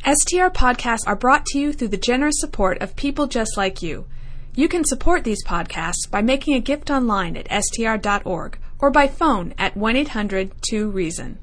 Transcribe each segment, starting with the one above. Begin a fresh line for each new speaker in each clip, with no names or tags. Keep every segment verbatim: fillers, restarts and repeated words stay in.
S T R podcasts are brought to you through the generous support of people just like you. You can support these podcasts by making a gift online at S T R dot org or by phone at one eight hundred two reason.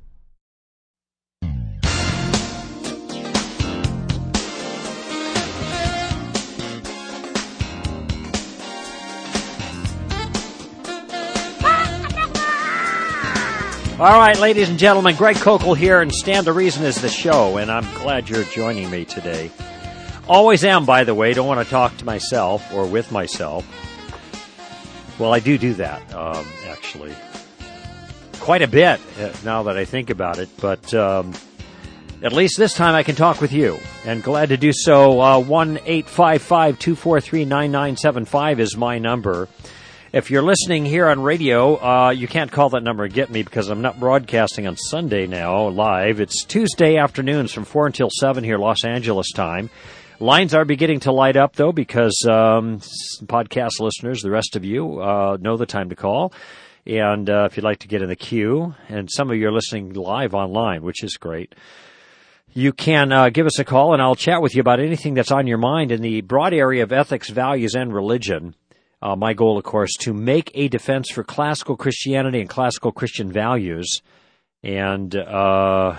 All right, ladies and gentlemen, Greg Kokel here, and Stand to Reason is the show, and I'm glad you're joining me today. Always am, by the way. Don't want to talk to myself or with myself. Well, I do do that, um, actually. Quite a bit, uh, now that I think about it, but um, at least this time I can talk with you, and glad to do so. Uh, one eight five five, two four three, nine nine seven five is my number. If you're listening here on radio, uh, you can't call that number and get me because I'm not broadcasting on Sunday now live. It's Tuesday afternoons from four until seven here, Los Angeles time. Lines are beginning to light up, though, because um, podcast listeners, the rest of you, uh, know the time to call. And uh, if you'd like to get in the queue, and some of you are listening live online, which is great, you can uh, give us a call, and I'll chat with you about anything that's on your mind in the broad area of ethics, values, and religion. Uh, my goal, of course, to make a defense for classical Christianity and classical Christian values, and uh,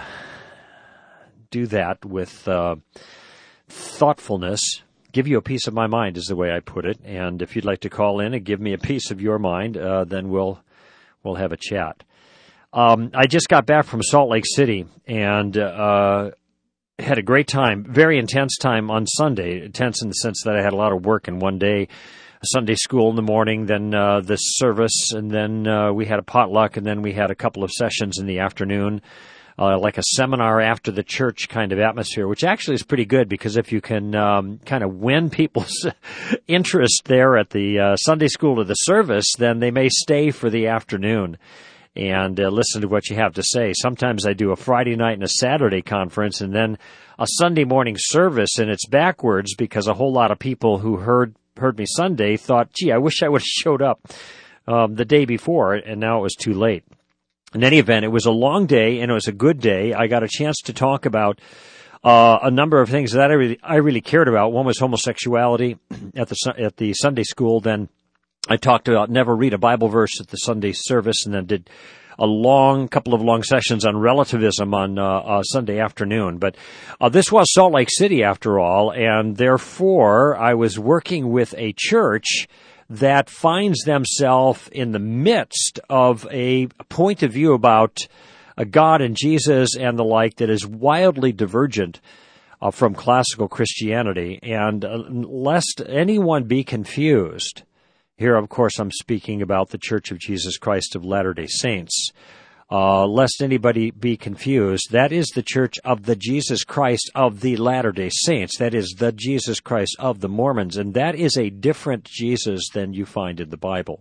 do that with uh, thoughtfulness. Give you a piece of my mind is the way I put it. And if you'd like to call in and give me a piece of your mind, uh, then we'll we'll have a chat. Um, I just got back from Salt Lake City and uh, had a great time, very intense time on Sunday. Intense in the sense that I had a lot of work in one day. Sunday school in the morning, then uh, this service, and then uh, we had a potluck, and then we had a couple of sessions in the afternoon, uh, like a seminar after the church kind of atmosphere, which actually is pretty good because if you can um, kind of win people's interest there at the uh, Sunday school or the service, then they may stay for the afternoon and uh, listen to what you have to say. Sometimes I do a Friday night and a Saturday conference, and then a Sunday morning service, and it's backwards because a whole lot of people who heard heard me Sunday thought, gee, I wish I would have showed up um, the day before, and now it was too late. In any event, it was a long day, and it was a good day. I got a chance to talk about uh, a number of things that I really, I really cared about. One was homosexuality at the at the Sunday school. Then I talked about never read a Bible verse at the Sunday service, and then did a long couple of long sessions on relativism on uh, uh, Sunday afternoon. But uh, this was Salt Lake City, after all, and therefore I was working with a church that finds themselves in the midst of a point of view about a God and Jesus and the like that is wildly divergent uh, from classical Christianity. And uh, lest anyone be confused, here, of course, I'm speaking about the Church of Jesus Christ of Latter-day Saints. Uh, lest anybody be confused, that is the Church of the Jesus Christ of the Latter-day Saints. That is the Jesus Christ of the Mormons, and that is a different Jesus than you find in the Bible.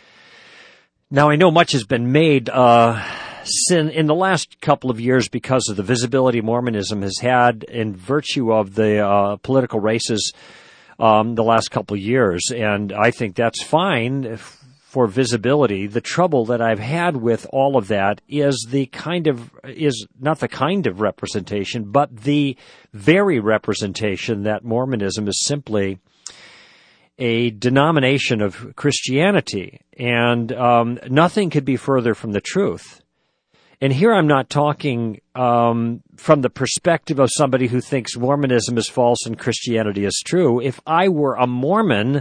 Now, I know much has been made uh, sin in the last couple of years because of the visibility Mormonism has had in virtue of the uh, political races Um, the last couple of years, and I think that's fine for visibility. The trouble that I've had with all of that is the kind of, is not the kind of representation, but the very representation that Mormonism is simply a denomination of Christianity, and um, nothing could be further from the truth. And here I'm not talking um, from the perspective of somebody who thinks Mormonism is false and Christianity is true. If I were a Mormon,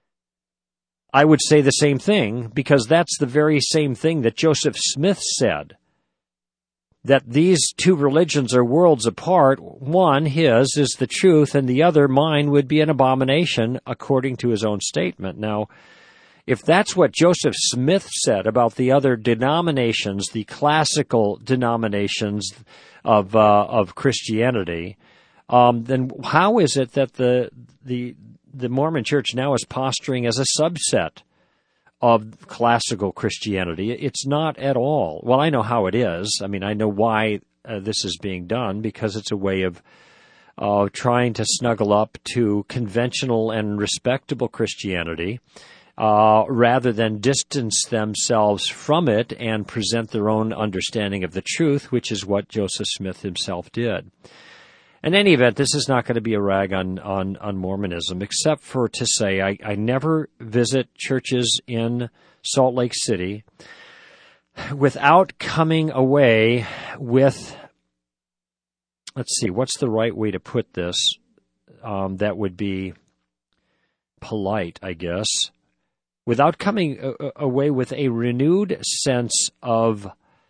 I would say the same thing, because that's the very same thing that Joseph Smith said, that these two religions are worlds apart. One, his, is the truth, and the other, mine, would be an abomination, according to his own statement. Now, if that's what Joseph Smith said about the other denominations, the classical denominations of uh, of Christianity, um, then how is it that the the the Mormon Church now is posturing as a subset of classical Christianity? It's not at all. Well, I know how it is. I mean, I know why uh, this is being done, because it's a way of uh, trying to snuggle up to conventional and respectable Christianity, Uh, rather than distance themselves from it and present their own understanding of the truth, which is what Joseph Smith himself did. In any event, this is not going to be a rag on, on, on Mormonism, except for to say I, I never visit churches in Salt Lake City without coming away with, let's see, what's the right way to put this um, that would be polite, I guess, without coming a- away with a renewed sense of,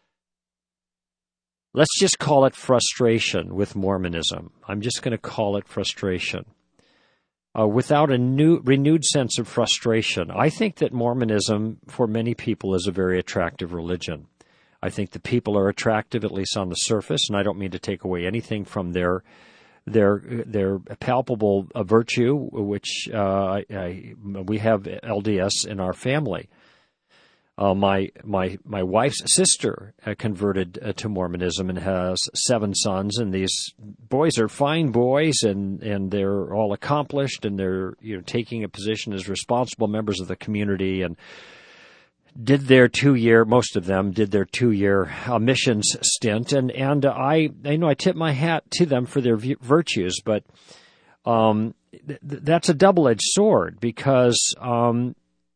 let's just call it frustration with Mormonism. I'm just going to call it frustration. Uh, without a new, renewed sense of frustration. I think that Mormonism, for many people, is a very attractive religion. I think the people are attractive, at least on the surface, and I don't mean to take away anything from their their their palpable uh, virtue, which uh, I, I, we have L D S in our family. Uh, my my my wife's sister uh, converted uh, to Mormonism and has seven sons, and these boys are fine boys, and, and they're all accomplished, and they're you know taking a position as responsible members of the community, and did their two year most of them did their two year uh, missions stint, and and uh, I I know I tip my hat to them for their v- virtues, but um, th- that's a double edged sword because. Um,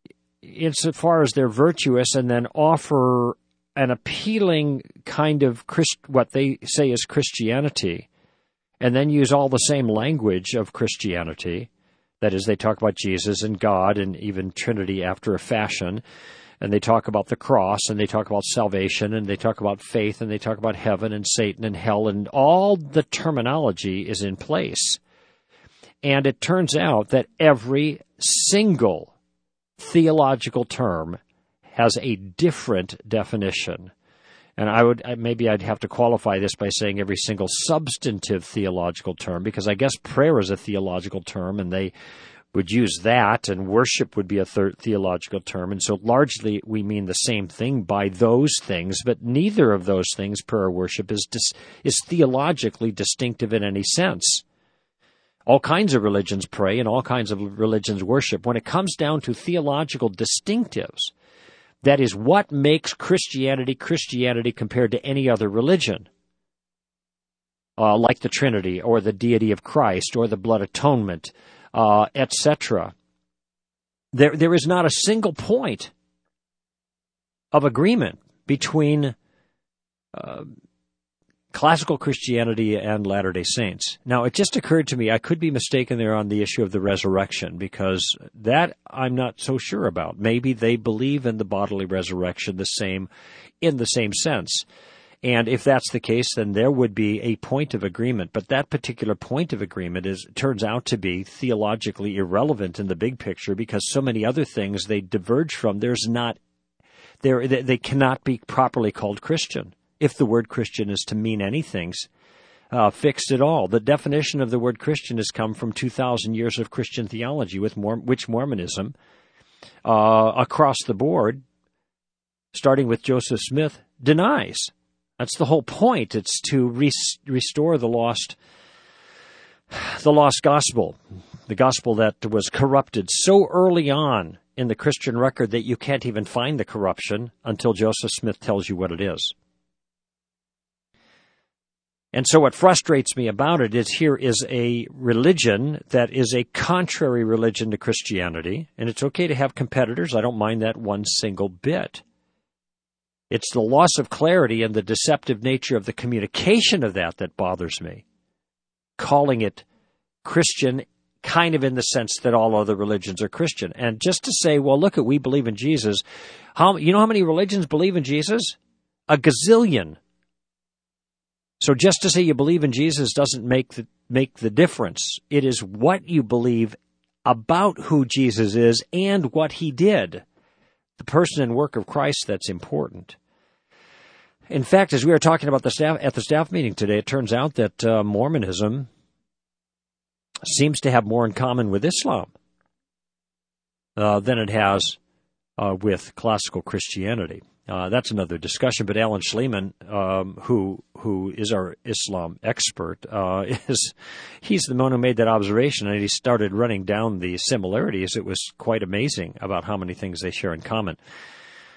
insofar as they're virtuous and then offer an appealing kind of Christ, what they say is Christianity, and then use all the same language of Christianity, that is, they talk about Jesus and God and even Trinity after a fashion, and they talk about the cross, and they talk about salvation, and they talk about faith, and they talk about heaven and Satan and hell, and all the terminology is in place. And it turns out that every single theological term has a different definition. And I would maybe I'd have to qualify this by saying every single substantive theological term, because I guess prayer is a theological term, and they would use that, and worship would be a third theological term. And so largely we mean the same thing by those things, but neither of those things, prayer or worship, is dis, is theologically distinctive in any sense. All kinds of religions pray and all kinds of religions worship. When it comes down to theological distinctives, that is what makes Christianity Christianity compared to any other religion, uh, like the Trinity or the deity of Christ or the blood atonement, uh, et cetera. There, there is not a single point of agreement between uh, classical Christianity and Latter-day Saints. Now, it just occurred to me, I could be mistaken there on the issue of the resurrection, because that I'm not so sure about. Maybe they believe in the bodily resurrection the same, in the same sense. And if that's the case, then there would be a point of agreement. But that particular point of agreement is turns out to be theologically irrelevant in the big picture, because so many other things they diverge from. There's not, there they cannot be properly called Christian, if the word Christian is to mean anything uh, fixed at all. The definition of the word Christian has come from two thousand years of Christian theology, with Mor- which Mormonism, uh, across the board, starting with Joseph Smith, denies. That's the whole point. It's to re- restore the lost, the lost gospel, the gospel that was corrupted so early on in the Christian record that you can't even find the corruption until Joseph Smith tells you what it is. And so what frustrates me about it is here is a religion that is a contrary religion to Christianity, and it's okay to have competitors. I don't mind that one single bit. It's the loss of clarity and the deceptive nature of the communication of that that bothers me. Calling it Christian kind of in the sense that all other religions are Christian. And just to say, well, look, at we believe in Jesus. How, you know how many religions believe in Jesus? A gazillion. So just to say you believe in Jesus doesn't make the, make the difference. It is what you believe about who Jesus is and what he did, the person and work of Christ, that's important. In fact, as we were talking about the staff at the staff meeting today, it turns out that uh, Mormonism seems to have more in common with Islam uh, than it has uh, with classical Christianity. Uh, that's another discussion, but Alan Schleman, um, who who is our Islam expert, uh, is he's the one who made that observation, and he started running down the similarities. It was quite amazing about how many things they share in common.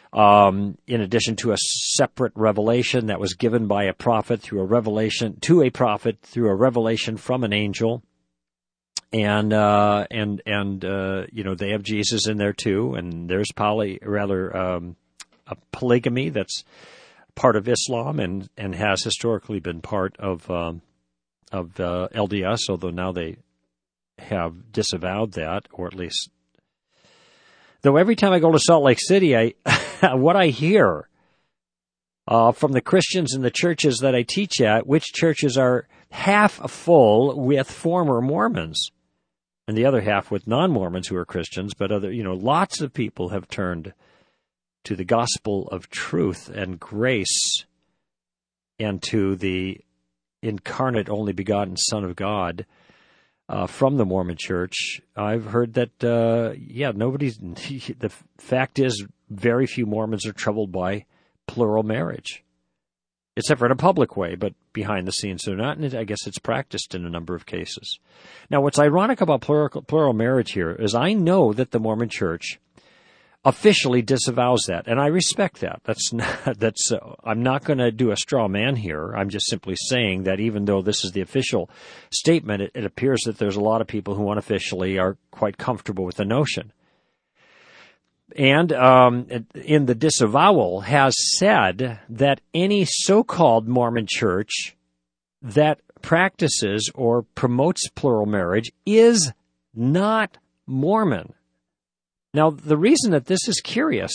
Um, in addition to a separate revelation that was given by a prophet through a revelation to a prophet through a revelation from an angel, and uh, and and uh, you know they have Jesus in there too, and there's poly rather um, a polygamy that's part of Islam and, and has historically been part of um, of uh, L D S, although now they have disavowed that, or at least. Though every time I go to Salt Lake City, I what I hear uh, from the Christians in the churches that I teach at, which churches are half full with former Mormons, and the other half with non-Mormons who are Christians, but other, you know, lots of people have turned to the gospel of truth and grace and to the incarnate, only begotten Son of God. Uh, from the Mormon Church, I've heard that, uh, yeah, nobody's, the fact is, very few Mormons are troubled by plural marriage, except for in a public way, but behind the scenes they're not, and I guess it's practiced in a number of cases. Now, what's ironic about plural, plural marriage here is I know that the Mormon Church officially disavows that, and I respect that. That's not, that's. Uh, I'm not going to do a straw man here. I'm just simply saying that even though this is the official statement, it, it appears that there's a lot of people who unofficially are quite comfortable with the notion. And um, in the disavowal has said that any so-called Mormon church that practices or promotes plural marriage is not Mormon. Now, the reason that this is curious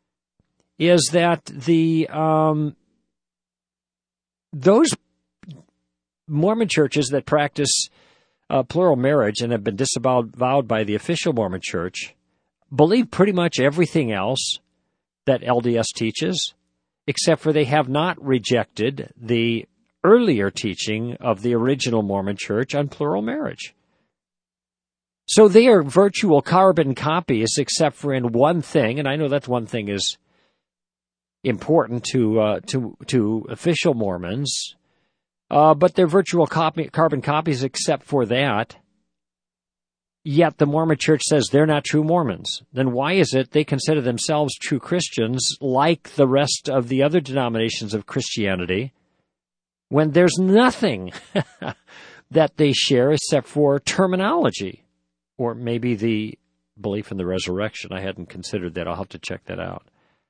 is that the um, those Mormon churches that practice uh, plural marriage and have been disavowed by the official Mormon Church believe pretty much everything else that L D S teaches, except for they have not rejected the earlier teaching of the original Mormon Church on plural marriage. So they are virtual carbon copies, except for in one thing, and I know that one thing is important to uh, to to official Mormons, uh, but they're virtual copy, carbon copies except for that. Yet the Mormon Church says they're not true Mormons. Then why is it they consider themselves true Christians like the rest of the other denominations of Christianity when there's nothing that they share except for terminology? Or maybe the belief in the resurrection. I hadn't considered that. I'll have to check that out.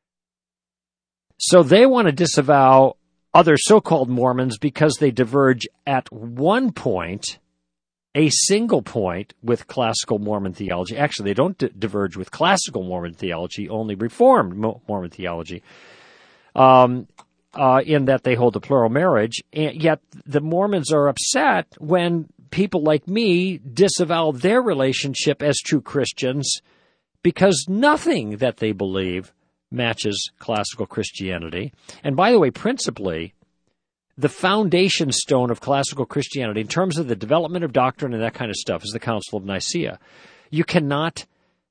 So they want to disavow other so-called Mormons because they diverge at one point, a single point, with classical Mormon theology. Actually, they don't di- diverge with classical Mormon theology, only Reformed Mo- Mormon theology, um, uh, in that they hold the plural marriage. And yet the Mormons are upset when people like me disavow their relationship as true Christians because nothing that they believe matches classical Christianity. And by the way, principally, the foundation stone of classical Christianity in terms of the development of doctrine and that kind of stuff is the Council of Nicaea. You cannot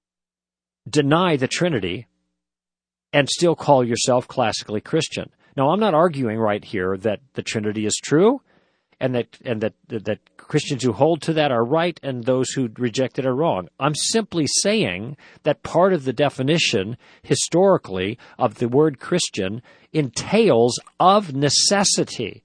deny the Trinity and still call yourself classically Christian. Now, I'm not arguing right here that the Trinity is true and that and that that Christians who hold to that are right and those who reject it are wrong. I'm simply saying that part of the definition, historically, of the word Christian entails of necessity,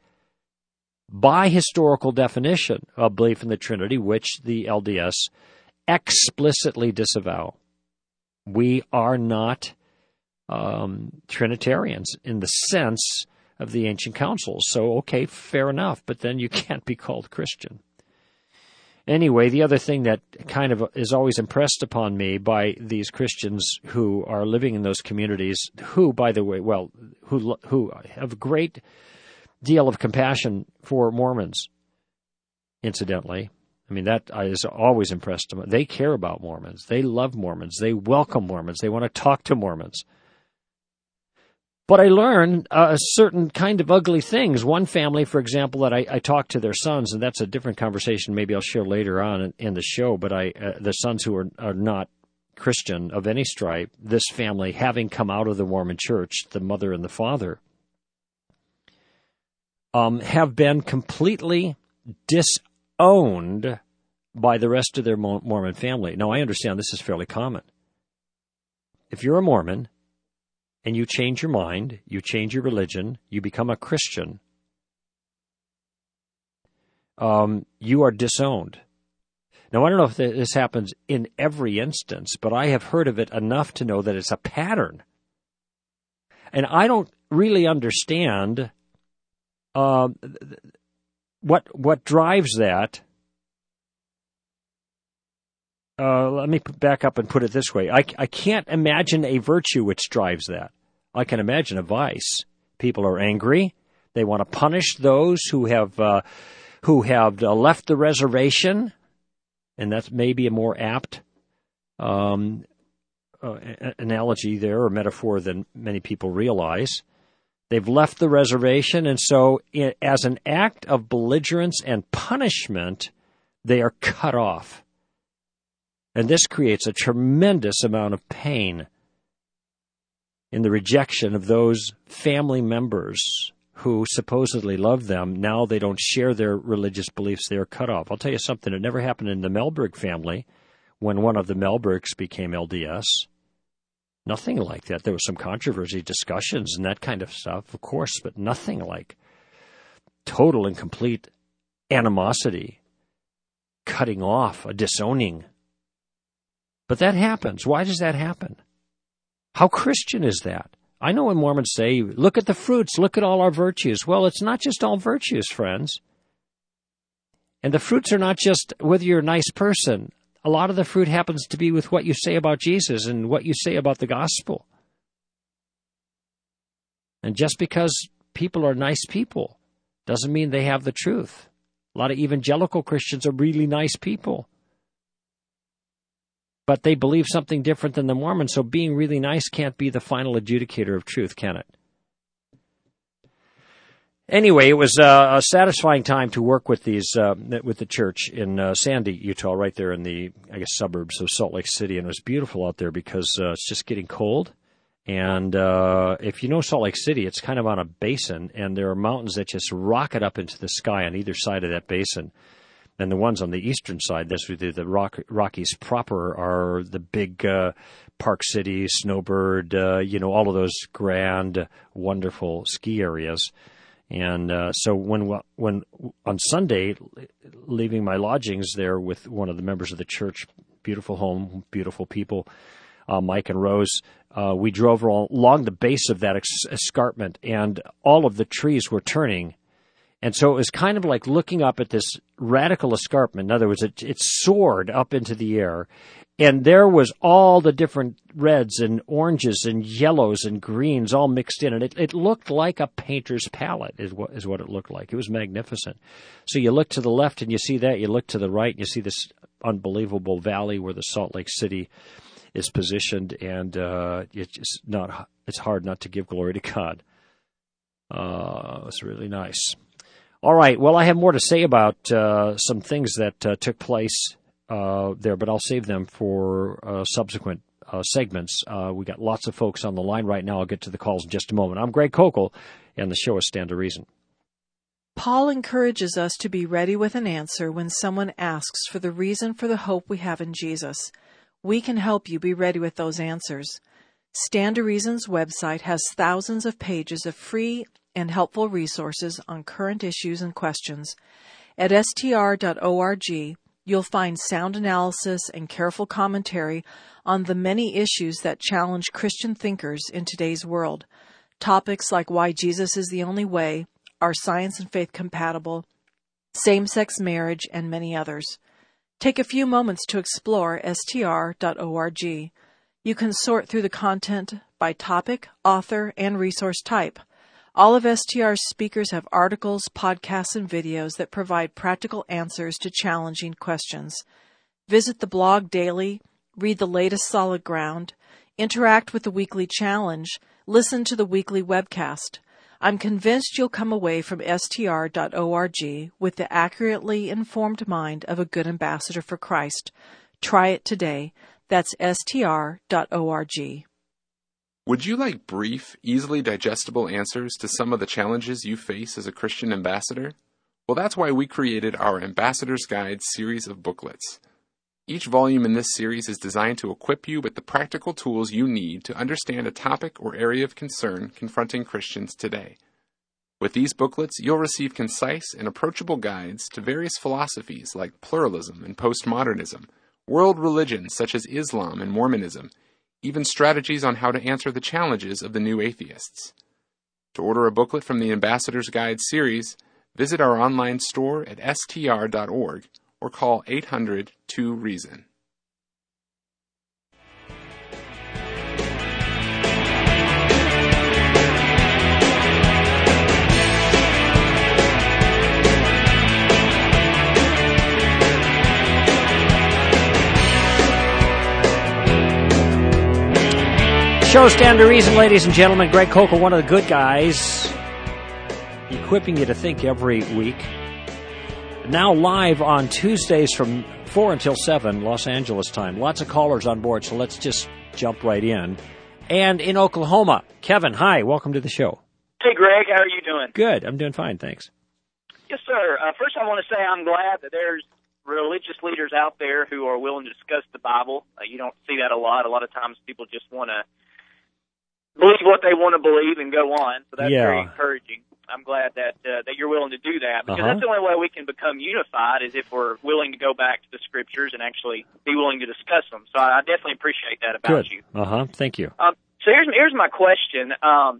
by historical definition, a belief in the Trinity, which the L D S explicitly disavow. We are not um, Trinitarians in the sense of the ancient councils. So, okay, fair enough, but then you can't be called Christian. Anyway, the other thing that kind of is always impressed upon me by these Christians who are living in those communities, who, by the way, well, who who have a great deal of compassion for Mormons, incidentally. I mean, that is always impressed them. They care about Mormons. They love Mormons. They welcome Mormons. They want to talk to Mormons. But I learn uh, certain kind of ugly things. One family, for example, that I, I talked to their sons, and that's a different conversation maybe I'll share later on in, in the show, but I uh, the sons who are, are not Christian of any stripe, this family, having come out of the Mormon Church, the mother and the father, um, have been completely disowned by the rest of their Mormon family. Now, I understand this is fairly common. If you're a Mormon, and you change your mind, you change your religion, you become a Christian, um, you are disowned. Now, I don't know if this happens in every instance, but I have heard of it enough to know that it's a pattern. And I don't really understand uh, what what drives that. Uh, let me back up and put it this way. I, I can't imagine a virtue which drives that. I can imagine a vice. People are angry. They want to punish those who have uh, who have uh, left the reservation. And that's maybe a more apt um, uh, analogy there or metaphor than many people realize. They've left the reservation, and so it, as an act of belligerence and punishment, they are cut off. And this creates a tremendous amount of pain in the rejection of those family members who supposedly love them. Now they don't share their religious beliefs. They are cut off. I'll tell you something. It never happened in the Melberg family when one of the Melbergs became L D S. Nothing like that. There was some controversy, discussions, and that kind of stuff, of course, but nothing like total and complete animosity, cutting off, a disowning. But that happens. Why does that happen? How Christian is that? I know when Mormons say, look at the fruits, look at all our virtues. Well, it's not just all virtues, friends. And the fruits are not just whether you're a nice person. A lot of the fruit happens to be with what you say about Jesus and what you say about the gospel. And just because people are nice people doesn't mean they have the truth. A lot of evangelical Christians are really nice people. But they believe something different than the Mormons, so being really nice can't be the final adjudicator of truth, can it? Anyway, it was uh, a satisfying time to work with these uh, with the church in uh, Sandy, Utah, right there in the, I guess, suburbs of Salt Lake City, and it was beautiful out there because uh, it's just getting cold. And uh, if you know Salt Lake City, it's kind of on a basin, and there are mountains that just rocket up into the sky on either side of that basin. And the ones on the eastern side, that's the, the Rock, Rockies proper, are the big uh, Park City, Snowbird, uh, you know, all of those grand, wonderful ski areas. And uh, so when when on Sunday, leaving my lodgings there with one of the members of the church, beautiful home, beautiful people, uh, Mike and Rose, uh, we drove along the base of that escarpment, and all of the trees were turning. And so it was kind of like looking up at this radical escarpment. In other words, it, it soared up into the air, and there was all the different reds and oranges and yellows and greens all mixed in. And it, it looked like a painter's palette is what, is what it looked like. It was magnificent. So you look to the left and you see that. You look to the right and you see this unbelievable valley where the Salt Lake City is positioned. And uh, it's just not, it's hard not to give glory to God. Uh, it's really nice. All right. Well, I have more to say about uh, some things that uh, took place uh, there, but I'll save them for uh, subsequent uh, segments. Uh, we got lots of folks on the line right now. I'll get to the calls in just a moment. I'm Greg Kokel, and the show is Stand to Reason.
Paul encourages us to be ready with an answer when someone asks for the reason for the hope we have in Jesus. We can help you be ready with those answers. Stand to Reason's website has thousands of pages of free and helpful resources on current issues and questions. At S T R dot org, you'll find sound analysis and careful commentary on the many issues that challenge Christian thinkers in today's world. Topics like why Jesus is the only way, are science and faith compatible, same-sex marriage, and many others. Take a few moments to explore S T R dot org. You can sort through the content by topic, author, and resource type. All of S T R's speakers have articles, podcasts, and videos that provide practical answers to challenging questions. Visit the blog daily, read the latest Solid Ground, interact with the weekly challenge, listen to the weekly webcast. I'm convinced you'll come away from S T R dot org with the accurately informed mind of a good ambassador for Christ. Try it today. That's S T R dot org.
Would you like brief, easily digestible answers to some of the challenges you face as a Christian ambassador? Well, that's why we created our Ambassador's Guide series of booklets. Each volume in this series is designed to equip you with the practical tools you need to understand a topic or area of concern confronting Christians today. With these booklets, you'll receive concise and approachable guides to various philosophies like pluralism and postmodernism, world religions such as Islam and Mormonism, even strategies on how to answer the challenges of the new atheists. To order a booklet from the Ambassador's Guide series, visit our online store at S T R dot org or call eight hundred two reason.
Show Stand to Reason, ladies and gentlemen. Greg Koukl, one of the good guys, equipping you to think every week. Now live on Tuesdays from four until seven, Los Angeles time. Lots of callers on board, so let's just jump right in. And in Oklahoma, Kevin, hi, welcome to the show.
Hey, Greg, how are you doing?
Good, I'm doing fine, thanks.
Yes, sir. Uh, first, I want to say I'm glad that there's religious leaders out there who are willing to discuss the Bible. Uh, you don't see that a lot. A lot of times people just want to believe what they want to believe and go on, so that's
yeah.
very encouraging. I'm glad that uh, that you're willing to do that, because
uh-huh.
that's the only way we can become unified is if we're willing to go back to the Scriptures and actually be willing to discuss them. So I definitely appreciate that about
Good.
you.
Uh-huh. Thank you.
Um, so here's here's my question. Um,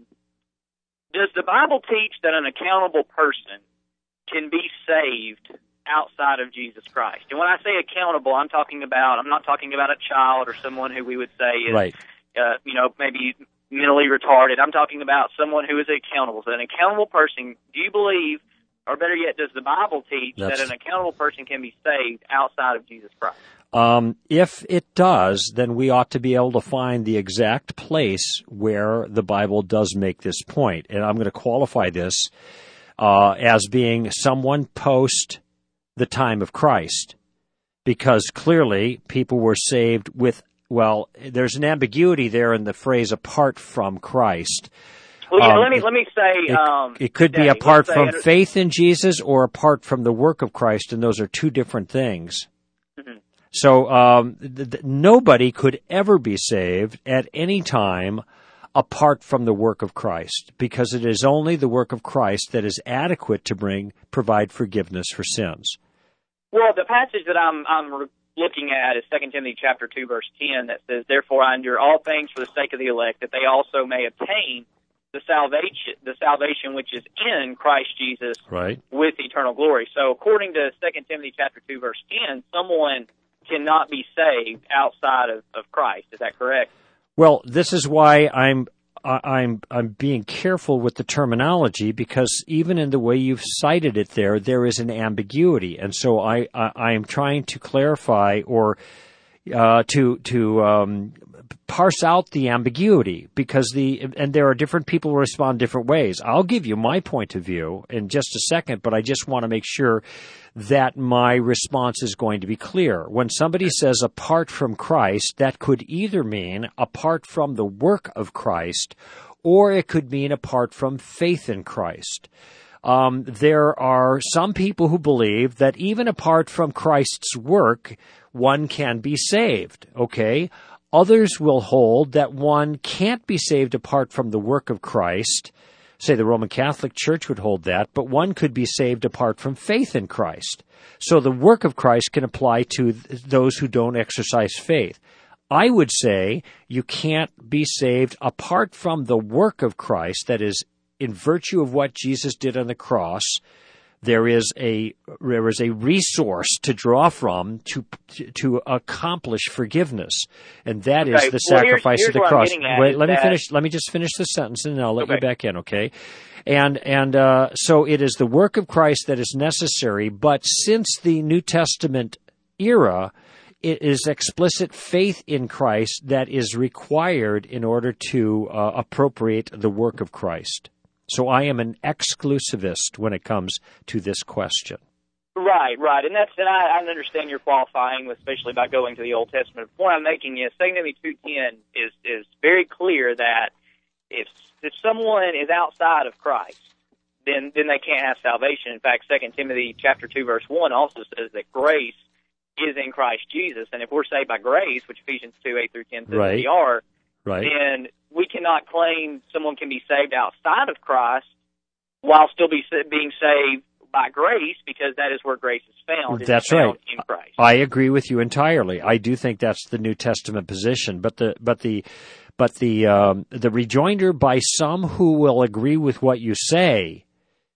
does the Bible teach that an accountable person can be saved outside of Jesus Christ? And when I say accountable, I'm talking about, I'm not talking about a child or someone who we would say is,
right.
uh, you know, maybe mentally retarded. I'm talking about someone who is accountable. So an accountable person, do you believe, or better yet, does the Bible teach
That's...
that an accountable person can be saved outside of Jesus Christ?
Um, if it does, then we ought to be able to find the exact place where the Bible does make this point. And I'm going to qualify this uh, as being someone post the time of Christ, because clearly people were saved with, well, there's an ambiguity there in the phrase apart from Christ.
Well, yeah,
um,
let me let me say
it,
um,
it could
today,
be apart from
under-
faith in Jesus or apart from the work of Christ, and those are two different things.
Mm-hmm.
So um, th- th- nobody could ever be saved at any time apart from the work of Christ, because it is only the work of Christ that is adequate to bring provide forgiveness for sins.
Well, the passage that I'm I'm looking at is Second Timothy chapter two, verse ten, that says, "Therefore I endure all things for the sake of the elect, that they also may obtain the salvation, the salvation which is in Christ Jesus,
right,
with eternal glory." So, according to Second Timothy chapter two, verse ten, someone cannot be saved outside of, of Christ. Is that correct?
Well, this is why I'm I'm I'm being careful with the terminology, because even in the way you've cited it there, there is an ambiguity, and so I I, I am trying to clarify or uh, to to um, parse out the ambiguity, because the and there are different people who respond different ways. I'll give you my point of view in just a second, but I just want to make sure that my response is going to be clear. When somebody says apart from Christ, that could either mean apart from the work of Christ, or it could mean apart from faith in Christ. Um, there are some people who believe that even apart from Christ's work, one can be saved, okay? Others will hold that one can't be saved apart from the work of Christ. Say the Roman Catholic Church would hold that, but one could be saved apart from faith in Christ. So the work of Christ can apply to th- those who don't exercise faith. I would say you can't be saved apart from the work of Christ, that is, in virtue of what Jesus did on the cross. There is a there is a resource to draw from to to accomplish forgiveness, and that
okay.
is the
well,
sacrifice
here's, here's
of the
what
cross.
I'm getting at
Wait,
is
let me
that...
finish. Let me just finish the sentence, and then I'll let
okay.
you back in. Okay, and and uh, so it is the work of Christ that is necessary. But since the New Testament era, it is explicit faith in Christ that is required in order to uh, appropriate the work of Christ. So I am an exclusivist when it comes to this question.
Right, right, and that's and I, I understand your qualifying, especially by going to the Old Testament. The point I'm making is Second Timothy two ten is is very clear that if if someone is outside of Christ, then then they can't have salvation. In fact, Second Timothy chapter two verse one also says that grace is in Christ Jesus. And if we're saved by grace, which Ephesians two, eight through ten says
Right.
we are,
Right.
then we cannot claim someone can be saved outside of Christ while still be being saved by grace, because that is where grace is found. It
That's
is found
right.
in Christ.
I agree with you entirely. I do think that's the New Testament position, but the but the but the um, the rejoinder by some who will agree with what you say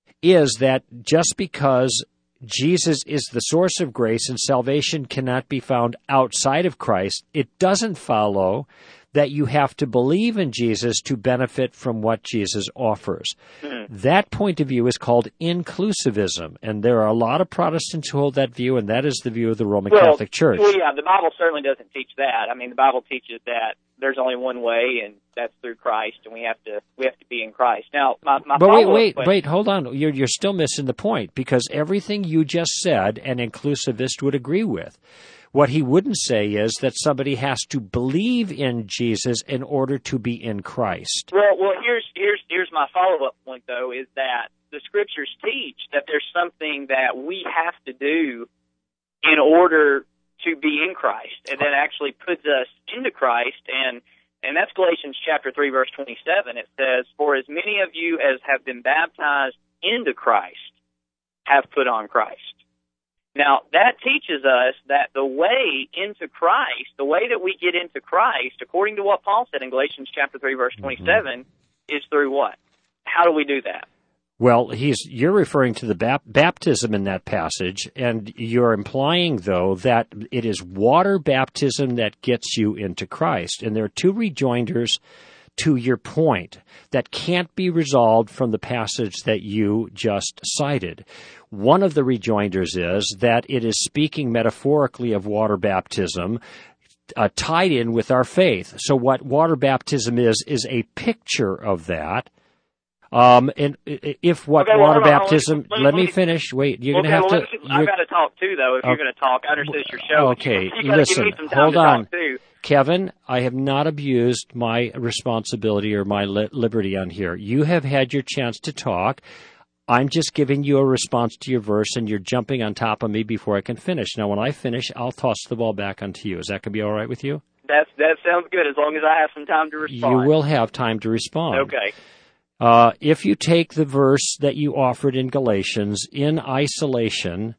is that just because Jesus is the source of grace and salvation cannot be found outside of Christ, it doesn't follow that you have to believe in Jesus to benefit from what Jesus offers. Mm-hmm. That point of view is called inclusivism, and there are a lot of Protestants who hold that view, and that is the view of the Roman
well,
Catholic Church.
Well, yeah, the Bible certainly doesn't teach that. I mean, the Bible teaches that there's only one way, and that's through Christ, and we have to we have to be in Christ. Now, my, my
but wait, wait,
question,
wait, hold on. You're you're still missing the point, because everything you just said, an inclusivist would agree with. What he wouldn't say is that somebody has to believe in Jesus in order to be in Christ.
Well, well, here's here's here's my follow-up point, though, is that the Scriptures teach that there's something that we have to do in order to be in Christ, and that actually puts us into Christ, and and that's Galatians chapter three, verse twenty-seven. It says, "For as many of you as have been baptized into Christ have put on Christ." Now, that teaches us that the way into Christ, the way that we get into Christ, according to what Paul said in Galatians chapter three, verse twenty-seven, mm-hmm. is through what? How do we do that?
Well, he's you're referring to the bap- baptism in that passage, and you're implying, though, that it is water baptism that gets you into Christ. And there are two rejoinders to your point that can't be resolved from the passage that you just cited. One of the rejoinders is that it is speaking metaphorically of water baptism uh, tied in with our faith. So what water baptism is, is a picture of that. Um, and if what
okay, well,
water
hold on,
baptism,
let me,
let
let me,
me finish. Wait, you're
okay,
going to have
well,
to.
I've got to talk too, though. If
uh,
you're going to talk, I understand it's your show.
Okay,
you
listen.
Give me some time
hold
to
on,
talk too.
Kevin. I have not abused my responsibility or my li- liberty on here. You have had your chance to talk. I'm just giving you a response to your verse, and you're jumping on top of me before I can finish. Now, when I finish, I'll toss the ball back onto you. Is that going to be all right with you?
That's, that sounds good, as long as I have some time to respond.
You will have time to respond.
Okay.
Uh, if you take the verse that you offered in Galatians in isolation,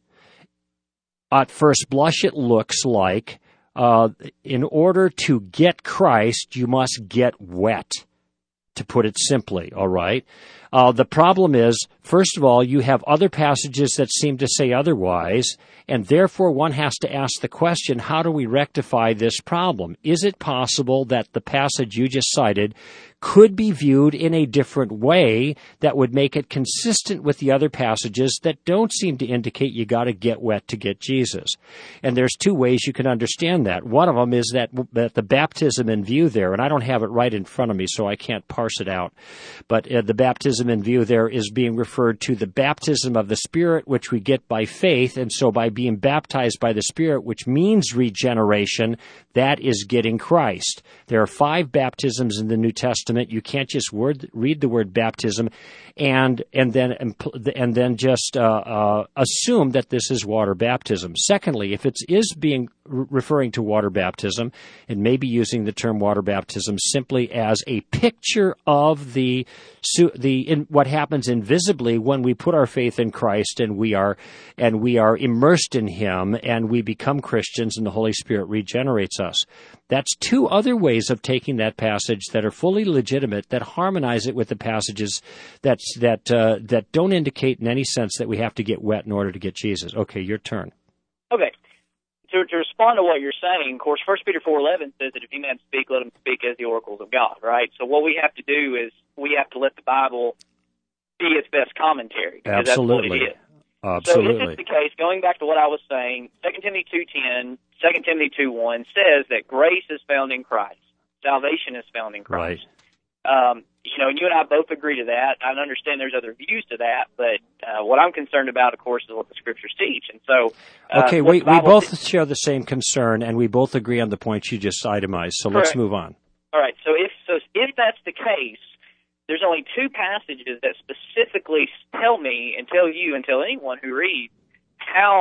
at first blush it looks like uh, in order to get Christ, you must get wet, to put it simply, all right? Uh, the problem is, first of all, you have other passages that seem to say otherwise, and therefore one has to ask the question, how do we rectify this problem? Is it possible that the passage you just cited could be viewed in a different way that would make it consistent with the other passages that don't seem to indicate you got to get wet to get Jesus? And there's two ways you can understand that. One of them is that, that the baptism in view there, and I don't have it right in front of me, so I can't parse it out, but uh, the baptism in view there is being referred to the baptism of the Spirit, which we get by faith, and so by being baptized by the Spirit, which means regeneration, that is getting Christ. There are five baptisms in the New Testament. You can't just word, read the word baptism and and then and then just uh, uh, assume that this is water baptism. Secondly, if it is being referring to water baptism, it may be using the term water baptism simply as a picture of the the in, what happens invisibly when we put our faith in Christ and we are and we are immersed in Him and we become Christians and the Holy Spirit regenerates us. That's two other ways of taking that passage that are fully legitimate, that harmonize it with the passages that that uh, that don't indicate in any sense that we have to get wet in order to get Jesus. Okay, your turn.
Okay. To, to respond to what you're saying, of course, First Peter four eleven says that if any man speak, let him speak as the oracles of God, right? So what we have to do is we have to let the Bible be its best commentary.
Absolutely.
That's what it is.
Absolutely.
So if it's the case, going back to what I was saying, Second Timothy two ten, Second Timothy two one says that grace is found in Christ. Salvation is found in Christ. Right. Um, you know, you and I both agree to that. I understand there's other views to that, but uh, what I'm concerned about, of course, is what the Scriptures teach. And so, uh,
okay, we, we both te- share the same concern, and we both agree on the points you just itemized. So
Correct.
Let's move on.
All right. So if so, if that's the case, there's only two passages that specifically tell me and tell you and tell anyone who reads how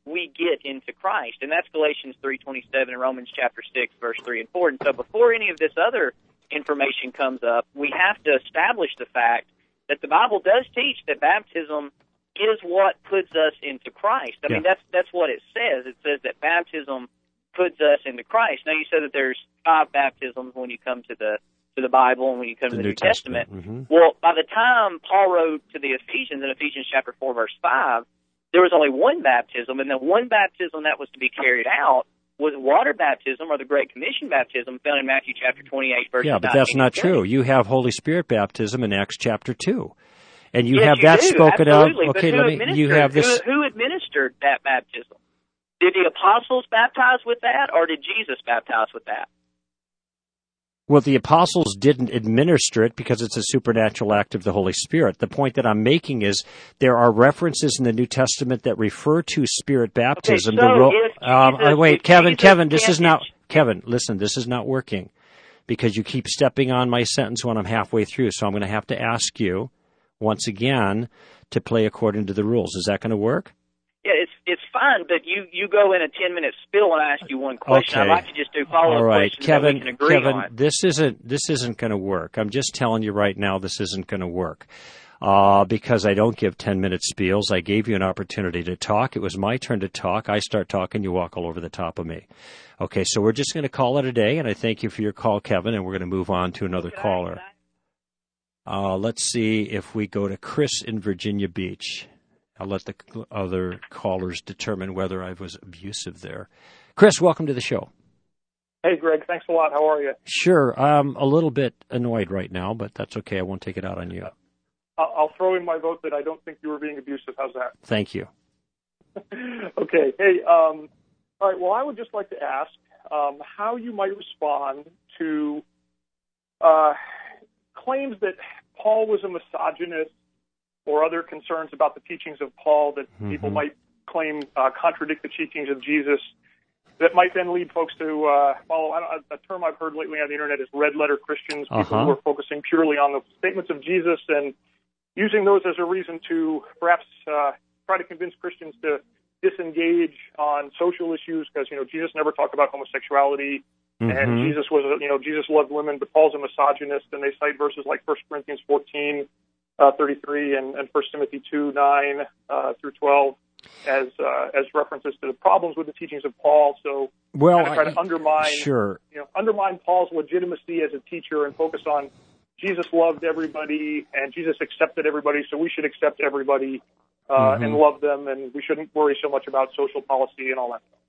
we get into Christ. And that's Galatians three twenty-seven and Romans chapter six, verse three and four. And so before any of this other information comes up, we have to establish the fact that the Bible does teach that baptism is what puts us into Christ. I
yeah.
mean, that's that's what it says. It says that baptism puts us into Christ. Now, you said that there's five baptisms when you come to the to the Bible and when you come
the
to the
New
New Testament.
Testament. Mm-hmm.
Well, by the time Paul wrote to the Ephesians in Ephesians chapter four, verse five, there was only one baptism, and the one baptism that was to be carried out was water baptism, or the Great Commission baptism, found in Matthew chapter twenty-eight, verse
Yeah, but that's not true. You have Holy Spirit baptism in Acts chapter two. And you
yes,
have
you
that
do,
spoken
absolutely.
of. Okay,
but
let me. You have this.
Who, who administered that baptism? Did the apostles baptize with that, or did Jesus baptize with that?
Well, the apostles didn't administer it because it's a supernatural act of the Holy Spirit. The point that I'm making is there are references in the New Testament that refer to Spirit baptism.
Okay, so
the ro-
if
um,
Jesus,
wait,
if
Kevin,
Jesus
Kevin, this is
can't-
not. Kevin, listen, this is not working because you keep stepping on my sentence when I'm halfway through. So I'm going to have to ask you once again to play according to the rules. Is that going to work?
Yeah, it's it's fine, but you, you go in a ten minute spiel and I ask you one question.
Okay.
I'd like to just do follow up
All right,
questions
Kevin.
that we can agree
Kevin,
on.
this isn't this isn't going to work. I'm just telling you right now, this isn't going to work uh, because I don't give ten minute spiels. I gave you an opportunity to talk. It was my turn to talk. I start talking, you walk all over the top of me. Okay, so we're just going to call it a day, and I thank you for your call, Kevin. And we're going to move on to another
Can I-
caller.
can I-
Uh, let's see if we go to Chris in Virginia Beach. I'll let the other callers determine whether I was abusive there. Chris, welcome to the show.
Hey, Greg. Thanks a lot. How are you?
Sure. I'm a little bit annoyed right now, but that's okay. I won't take it out on you.
I'll, I'll throw in my vote that I don't think you were being abusive. How's that?
Thank you.
Okay. Hey, um, all right. Well, I would just like to ask um, how you might respond to uh, claims that Paul was a misogynist or other concerns about the teachings of Paul that mm-hmm. people might claim uh, contradict the teachings of Jesus, that might then lead folks to uh, follow. I don't, a term I've heard lately on the internet is red letter Christians, people
uh-huh.
who are focusing purely on the statements of Jesus and using those as a reason to perhaps uh, try to convince Christians to disengage on social issues because, you know, Jesus never talked about homosexuality. Mm-hmm. And Jesus was, you know, Jesus loved women, but Paul's a misogynist, and they cite verses like First Corinthians fourteen, uh, thirty-three, and, and First Timothy two, nine uh, through twelve as uh, as references to the problems with the teachings of Paul. So,
well,
kind of try
I,
to undermine,
sure,
you know, undermine Paul's legitimacy as a teacher and focus on Jesus loved everybody and Jesus accepted everybody, so we should accept everybody uh, mm-hmm. and love them, and we shouldn't worry so much about social policy and all that stuff.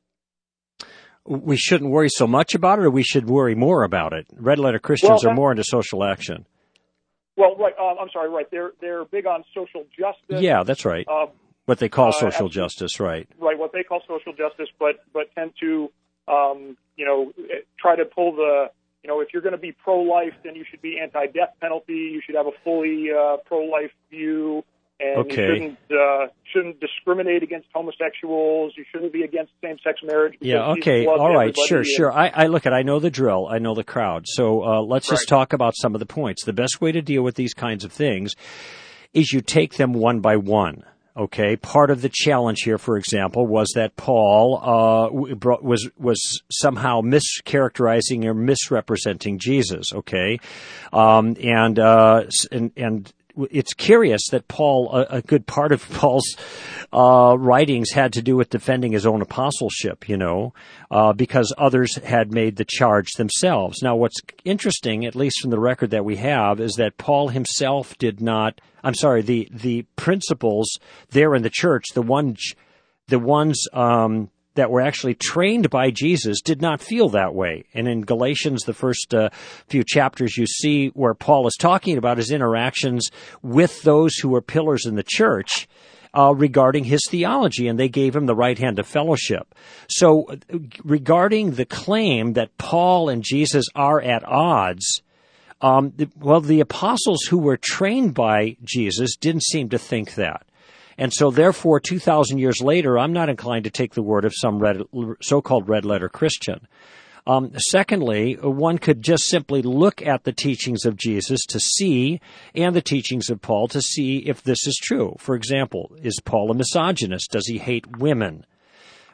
We shouldn't worry so much about it, or we should worry more about it? Red letter Christians
well,
are more into social action.
Well, right. Uh, I'm sorry. Right. They're they're big on social justice.
Yeah, that's right.
Uh,
what they call
uh,
social
absolutely.
justice, right?
Right. What they call social justice, but but tend to um, you know try to pull the you know if you're going to be pro-life, then you should be anti-death penalty. You should have a fully uh, pro-life view. And
okay.
you shouldn't, uh, shouldn't discriminate against homosexuals. You shouldn't be against same-sex marriage.
Yeah, okay, all right, sure,
and,
sure. I, I look at, I know the drill, I know the crowd. So uh, let's
right.
just talk about some of the points. The best way to deal with these kinds of things is you take them one by one. Okay, part of the challenge here, for example, was that Paul uh, was was somehow mischaracterizing or misrepresenting Jesus. Okay, um, and uh, and and. It's curious that Paul, a, a good part of Paul's uh, writings had to do with defending his own apostleship, you know, uh, because others had made the charge themselves. Now, what's interesting, at least from the record that we have, is that Paul himself did not, I'm sorry, the, the principles there in the church, the ones, the ones, um, that were actually trained by Jesus did not feel that way. And in Galatians, the first uh, few chapters, you see where Paul is talking about his interactions with those who were pillars in the church uh, regarding his theology, and they gave him the right hand of fellowship. So uh, regarding the claim that Paul and Jesus are at odds, um, well, the apostles who were trained by Jesus didn't seem to think that. And so, therefore, two thousand years later, I'm not inclined to take the word of some red, so-called red-letter Christian. Um, secondly, one could just simply look at the teachings of Jesus to see, and the teachings of Paul to see if this is true. For example, is Paul a misogynist? Does he hate women?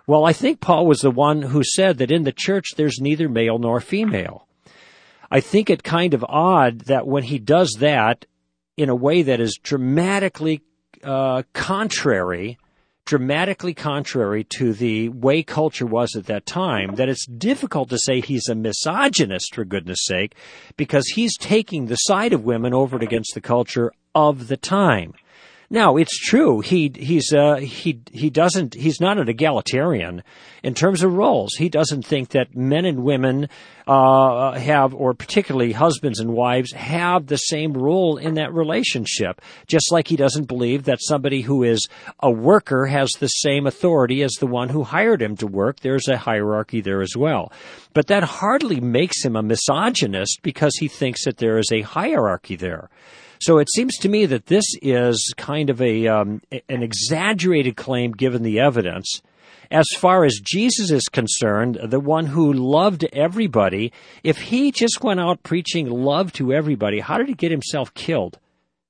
Well, I think Paul was the one who said that in the church there's neither male nor female. I think it kind of odd that when he does that in a way that is dramatically uh, contrary, dramatically contrary to the way culture was at that time, that it's difficult to say he's a misogynist, for goodness sake, because he's taking the side of women over and against the culture of the time. Now, it's true. He he's uh, he he doesn't. He's not an egalitarian in terms of roles. He doesn't think that men and women uh, have, or particularly husbands and wives, have the same role in that relationship. Just like he doesn't believe that somebody who is a worker has the same authority as the one who hired him to work. There's a hierarchy there as well. But that hardly makes him a misogynist because he thinks that there is a hierarchy there. So it seems to me that this is kind of a um, an exaggerated claim given the evidence. As far as Jesus is concerned, the one who loved everybody, if he just went out preaching love to everybody, how did he get himself killed?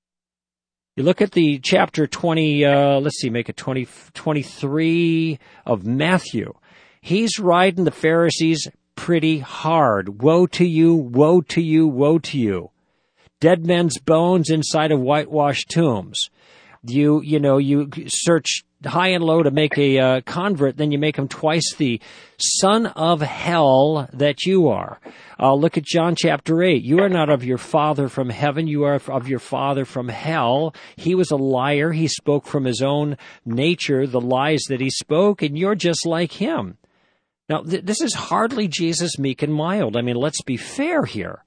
You look at the chapter twenty, uh, let's see, make it twenty, twenty-three of Matthew. He's riding the Pharisees pretty hard. Woe to you, woe to you, woe to you. Dead men's bones inside of whitewashed tombs. You, you know, you search high and low to make a uh, convert, then you make him twice the son of hell that you are. Uh, look at John chapter eight. You are not of your father from heaven. You are of your father from hell. He was a liar. He spoke from his own nature, the lies that he spoke, and you're just like him. Now, th- this is hardly Jesus meek and mild. I mean, let's be fair here.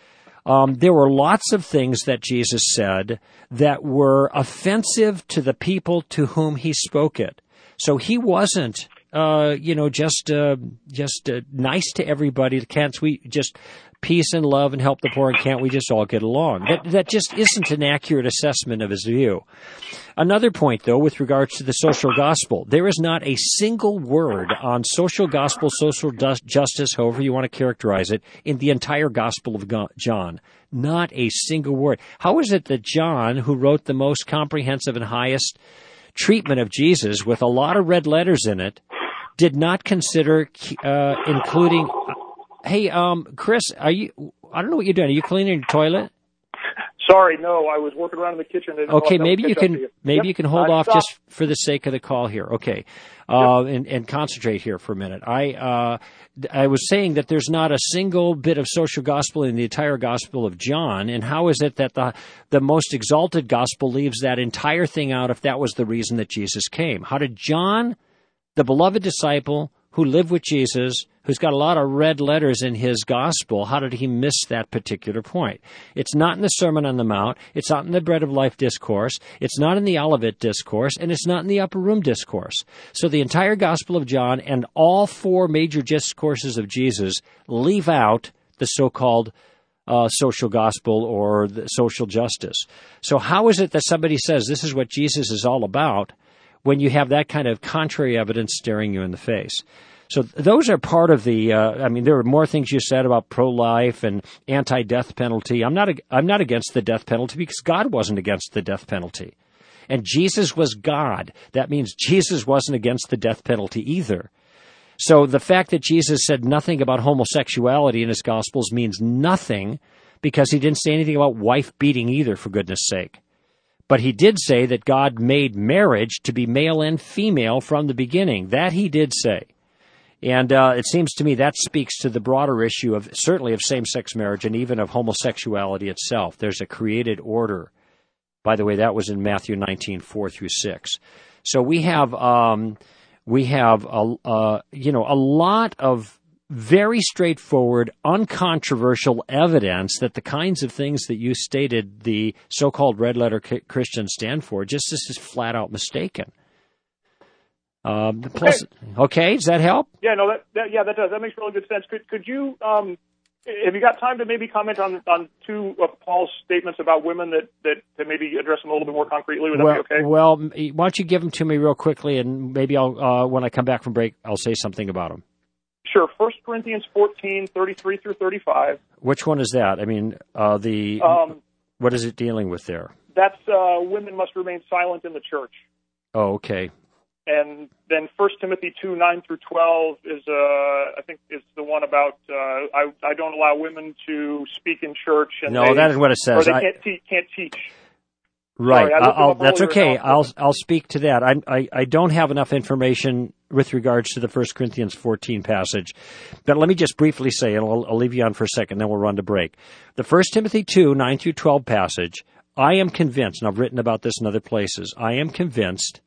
Um, there were lots of things that Jesus said that were offensive to the people to whom he spoke it. So he wasn't, uh, you know, just uh, just uh, nice to everybody. Can't we just peace and love and help the poor, and can't we just all get along? That that just isn't an accurate assessment of his view. Another point, though, with regards to the social gospel, there is not a single word on social gospel, social justice, however you want to characterize it, in the entire Gospel of John. Not a single word. How is it that John, who wrote the most comprehensive and highest treatment of Jesus with a lot of red letters in it, did not consider uh, including... Hey, um, Chris, are you... I don't know what you're doing. Are you cleaning your toilet?
Sorry, no, I was working around in the kitchen. And
okay, maybe you can
you.
maybe
yep.
you can hold
I
off
stopped.
just for the sake of the call here. Okay, uh,
yep.
and, and concentrate here for a minute. I uh, I was saying that there's not a single bit of social gospel in the entire Gospel of John, and how is it that the the most exalted gospel leaves that entire thing out if that was the reason that Jesus came? How did John, the beloved disciple who lived with Jesus, who's got a lot of red letters in his gospel, how did he miss that particular point? It's not in the Sermon on the Mount. It's not in the Bread of Life discourse. It's not in the Olivet discourse. And it's not in the Upper Room discourse. So the entire Gospel of John and all four major discourses of Jesus leave out the so-called uh, social gospel or the social justice. So how is it that somebody says this is what Jesus is all about when you have that kind of contrary evidence staring you in the face? So those are part of the, uh, I mean, there are more things you said about pro-life and anti-death penalty. I'm not, I'm not against the death penalty because God wasn't against the death penalty. And Jesus was God. That means Jesus wasn't against the death penalty either. So the fact that Jesus said nothing about homosexuality in his Gospels means nothing because he didn't say anything about wife beating either, for goodness sake. But he did say that God made marriage to be male and female from the beginning. That he did say. And uh, it seems to me that speaks to the broader issue of certainly of same-sex marriage and even of homosexuality itself. There's a created order. By the way, that was in Matthew nineteen, four through six. So we have um, we have a uh, you know a lot of very straightforward, uncontroversial evidence that the kinds of things that you stated the so-called red-letter Christians stand for just is just flat out mistaken. Um, plus, okay. okay, does that help?
Yeah, no, that, that yeah, that does. That makes really good sense. Could could you um, have you got time to maybe comment on on two of Paul's statements about women that, that, that maybe address them a little bit more concretely? Would that
well,
be okay?
Well, why don't you give them to me real quickly, and maybe I'll uh, when I come back from break, I'll say something about them.
Sure. First Corinthians fourteen, thirty-three through thirty-five.
Which one is that? I mean, uh, the
um,
what is it dealing with there?
That's uh, women must remain silent in the church.
Oh, okay.
and then First Timothy two, nine through twelve is, uh, I think, is the one about uh, I, I don't allow women to speak in church. And
no,
they,
that is what it says.
Or they
I,
can't, te- can't teach.
Right.
Sorry, I looked
I'll,
them up
that's
earlier
okay.
now.
I'll I'll speak to that. I, I I don't have enough information with regards to the First Corinthians fourteen passage, but let me just briefly say, and I'll, I'll leave you on for a second, then we'll run to break. The First Timothy two, nine through twelve passage, I am convinced, and I've written about this in other places, I am convinced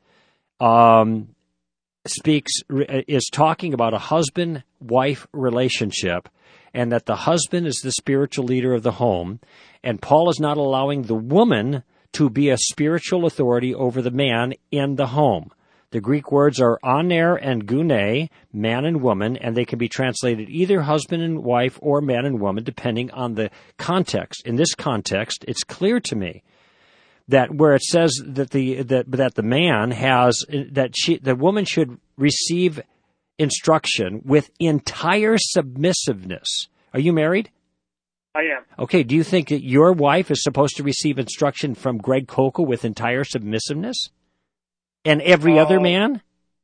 um, speaks is talking about a husband-wife relationship, and that the husband is the spiritual leader of the home, and Paul is not allowing the woman to be a spiritual authority over the man in the home. The Greek words are aner and gune, man and woman, and they can be translated either husband and wife or man and woman, depending on the context. In this context, it's clear to me that where it says that the that that the man has that she the woman should receive instruction with entire submissiveness. Are you married?
I am.
Okay, do you think that your wife is supposed to receive instruction from Greg Koukl with entire submissiveness? And every uh, other man?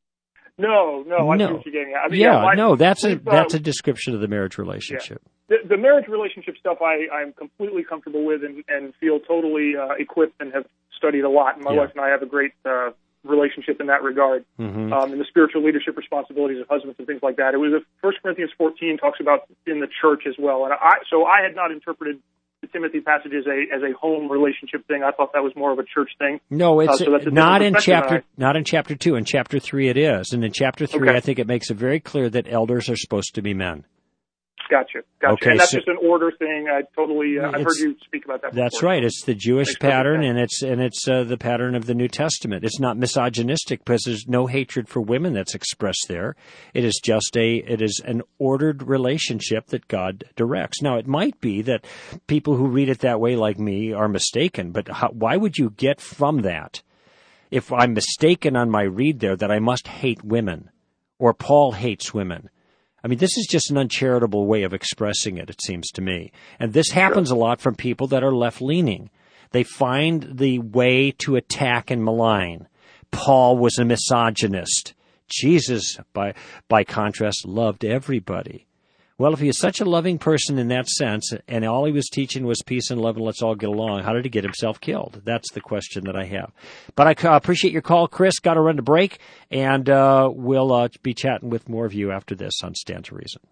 No, no, I
no.
see what you're getting at. I mean,
yeah,
yeah my,
no, that's a
uh,
that's a description of the marriage relationship.
Yeah. The, the marriage relationship stuff I, I'm completely comfortable with and, and feel totally uh, equipped and have studied a lot. And my
yeah.
wife and I have a great uh, relationship in that regard.
Mm-hmm.
Um, and the spiritual leadership responsibilities of husbands and things like that. It was First Corinthians fourteen talks about in the church as well. And I, so I had not interpreted the Timothy passage as a as a home relationship thing. I thought that was more of a church thing.
No, it's
uh, so
not in chapter
I,
not in chapter two. In chapter three, it is, and in chapter three,
okay.
I think it makes it very clear that elders are supposed to be men.
Gotcha, gotcha.
Okay,
and that's
so,
just an order thing. I totally, uh, I've heard you speak about that before.
That's right. It's the Jewish
Makes
pattern,
sense.
and it's and it's uh, the pattern of the New Testament. It's not misogynistic because there's no hatred for women that's expressed there. It is just a it is an ordered relationship that God directs. Now, it might be that people who read it that way, like me, are mistaken. But how, why would you get from that, if I'm mistaken on my read there, that I must hate women, or Paul hates women? I mean, this is just an uncharitable way of expressing it, it seems to me. And this happens a lot from people that are left-leaning. They find the way to attack and malign. Paul was a misogynist. Jesus, by by contrast, loved everybody. Well, if he is such a loving person in that sense, and all he was teaching was peace and love and let's all get along, how did he get himself killed? That's the question that I have. But I appreciate your call, Chris. Got to run to break, and uh, we'll uh, be chatting with more of you after this on Stand to Reason.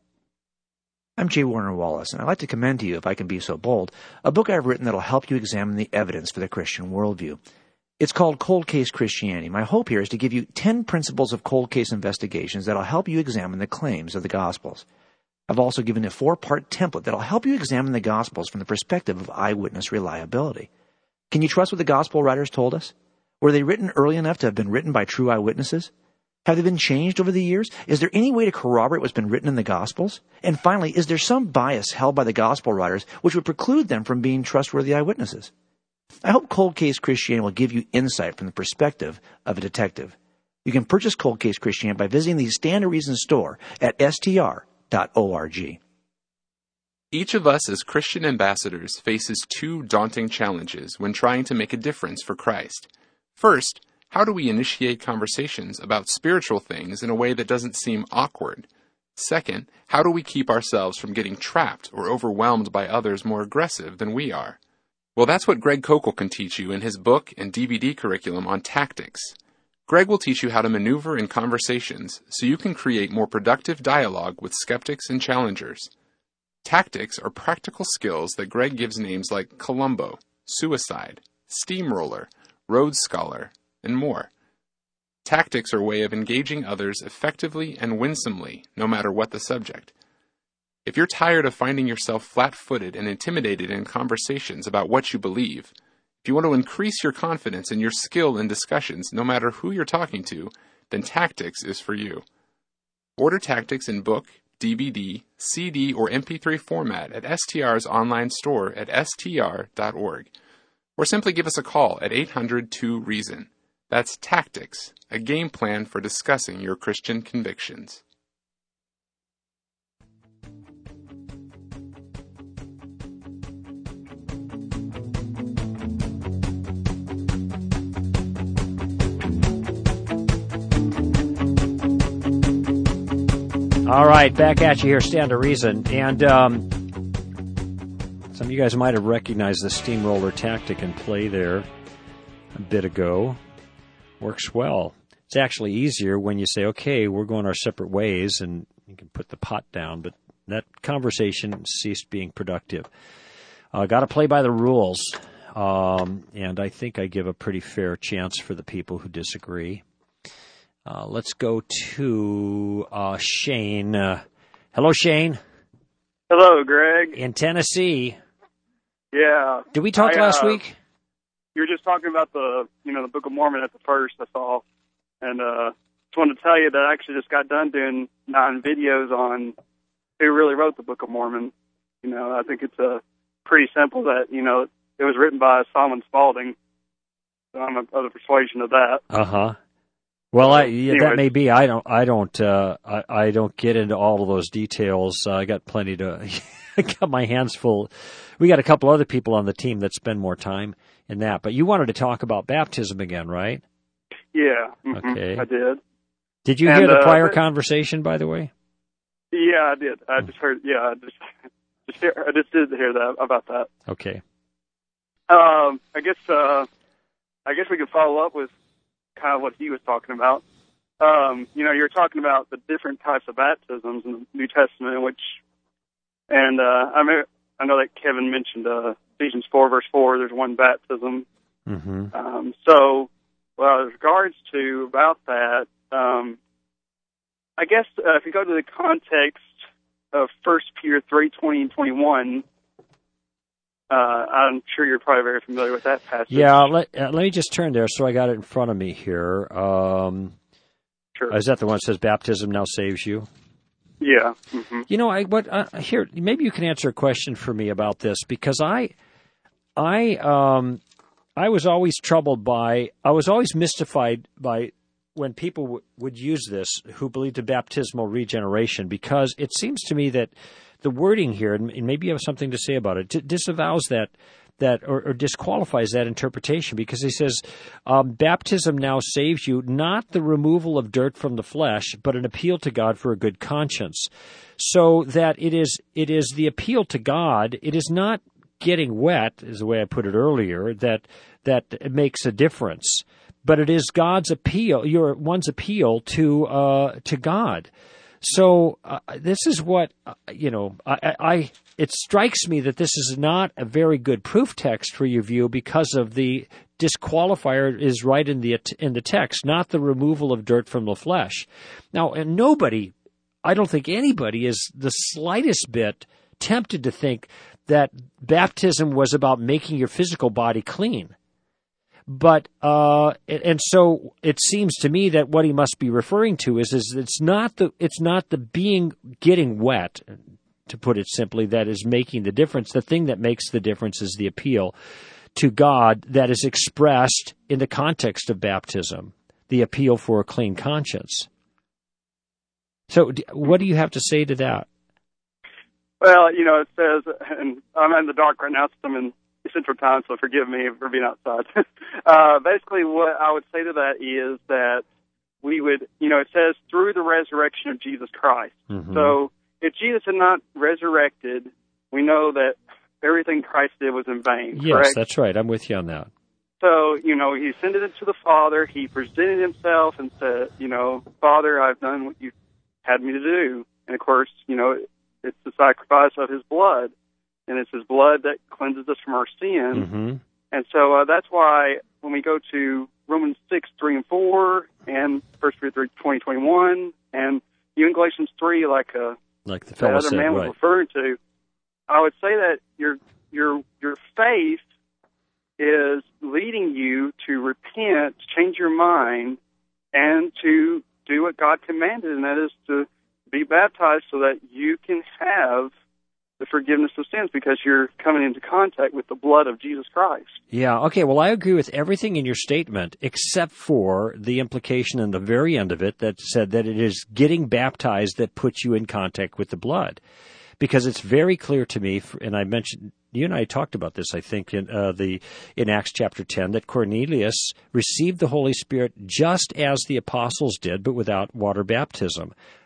I'm J. Warner Wallace, and I'd like to commend to you, if I can be so bold, a book I've written that will help you examine the evidence for the Christian worldview. It's called Cold Case Christianity. My hope here is to give you ten principles of cold case investigations that will help you examine the claims of the Gospels. I've also given a four-part template that will help you examine the Gospels from the perspective of eyewitness reliability. Can you trust what the Gospel writers told us? Were they written early enough to have been written by true eyewitnesses? Have they been changed over the years? Is there any way to corroborate what's been written in the Gospels? And finally, is there some bias held by the Gospel writers which would preclude them from being trustworthy eyewitnesses? I hope Cold Case Christianity will give you insight from the perspective of a detective. You can purchase Cold Case Christianity by visiting the Stand to Reason store at S T R dot org.
Each of us as Christian ambassadors faces two daunting challenges when trying to make a difference for Christ. First, how do we initiate conversations about spiritual things in a way that doesn't seem awkward? Second, how do we keep ourselves from getting trapped or overwhelmed by others more aggressive than we are? Well, that's what Greg Koukl can teach you in his book and D V D curriculum on tactics. Greg will teach you how to maneuver in conversations so you can create more productive dialogue with skeptics and challengers. Tactics are practical skills that Greg gives names like Columbo, Suicide, Steamroller, Rhodes Scholar, and more. Tactics are a way of engaging others effectively and winsomely, no matter what the subject. If you're tired of finding yourself flat-footed and intimidated in conversations about what you believe, if you want to increase your confidence and your skill in discussions, no matter who you're talking to, then Tactics is for you. Order Tactics in book, D V D, C D, or M P three format at S T R's online store at S T R dot org. Or simply give us a call at eight hundred two reason. That's Tactics, a game plan for discussing your Christian convictions.
All right, back at you here, Stand to Reason. And um, some of you guys might have recognized the steamroller tactic in play there a bit ago. Works well. It's actually easier when you say, okay, we're going our separate ways, and you can put the pot down. But that conversation ceased being productive. Uh, got to play by the rules. Um, and I think I give a pretty fair chance for the people who disagree. Uh, let's go to uh, Shane. Uh, hello, Shane.
Hello, Greg.
In Tennessee.
Yeah.
Did we talk
I,
last
uh,
week?
You were just talking about the, you know, the Book of Mormon at the first, I saw. And uh, just wanted to tell you that I actually just got done doing nine videos on who really wrote the Book of Mormon. You know, I think it's uh, pretty simple that, you know, it was written by Solomon Spaulding. So I'm of the persuasion of that.
Uh-huh. Well, I, yeah,
Anyway.
that may be. I don't. I don't. Uh, I, I don't get into all of those details. Uh, I got plenty to. I got my hands full. We got a couple other people on the team that spend more time in that. But you wanted to talk about baptism again, right?
Yeah. Mm-hmm,
Okay.
I did.
Did you
And,
hear the
uh,
prior
but-
conversation, by the way?
Yeah, I did. I just heard, yeah, I just, just hear, I just did hear that, about that.
Okay.
Um, I guess, uh, I guess we could follow up with kind of what he was talking about. Um, you know, you're talking about the different types of baptisms in the New Testament, which, and, uh, I mean, I know that Kevin mentioned, uh, Ephesians four verse four, there's one baptism.
Mm-hmm.
Um, so, well, with regards to about that, um, I guess, uh, if you go to the context of First Peter three, twenty and twenty-one, Uh, I'm sure you're probably very familiar with that passage.
Yeah, let, uh, let me just turn there so I got it in front of me here. Um,
Sure.
is that the one that says baptism now saves you?
Yeah. Mm-hmm.
You know, I what uh, here maybe you can answer a question for me about this, because I, I, um, I was always troubled by, I was always mystified by when people w- would use this who believed in baptismal regeneration, because it seems to me that the wording here, and maybe you have something to say about it, d- disavows that that or, or disqualifies that interpretation, because he says um, baptism now saves you, not the removal of dirt from the flesh, but an appeal to God for a good conscience. So that it is it is the appeal to God. It is not getting wet, is the way I put it earlier, that that makes a difference, but it is God's appeal, your one's appeal to uh, to God. So uh, this is what, uh, you know, I, I, it strikes me that this is not a very good proof text for your view, because of the disqualifier is right in the in the text, not the removal of dirt from the flesh. Now, and nobody, I don't think anybody is the slightest bit tempted to think that baptism was about making your physical body clean. But uh, and so it seems to me that what he must be referring to is is it's not the it's not the being getting wet, to put it simply, that is making the difference. The thing that makes the difference is the appeal to God that is expressed in the context of baptism, the appeal for a clean conscience. So, what do you have to say to that?
Well, you know, it says, and I'm in the dark right now, so I'm in Central Time, so forgive me for being outside. uh, basically, what I would say to that is that we would, you know, it says through the resurrection of Jesus Christ.
Mm-hmm.
So if Jesus had not resurrected, we know that everything Christ did was in vain.
Yes,
correct?
That's right. I'm with you on that.
So, you know, he ascended it to the Father. He presented himself and said, you know, Father, I've done what you had me to do. And, of course, you know, it's the sacrifice of his blood. And it's his blood that cleanses us from our sin.
Mm-hmm.
And so uh, that's why when we go to Romans six, three, and four, and First Peter three, twenty, twenty-one, and even Galatians three, like, uh,
like the
the
fellow
other
said,
man
right.
was referring to, I would say that your your your faith is leading you to repent, to change your mind, and to do what God commanded, and that is to be baptized so that you can have the forgiveness of sins, because you're coming into contact with the blood of Jesus Christ.
Yeah, okay, well, I agree with everything in your statement, except for the implication in the very end of it that said that it is getting baptized that puts you in contact with the blood. Because it's very clear to me, and I mentioned, you and I talked about this, I think, in uh, the in Acts chapter ten, that Cornelius received the Holy Spirit just as the apostles did, but without water baptism.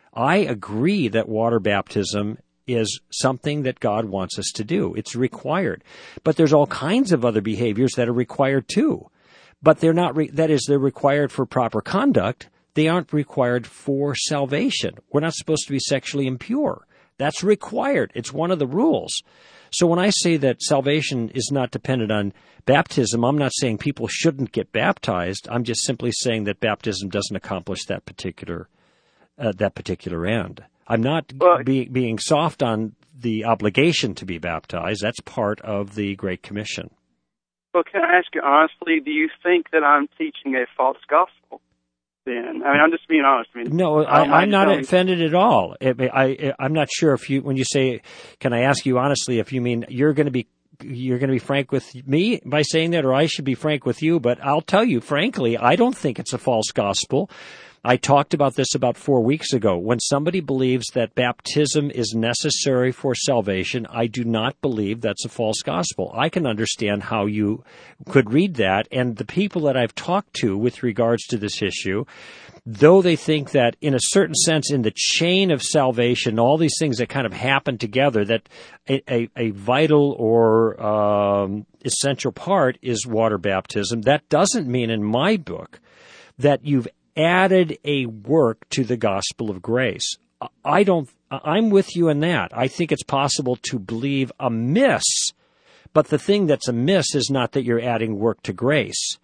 I agree that water baptism is something that God wants us to do. It's required. But there's all kinds of other behaviors that are required too. But they're not, re- that is, they're required for proper conduct. They aren't required for salvation. We're not supposed to be sexually impure. That's required. It's one of the rules. So when I say that salvation is not dependent on baptism, I'm not saying people shouldn't get baptized. I'm just simply saying that baptism doesn't accomplish that particular uh, that particular end. I'm not well, be, being soft on the obligation to be baptized. That's part of the Great Commission.
Well, can I ask you honestly, do you think that I'm teaching a false gospel then? I mean, I'm just being honest. I mean,
no, I, I'm, I'm not offended at all. I, I, I'm not sure if you, when you say, can I ask you honestly, if you mean you're going to be you're going to be frank with me by saying that, or I should be frank with you, but I'll tell you, frankly, I don't think it's a false gospel. I talked about this about four weeks ago. When somebody believes that baptism is necessary for salvation, I do not believe that's a false gospel. I can understand how you could read that, and the people that I've talked to with regards to this issue, though they think that in a certain sense in the chain of salvation, all these things that kind of happen together, that a, a, a vital or um, essential part is water baptism, that doesn't mean in my book that you've added a work to the gospel of grace. I don't, I'm with you in that. I think it's possible to believe amiss, but the thing that's amiss is not that you're adding work to grace.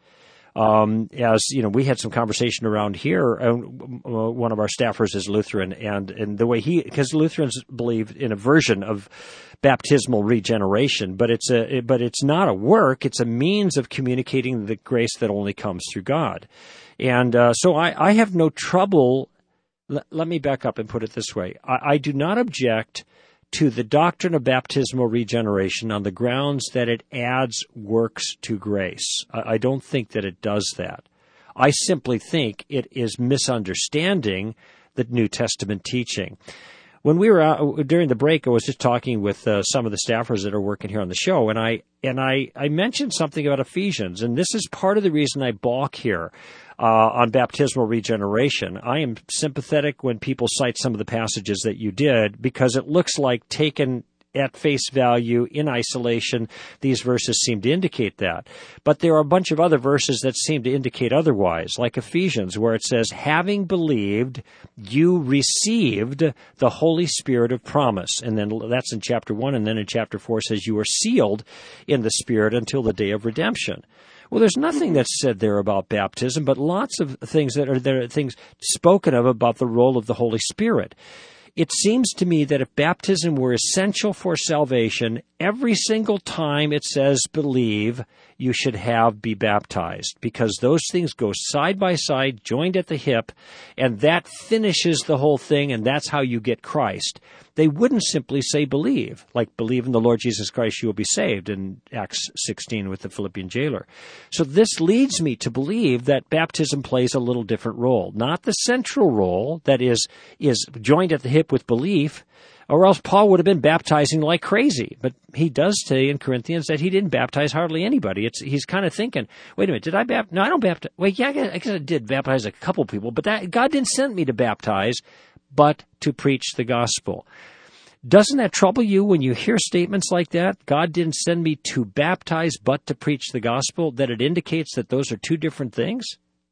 Um, as you know, we had some conversation around here. Uh, one of our staffers is Lutheran, and, and the way he, because Lutherans believe in a version of baptismal regeneration, but it's a, but it's not a work. It's a means of communicating the grace that only comes through God. And uh, so I, I have no trouble. L- let me back up and put it this way. I, I do not object to the doctrine of baptismal regeneration on the grounds that it adds works to grace. I, I don't think that it does that. I simply think it is misunderstanding the New Testament teaching. When we were out during the break, I was just talking with uh, some of the staffers that are working here on the show, and I and I, I mentioned something about Ephesians, and this is part of the reason I balk here uh, on baptismal regeneration. I am sympathetic when people cite some of the passages that you did, because it looks like taken at face value, in isolation, these verses seem to indicate that. But there are a bunch of other verses that seem to indicate otherwise, like Ephesians, where it says, having believed, you received the Holy Spirit of promise. And then that's in chapter one, and then in chapter four says, you are sealed in the Spirit until the day of redemption. Well, there's nothing that's said there about baptism, but lots of things that are there, are things spoken of about the role of the Holy Spirit. It seems to me that if baptism were essential for salvation, every single time it says believe, you should have be baptized, because those things go side by side, joined at the hip, and that finishes the whole thing, and that's how you get Christ. They wouldn't simply say believe, like believe in the Lord Jesus Christ, you will be saved, in Acts sixteen with the Philippian jailer. So this leads me to believe that baptism plays a little different role, not the central role that is is joined at the hip with belief, or else Paul would have been baptizing like crazy. But he does say in Corinthians that he didn't baptize hardly anybody. It's he's kind of thinking, wait a minute, did I baptize? No, I don't baptize. Wait, yeah, I guess, I guess I did baptize a couple people, but that God didn't send me to baptize, but to preach the gospel. Doesn't that trouble you when you hear statements like that? God didn't send me to baptize, but to preach the gospel, that it indicates that those are two different things?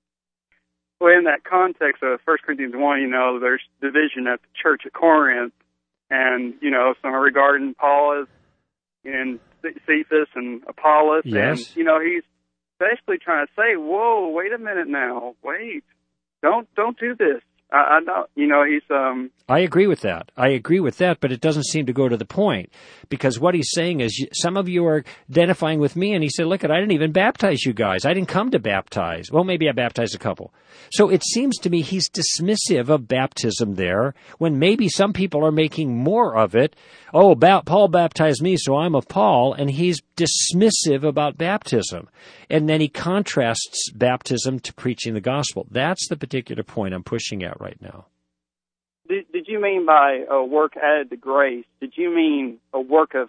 Well, in that context of First Corinthians one, you know, there's division at the church at Corinth, and, you know, some are regarding Paul as in Cephas and Apollos.
Yes.
And, you know, he's basically trying to say, whoa, wait a minute now. Wait. Don't don't do this. I, I know, you know, he's... um.
I agree with that. I agree with that, but it doesn't seem to go to the point, because what he's saying is some of you are identifying with me, and he said, look, I didn't even baptize you guys. I didn't come to baptize. Well, maybe I baptized a couple. So it seems to me he's dismissive of baptism there, when maybe some people are making more of it. Oh, ba- Paul baptized me, so I'm of Paul, and he's dismissive about baptism. And then he contrasts baptism to preaching the gospel. That's the particular point I'm pushing at right now.
Did, did you mean by a work added to grace, did you mean a work of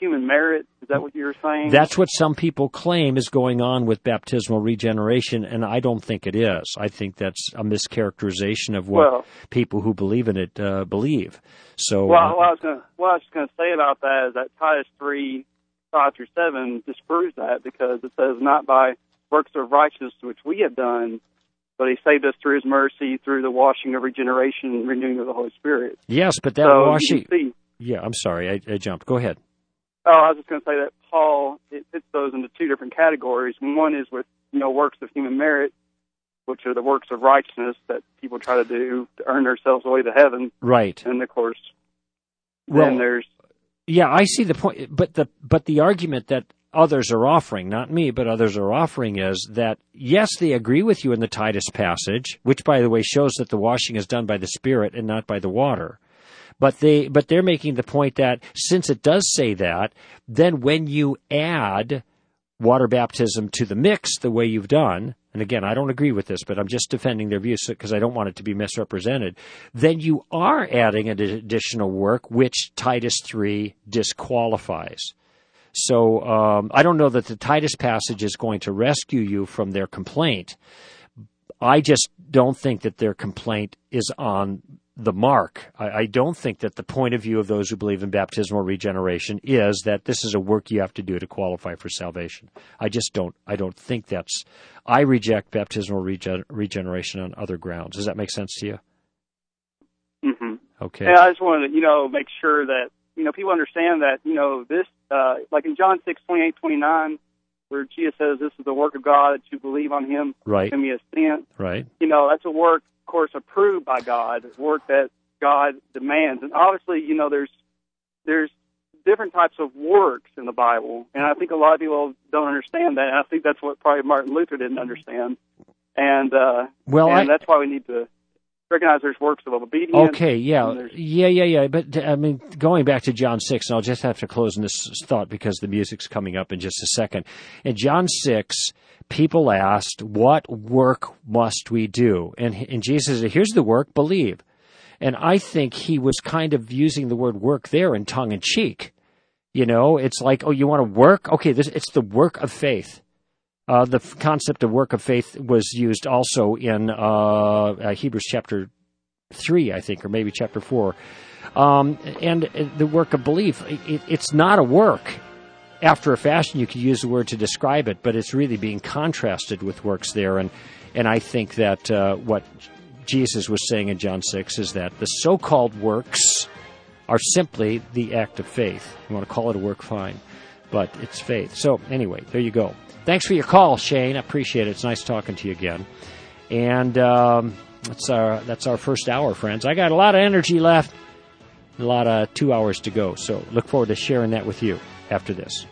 human merit? Is that what you were saying?
That's what some people claim is going on with baptismal regeneration, and I don't think it is. I think that's a mischaracterization of what
well,
people who believe in it uh, believe. So,
well,
uh,
what I was gonna, what I was going to say about that is that Titus three, five through seven disproves that, because it says, not by works of righteousness which we have done, but he saved us through his mercy, through the washing of regeneration and renewing of the Holy Spirit.
Yes, but that
so
washing...
See,
yeah, I'm sorry, I, I jumped. Go ahead.
Oh, I was just going to say that Paul, it fits those into two different categories. One is with, you know, works of human merit, which are the works of righteousness that people try to do to earn themselves way to heaven.
Right.
And, of course,
well,
then there's...
Yeah, I see the point, but the but the argument that others are offering, not me, but others are offering, is that, yes, they agree with you in the Titus passage, which, by the way, shows that the washing is done by the Spirit and not by the water. But they, but they're making the point that since it does say that, then when you add water baptism to the mix the way you've done, and again, I don't agree with this, but I'm just defending their views because I don't want it to be misrepresented, then you are adding an additional work which Titus three disqualifies. So um, I don't know that the Titus passage is going to rescue you from their complaint. I just don't think that their complaint is on the mark. I, I don't think that the point of view of those who believe in baptismal regeneration is that this is a work you have to do to qualify for salvation. I just don't. I don't think that's. I reject baptismal regen, regeneration on other grounds. Does that make sense to you?
Mm-hmm.
Okay.
Yeah, I just wanted to, you know, make sure that, you know, people understand that, you know, this, uh, like in John six, twenty-eight, twenty-nine, where Jesus says, this is the work of God, that you believe on him,
right,
and he has sent.
Right.
You know, that's a work, of course, approved by God, work that God demands. And obviously, you know, there's there's different types of works in the Bible, and I think a lot of people don't understand that, and I think that's what probably Martin Luther didn't understand. And, uh,
well,
and
I...
that's why we need to recognize there's works of obedience.
Okay, yeah, yeah, yeah, yeah. But, I mean, going back to John six, and I'll just have to close in this thought because the music's coming up in just a second. In John six, people asked, what work must we do? And, and Jesus said, here's the work, believe. And I think he was kind of using the word work there in tongue-in-cheek. You know, it's like, oh, you want to work? Okay, this, it's the work of faith. Uh, the f- concept of work of faith was used also in uh, uh, Hebrews chapter three, I think, or maybe chapter four. Um, and uh, the work of belief, it, it's not a work. After a fashion, you could use the word to describe it, but it's really being contrasted with works there. And, and I think that uh, what Jesus was saying in John six is that the so-called works are simply the act of faith. You want to call it a work, fine, but it's faith. So anyway, there you go. Thanks for your call, Shane. I appreciate it. It's nice talking to you again. And um, that's our that's our first hour, friends. I got a lot of energy left, a lot of two hours to go. So look forward to sharing that with you after this.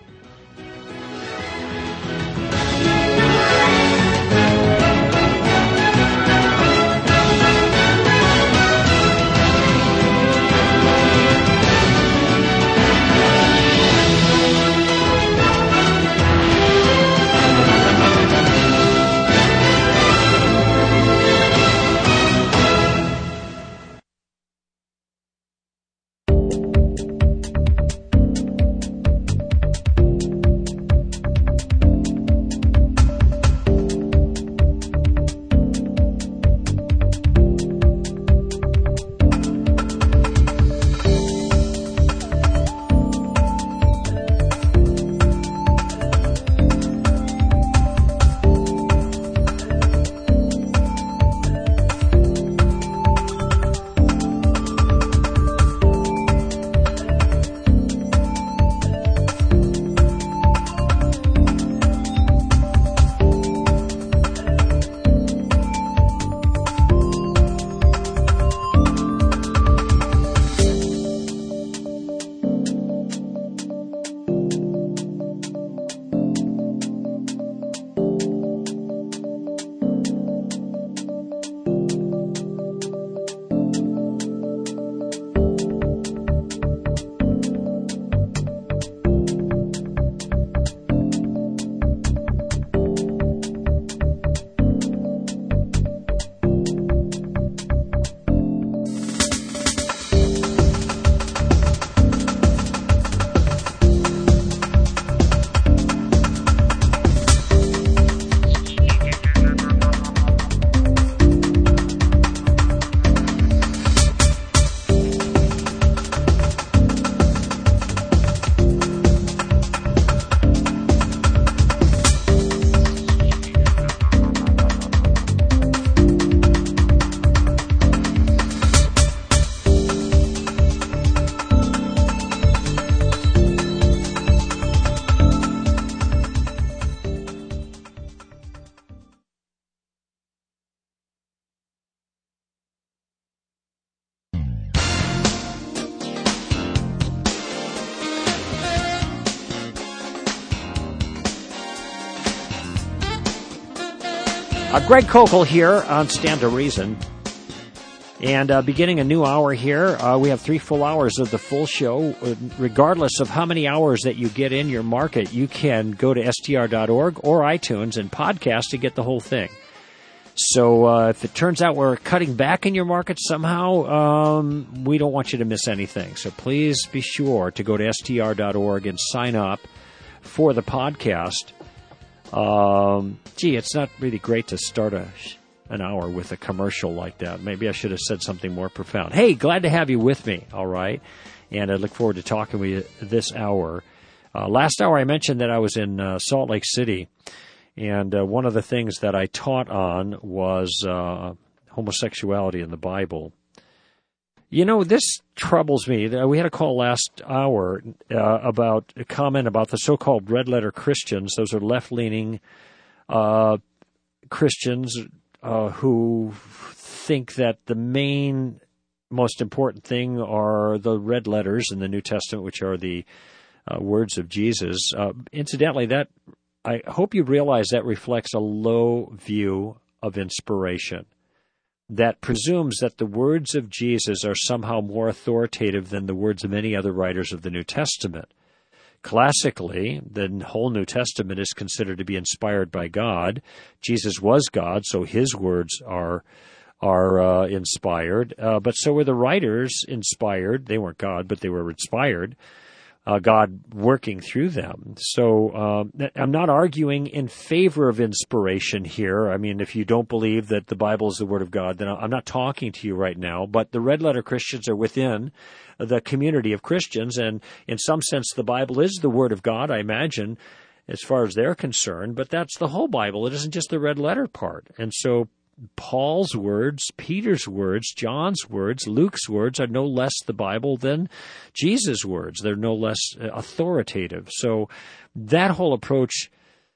Uh, Greg Kokel here on Stand to Reason. And uh, beginning a new hour here, uh, we have three full hours of the full show. Uh, regardless of how many hours that you get in your market, you can go to S T R dot org or iTunes and podcast to get the whole thing. So uh, if it turns out we're cutting back in your market somehow, um, we don't want you to miss anything. So please be sure to go to S T R dot org and sign up for the podcast. Um, gee, it's not really great to start a... an hour with a commercial like that. Maybe I should have said something more profound. Hey, glad to have you with me, all right? And I look forward to talking with you this hour. Uh, last hour I mentioned that I was in uh, Salt Lake City, and uh, one of the things that I taught on was uh, homosexuality in the Bible. You know, this troubles me. We had a call last hour uh, about a comment about the so-called red-letter Christians. Those are left-leaning uh, Christians Uh, who think that the main, most important thing are the red letters in the New Testament, which are the uh, words of Jesus. Uh, incidentally, that I hope you realize that reflects a low view of inspiration that presumes that the words of Jesus are somehow more authoritative than the words of many other writers of the New Testament. Classically, the whole New Testament is considered to be inspired by God. Jesus was God, so his words are are uh, inspired. Uh, but so were the writers inspired. They weren't God, but they were inspired. Uh, God working through them. So um, I'm not arguing in favor of inspiration here. I mean, if you don't believe that the Bible is the Word of God, then I'm not talking to you right now. But the red letter Christians are within the community of Christians, and in some sense the Bible is the Word of God, I imagine, as far as they're concerned. But that's the whole Bible. It isn't just the red letter part. And so Paul's words, Peter's words, John's words, Luke's words are no less the Bible than Jesus' words. They're no less authoritative. So that whole approach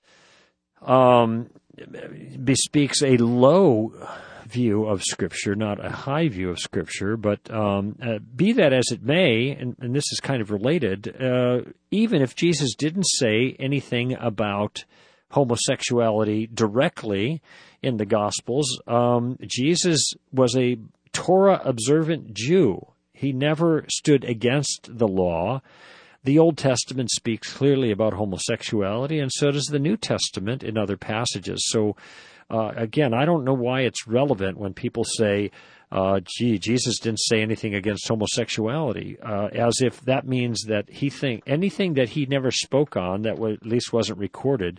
um, bespeaks a low view of Scripture, not a high view of Scripture. But um, uh, be that as it may, and, and this is kind of related, uh, even if Jesus didn't say anything about homosexuality directly in the Gospels, um, Jesus was a Torah-observant Jew. He never stood against the law. The Old Testament speaks clearly about homosexuality, and so does the New Testament in other passages. So, uh, again, I don't know why it's relevant when people say, uh, gee, Jesus didn't say anything against homosexuality, uh, as if that means that he think anything that he never spoke on, that w- at least wasn't recorded,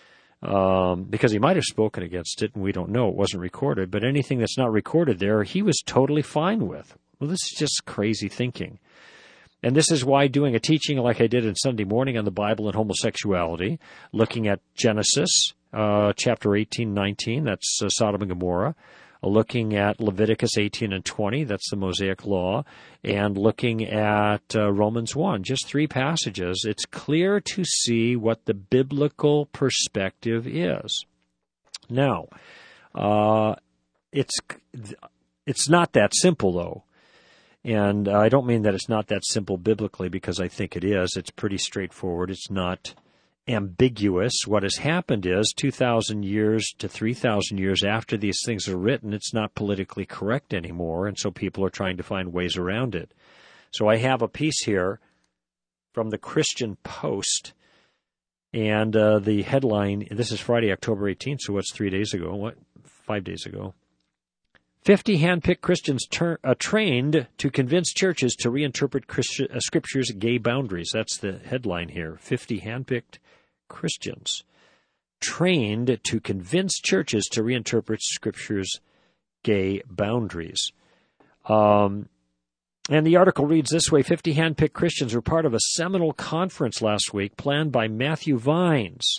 Um, because he might have spoken against it, and we don't know. It wasn't recorded. But anything that's not recorded there, he was totally fine with. Well, this is just crazy thinking. And this is why doing a teaching like I did on Sunday morning on the Bible and homosexuality, looking at Genesis uh, chapter eighteen, nineteen, that's uh, Sodom and Gomorrah, looking at Leviticus eighteen and twenty, that's the Mosaic Law, and looking at uh, Romans one, just three passages, it's clear to see what the biblical perspective is. Now, uh, it's it's not that simple, though. And I don't mean that it's not that simple biblically, because I think it is. It's pretty straightforward. It's not ambiguous. What has happened is two thousand years to three thousand years after these things are written, it's not politically correct anymore, and so people are trying to find ways around it. So I have a piece here from the Christian Post, and uh, the headline, this is Friday, October eighteenth, so what's three days ago? What? Five days ago. fifty hand-picked Christians ter- uh, trained to convince churches to reinterpret Christi- uh, Scripture's gay boundaries. That's the headline here. fifty hand-picked Christians trained to convince churches to reinterpret Scripture's gay boundaries. Um, and the article reads this way: fifty hand-picked Christians were part of a seminal conference last week planned by Matthew Vines,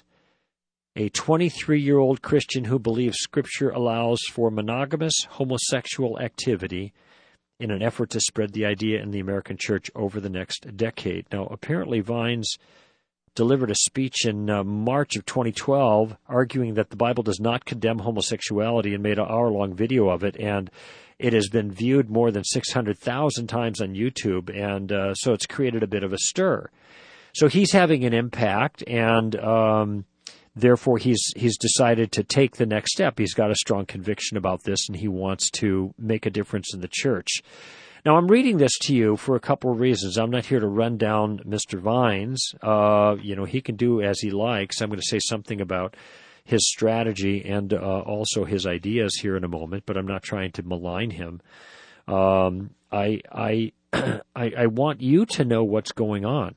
a twenty-three-year-old Christian who believes Scripture allows for monogamous homosexual activity in an effort to spread the idea in the American church over the next decade. Now, apparently Vines delivered a speech in uh, March of twenty twelve arguing that the Bible does not condemn homosexuality and made an hour-long video of it, and it has been viewed more than six hundred thousand times on YouTube, and uh, so it's created a bit of a stir. So he's having an impact, and um, therefore, he's he's decided to take the next step. He's got a strong conviction about this, and he wants to make a difference in the church. Now, I'm reading this to you for a couple of reasons. I'm not here to run down Mister Vines. Uh, you know, he can do as he likes. I'm going to say something about his strategy and uh, also his ideas here in a moment, but I'm not trying to malign him. Um, I, I, I, I want you to know what's going on,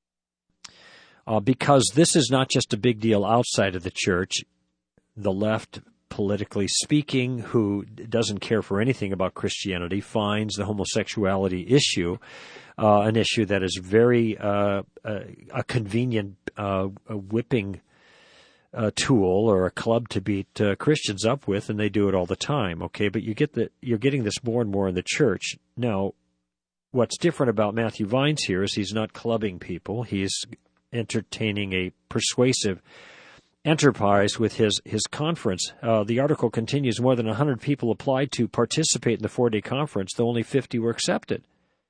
uh, because this is not just a big deal outside of the church. The left, politically speaking, who doesn't care for anything about Christianity, finds the homosexuality issue uh, an issue that is very uh, a, a convenient uh, a whipping a tool or a club to beat uh, Christians up with, and they do it all the time. Okay, but you get the you're getting this more and more in the church now. What's different about Matthew Vines here is he's not clubbing people; he's entertaining a persuasive enterprise with his his conference. Uh, the article continues: more than one hundred people applied to participate in the four-day conference, though only fifty were accepted.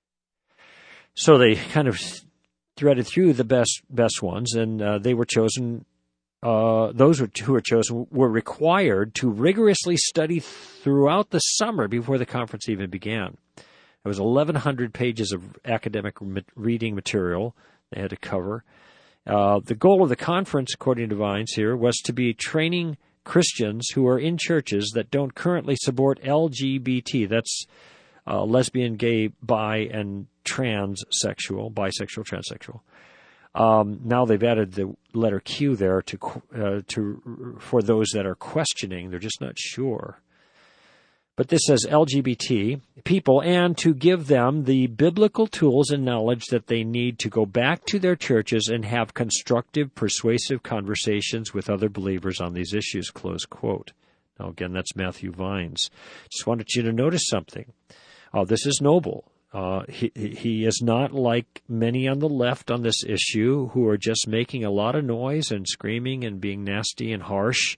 So they kind of threaded through the best best ones, and uh, they were chosen. Uh, those who were chosen were required to rigorously study throughout the summer before the conference even began. It was eleven hundred pages of academic reading material they had to cover. Uh, the goal of the conference, according to Vines here, was to be training Christians who are in churches that don't currently support L G B T. That's uh, lesbian, gay, bi, and transsexual, bisexual, transsexual. Um, now they've added the letter Q there to uh, to for those that are questioning. They're just not sure. But this says L G B T people, and to give them the biblical tools and knowledge that they need to go back to their churches and have constructive, persuasive conversations with other believers on these issues, close quote. Now, again, that's Matthew Vines. Just wanted you to notice something. Oh, this is noble. Uh, he, he is not like many on the left on this issue who are just making a lot of noise and screaming and being nasty and harsh.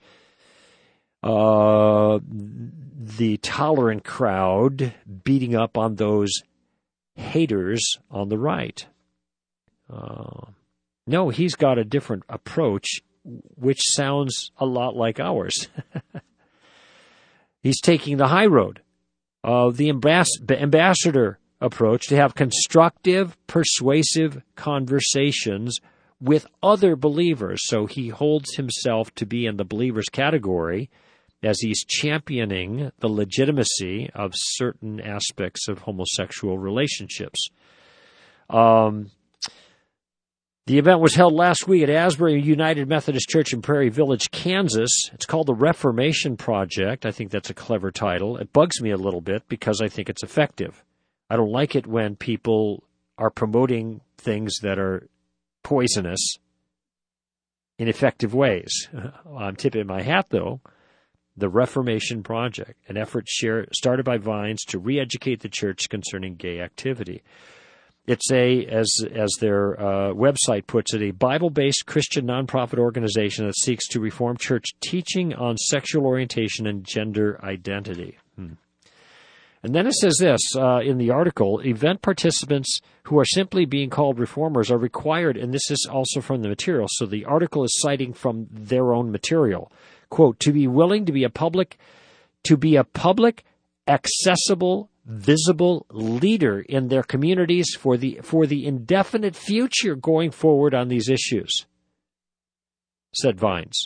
Uh, the tolerant crowd beating up on those haters on the right. Uh, no, he's got a different approach, which sounds a lot like ours. He's taking the high road of the ambass- ambassador approach to have constructive, persuasive conversations with other believers. So he holds himself to be in the believers category as he's championing the legitimacy of certain aspects of homosexual relationships. Um, the event was held last week at Asbury United Methodist Church in Prairie Village, Kansas. It's called the Reformation Project. I think that's a clever title. It bugs me a little bit because I think it's effective. I don't like it when people are promoting things that are poisonous in effective ways. I'm tipping my hat, though. The Reformation Project, an effort share, started by Vines to re-educate the church concerning gay activity. It's a, as as their uh, website puts it, a Bible-based Christian nonprofit organization that seeks to reform church teaching on sexual orientation and gender identity. Hmm. And then it says this uh, in the article: event participants who are simply being called reformers are required, and this is also from the material, so the article is citing from their own material, quote, to be willing to be a public, to be a public, accessible, visible leader in their communities for the for the indefinite future going forward on these issues, said Vines.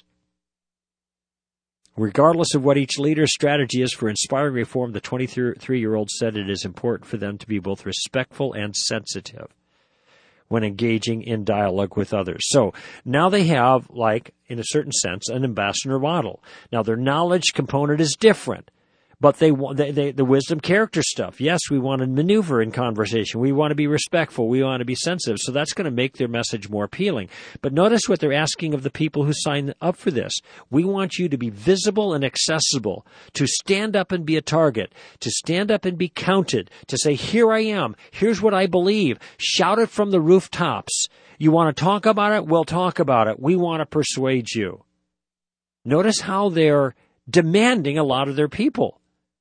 Regardless of what each leader's strategy is for inspiring reform, the twenty-three-year-old said it is important for them to be both respectful and sensitive when engaging in dialogue with others. So now they have, like, in a certain sense, an ambassador model. Now their knowledge component is different, but they want they, they, the wisdom character stuff. Yes, we want to maneuver in conversation. We want to be respectful. We want to be sensitive. So that's going to make their message more appealing. But notice what they're asking of the people who sign up for this. We want you to be visible and accessible, to stand up and be a target, to stand up and be counted, to say, here I am. Here's what I believe. Shout it from the rooftops. You want to talk about it? We'll talk about it. We want to persuade you. Notice how they're demanding a lot of their people.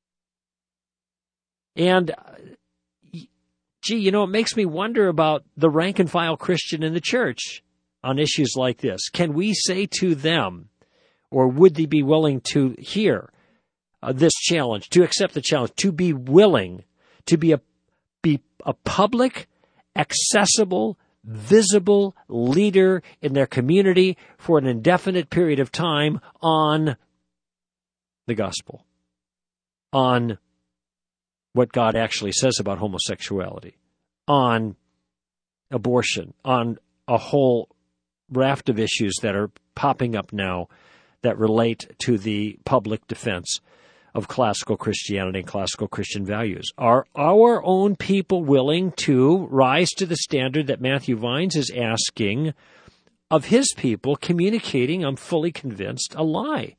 And, gee, you know, it makes me wonder about the rank and file Christian in the church. on issues like this? Can we say to them, or would they be willing to hear uh, this challenge, to accept the challenge, to be willing to be a be a public, accessible, visible leader in their community for an indefinite period of time on the gospel, on what God actually says about homosexuality, on abortion, on a whole raft of issues that are popping up now that relate to the public defense of classical Christianity and classical Christian values. Are our own people willing to rise to the standard that Matthew Vines is asking of his people, communicating, I'm fully convinced, a lie?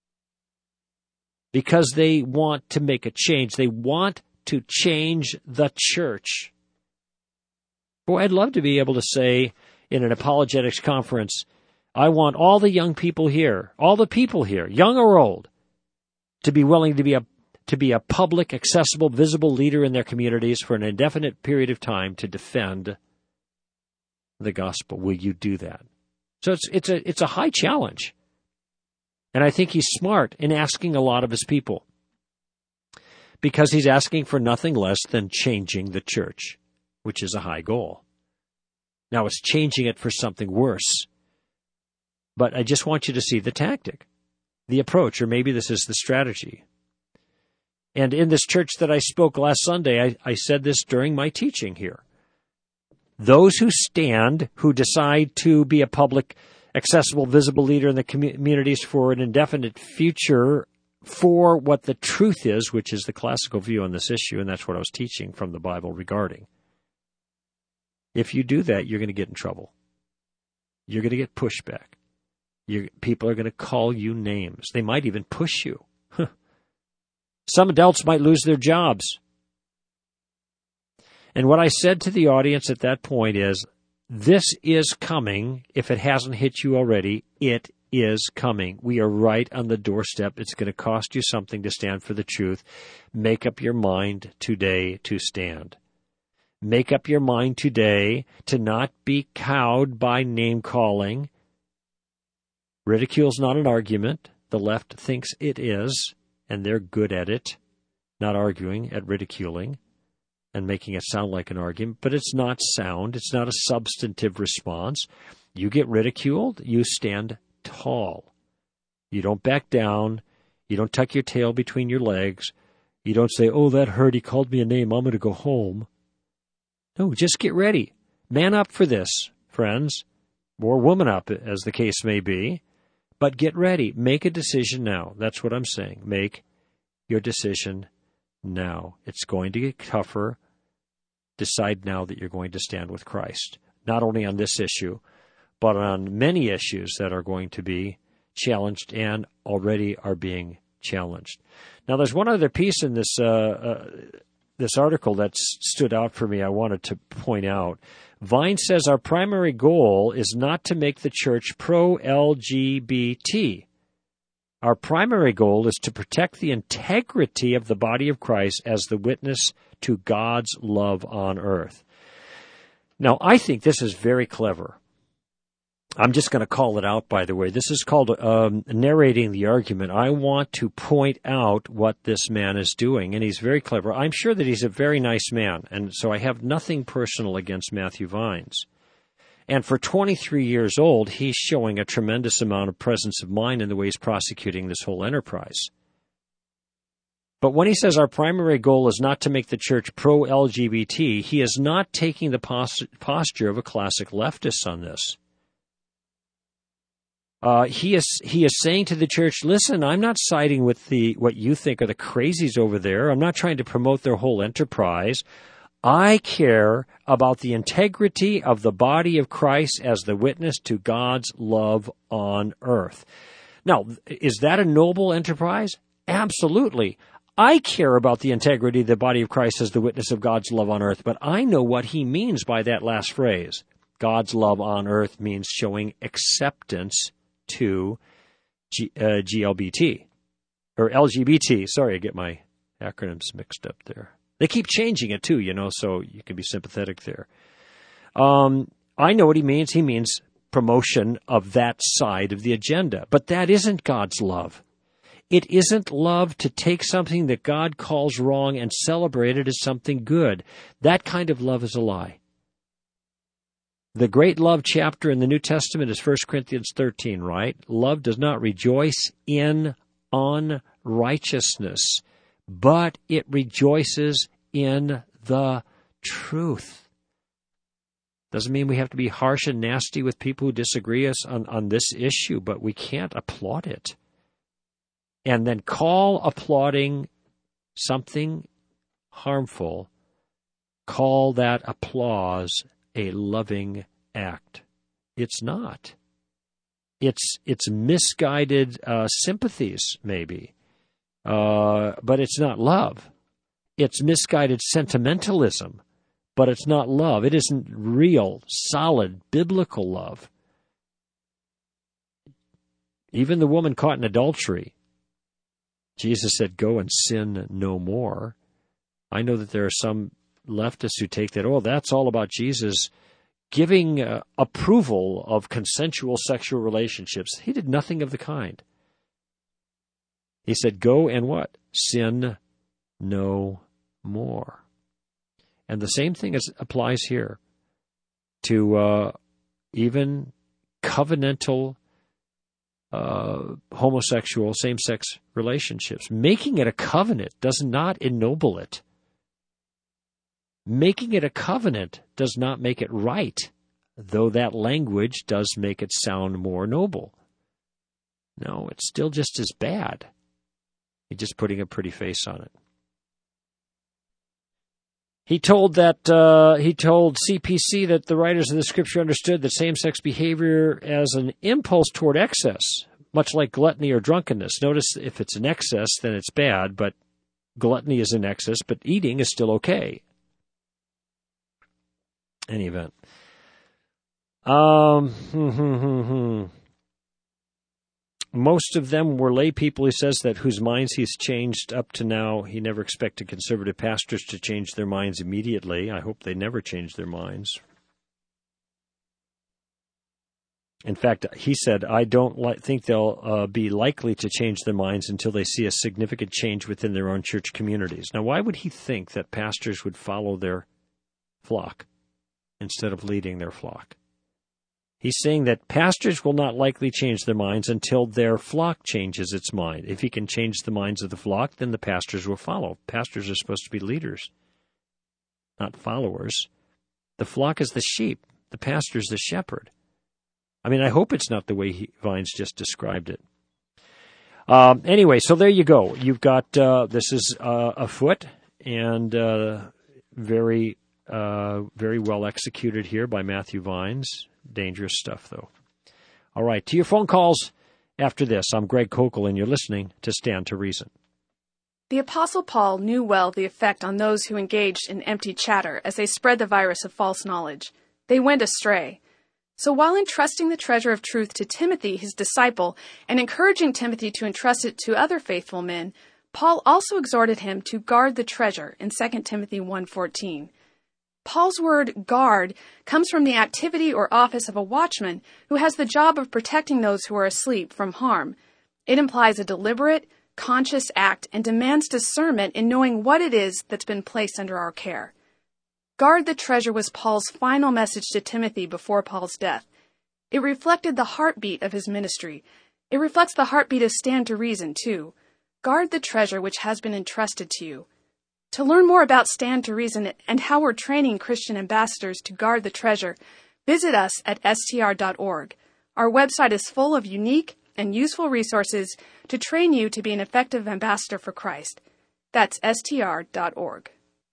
Because they want to make a change. They want to change the church. Boy, I'd love to be able to say in an apologetics conference, I want all the young people here, all the people here, young or old, to be willing to be a to be a public, accessible, visible leader in their communities for an indefinite period of time to defend the gospel. Will you do that? So it's it's a it's a high challenge. And I think he's smart in asking a lot of his people, because he's asking for nothing less than changing the church, which is a high goal. Now it's changing it for something worse. But I just want you to see the tactic, the approach, or maybe this is the strategy. And in this church that I spoke last Sunday, I, I said this during my teaching here. Those who stand, who decide to be a public, accessible, visible leader in the communities for an indefinite future for what the truth is, which is the classical view on this issue, and that's what I was teaching from the Bible regarding. If you do that, you're going to get in trouble. You're going to get pushback. You, people are going to call you names. They might even push you. Some adults might lose their jobs. And what I said to the audience at that point is, this is coming. If it hasn't hit you already, it is coming. We are right on the doorstep. It's going to cost you something to stand for the truth. Make up your mind today to stand. Make up your mind today to not be cowed by name-calling. Ridicule's not an argument. The left thinks it is, and they're good at it, not arguing, at ridiculing and making it sound like an argument. But it's not sound. It's not a substantive response. You get ridiculed, you stand tall. You don't back down. You don't tuck your tail between your legs. You don't say, oh, that hurt. He called me a name. I'm going to go home. No, just get ready. Man up for this, friends, or woman up, as the case may be. But get ready. Make a decision now. That's what I'm saying. Make your decision now. It's going to get tougher. Decide now that you're going to stand with Christ, not only on this issue, but on many issues that are going to be challenged and already are being challenged. Now, there's one other piece in this uh, uh, this article that stood out for me I wanted to point out. Vine says our primary goal is not to make the church pro-L G B T. Our primary goal is to protect the integrity of the body of Christ as the witness to God's love on earth. Now, I think this is very clever. I'm just going to call it out, by the way. This is called um, narrating the argument. I want to point out what this man is doing, and he's very clever. I'm sure that he's a very nice man, and so I have nothing personal against Matthew Vines. And for twenty-three years old, he's showing a tremendous amount of presence of mind in the way he's prosecuting this whole enterprise. But when he says our primary goal is not to make the church pro-L G B T, he is not taking the post- posture of a classic leftist on this. Uh, he is he is saying to the church, listen, I'm not siding with the what you think are the crazies over there. I'm not trying to promote their whole enterprise. I care about the integrity of the body of Christ as the witness to God's love on earth. Now, is that a noble enterprise? Absolutely. I care about the integrity of the body of Christ as the witness of God's love on earth, but I know what he means by that last phrase. God's love on earth means showing acceptance to G, uh, G L B T, or L G B T. Sorry, I get my acronyms mixed up there. They keep changing it too, you know, so you can be sympathetic there. Um, I know what he means. He means promotion of that side of the agenda. But that isn't God's love. It isn't love to take something that God calls wrong and celebrate it as something good. That kind of love is a lie. The great love chapter in the New Testament is First Corinthians thirteen, right? Love does not rejoice in unrighteousness, but it rejoices in the truth. Doesn't mean we have to be harsh and nasty with people who disagree us on, on this issue, but we can't applaud it. And then call applauding something harmful, call that applause a loving act. It's not. It's it's misguided uh, sympathies, maybe, uh, but it's not love. It's misguided sentimentalism, but it's not love. It isn't real, solid, biblical love. Even the woman caught in adultery, Jesus said, "Go and sin no more." I know that there are some leftists who take that, oh, that's all about Jesus giving uh, approval of consensual sexual relationships. He did nothing of the kind. He said, go and what? Sin no more. And the same thing is, applies here to uh, even covenantal uh, homosexual same-sex relationships. Making it a covenant does not ennoble it. Making it a covenant does not make it right, though that language does make it sound more noble. No, it's still just as bad. You're just putting a pretty face on it. He told that uh, he told C P C that the writers of the Scripture understood that same-sex behavior as an impulse toward excess, much like gluttony or drunkenness. Notice if it's an excess, then it's bad, but gluttony is an excess, but eating is still okay. Any event. Um, hmm, hmm, hmm, hmm. Most of them were lay people, he says, that whose minds he's changed up to now. He never expected conservative pastors to change their minds immediately. I hope they never change their minds. In fact, he said, I don't li- think they'll uh, be likely to change their minds until they see a significant change within their own church communities. Now, why would he think that pastors would follow their flock instead of leading their flock? He's saying that pastors will not likely change their minds until their flock changes its mind. If he can change the minds of the flock, then the pastors will follow. Pastors are supposed to be leaders, not followers. The flock is the sheep. The pastor is the shepherd. I mean, I hope it's not the way he, Vines just described it. Um, anyway, so there you go. You've got, uh, this is uh, afoot and uh, very, uh, very well executed here by Matthew Vines. Dangerous stuff, though. All right, to your phone calls after this. I'm Greg Kokel, and you're listening to Stand to Reason.
The Apostle Paul knew well the effect on those who engaged in empty chatter as they spread the virus of false knowledge. They went astray. So while entrusting the treasure of truth to Timothy, his disciple, and encouraging Timothy to entrust it to other faithful men, Paul also exhorted him to guard the treasure in Second Timothy one fourteen. Paul's word guard comes from the activity or office of a watchman who has the job of protecting those who are asleep from harm. It implies a deliberate, conscious act and demands discernment in knowing what it is that's been placed under our care. Guard the treasure was Paul's final message to Timothy before Paul's death. It reflected the heartbeat of his ministry. It reflects the heartbeat of Stand to Reason, too. Guard the treasure which has been entrusted to you. To learn more about Stand to Reason and how we're training Christian ambassadors to guard the treasure, visit us at S T R dot org. Our website is full of unique and useful resources to train you to be an effective ambassador for Christ. That's S T R dot org.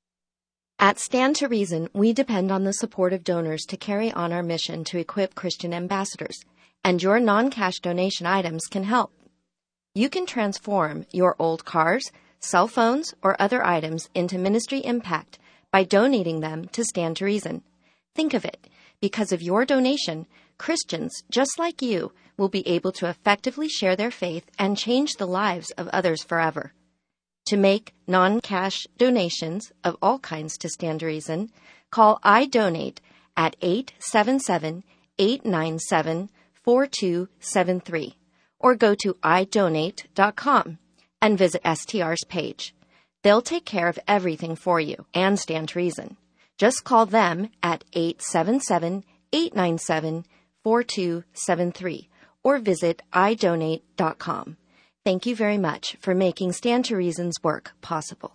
At Stand to Reason, we depend on the support of donors to carry on our mission to equip Christian ambassadors, and your non-cash donation items can help. You can transform your old cars, cell phones, or other items into ministry impact by donating them to Stand to Reason. Think of it. Because of your donation, Christians just like you will be able to effectively share their faith and change the lives of others forever. To make non-cash donations of all kinds to Stand to Reason, call I Donate at eight seven seven, eight nine seven, four two seven three or go to i donate dot com and visit S T R's page. They'll take care of everything for you and stand to reason. Just call them at eight seven seven, eight nine seven, four two seven three or visit i donate dot com. Thank you very much for making Stand to Reason's work possible.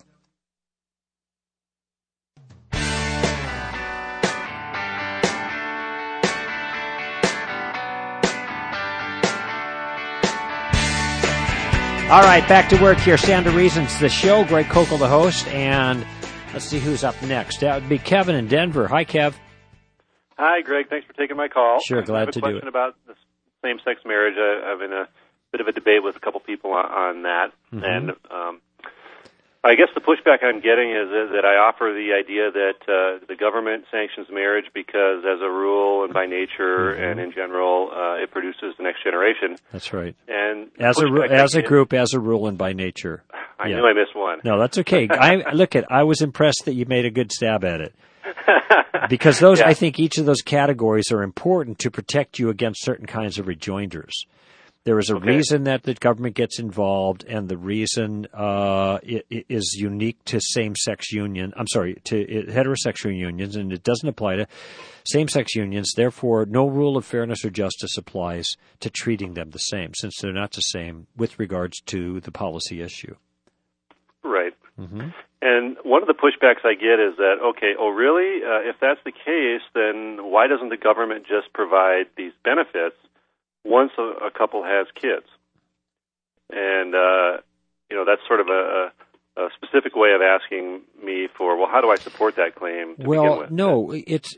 All right, back to work here. Stand to Reason's the show. Greg Kokel, the host, and let's see who's up next. That would be Kevin in Denver. Hi, Kev.
Hi, Greg. Thanks for taking my call.
Sure, glad to do it.
I have a question about the same-sex marriage. I, I've been in a bit of a debate with a couple people on, on that,
Mm-hmm.
and um, I guess the pushback I'm getting is, is that I offer the idea that uh, the government sanctions marriage because, as a rule and by nature
Mm-hmm.
and in general, uh, it produces the next generation.
That's right.
And
As a
pushback
as
I
a
get-
group, as a rule, and by nature.
I
Yeah.
knew I missed one.
No, that's okay. I look at. I was impressed that you made a good stab at it. Because those,
Yeah.
I think each of those categories are important to protect you against certain kinds of rejoinders. There is a
Okay.
reason that the government gets involved, and the reason uh, it, it is unique to same-sex union. I'm sorry, to it, heterosexual unions, and it doesn't apply to same-sex unions. Therefore, no rule of fairness or justice applies to treating them the same, since they're not the same with regards to the policy issue.
Right.
Mm-hmm.
And one of the pushbacks I get is that, okay, oh, really? Uh, if that's the case, then why doesn't the government just provide these benefits once a, a couple has kids? And, uh, you know, that's sort of a, a specific way of asking me for, well, how do I support that claim to begin
Well,
with?
no, it's.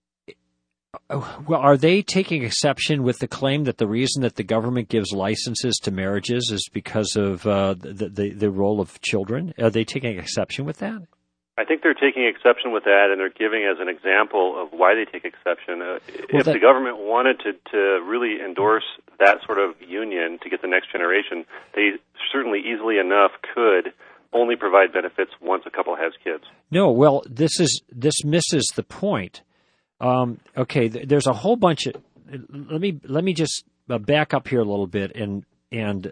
Well, are they taking exception with the claim that the reason that the government gives licenses to marriages is because of uh, the, the the role of children? Are they taking exception with that?
I think they're taking exception with that, and they're giving as an example of why they take exception. Uh,
Well,
if
that-
the government wanted to, to really endorse that sort of union to get the next generation, they certainly easily enough could only provide benefits once a couple has kids.
No. Well, this is this misses the point. Um, okay, th- there's a whole bunch of. Let me let me just uh, back up here a little bit and and.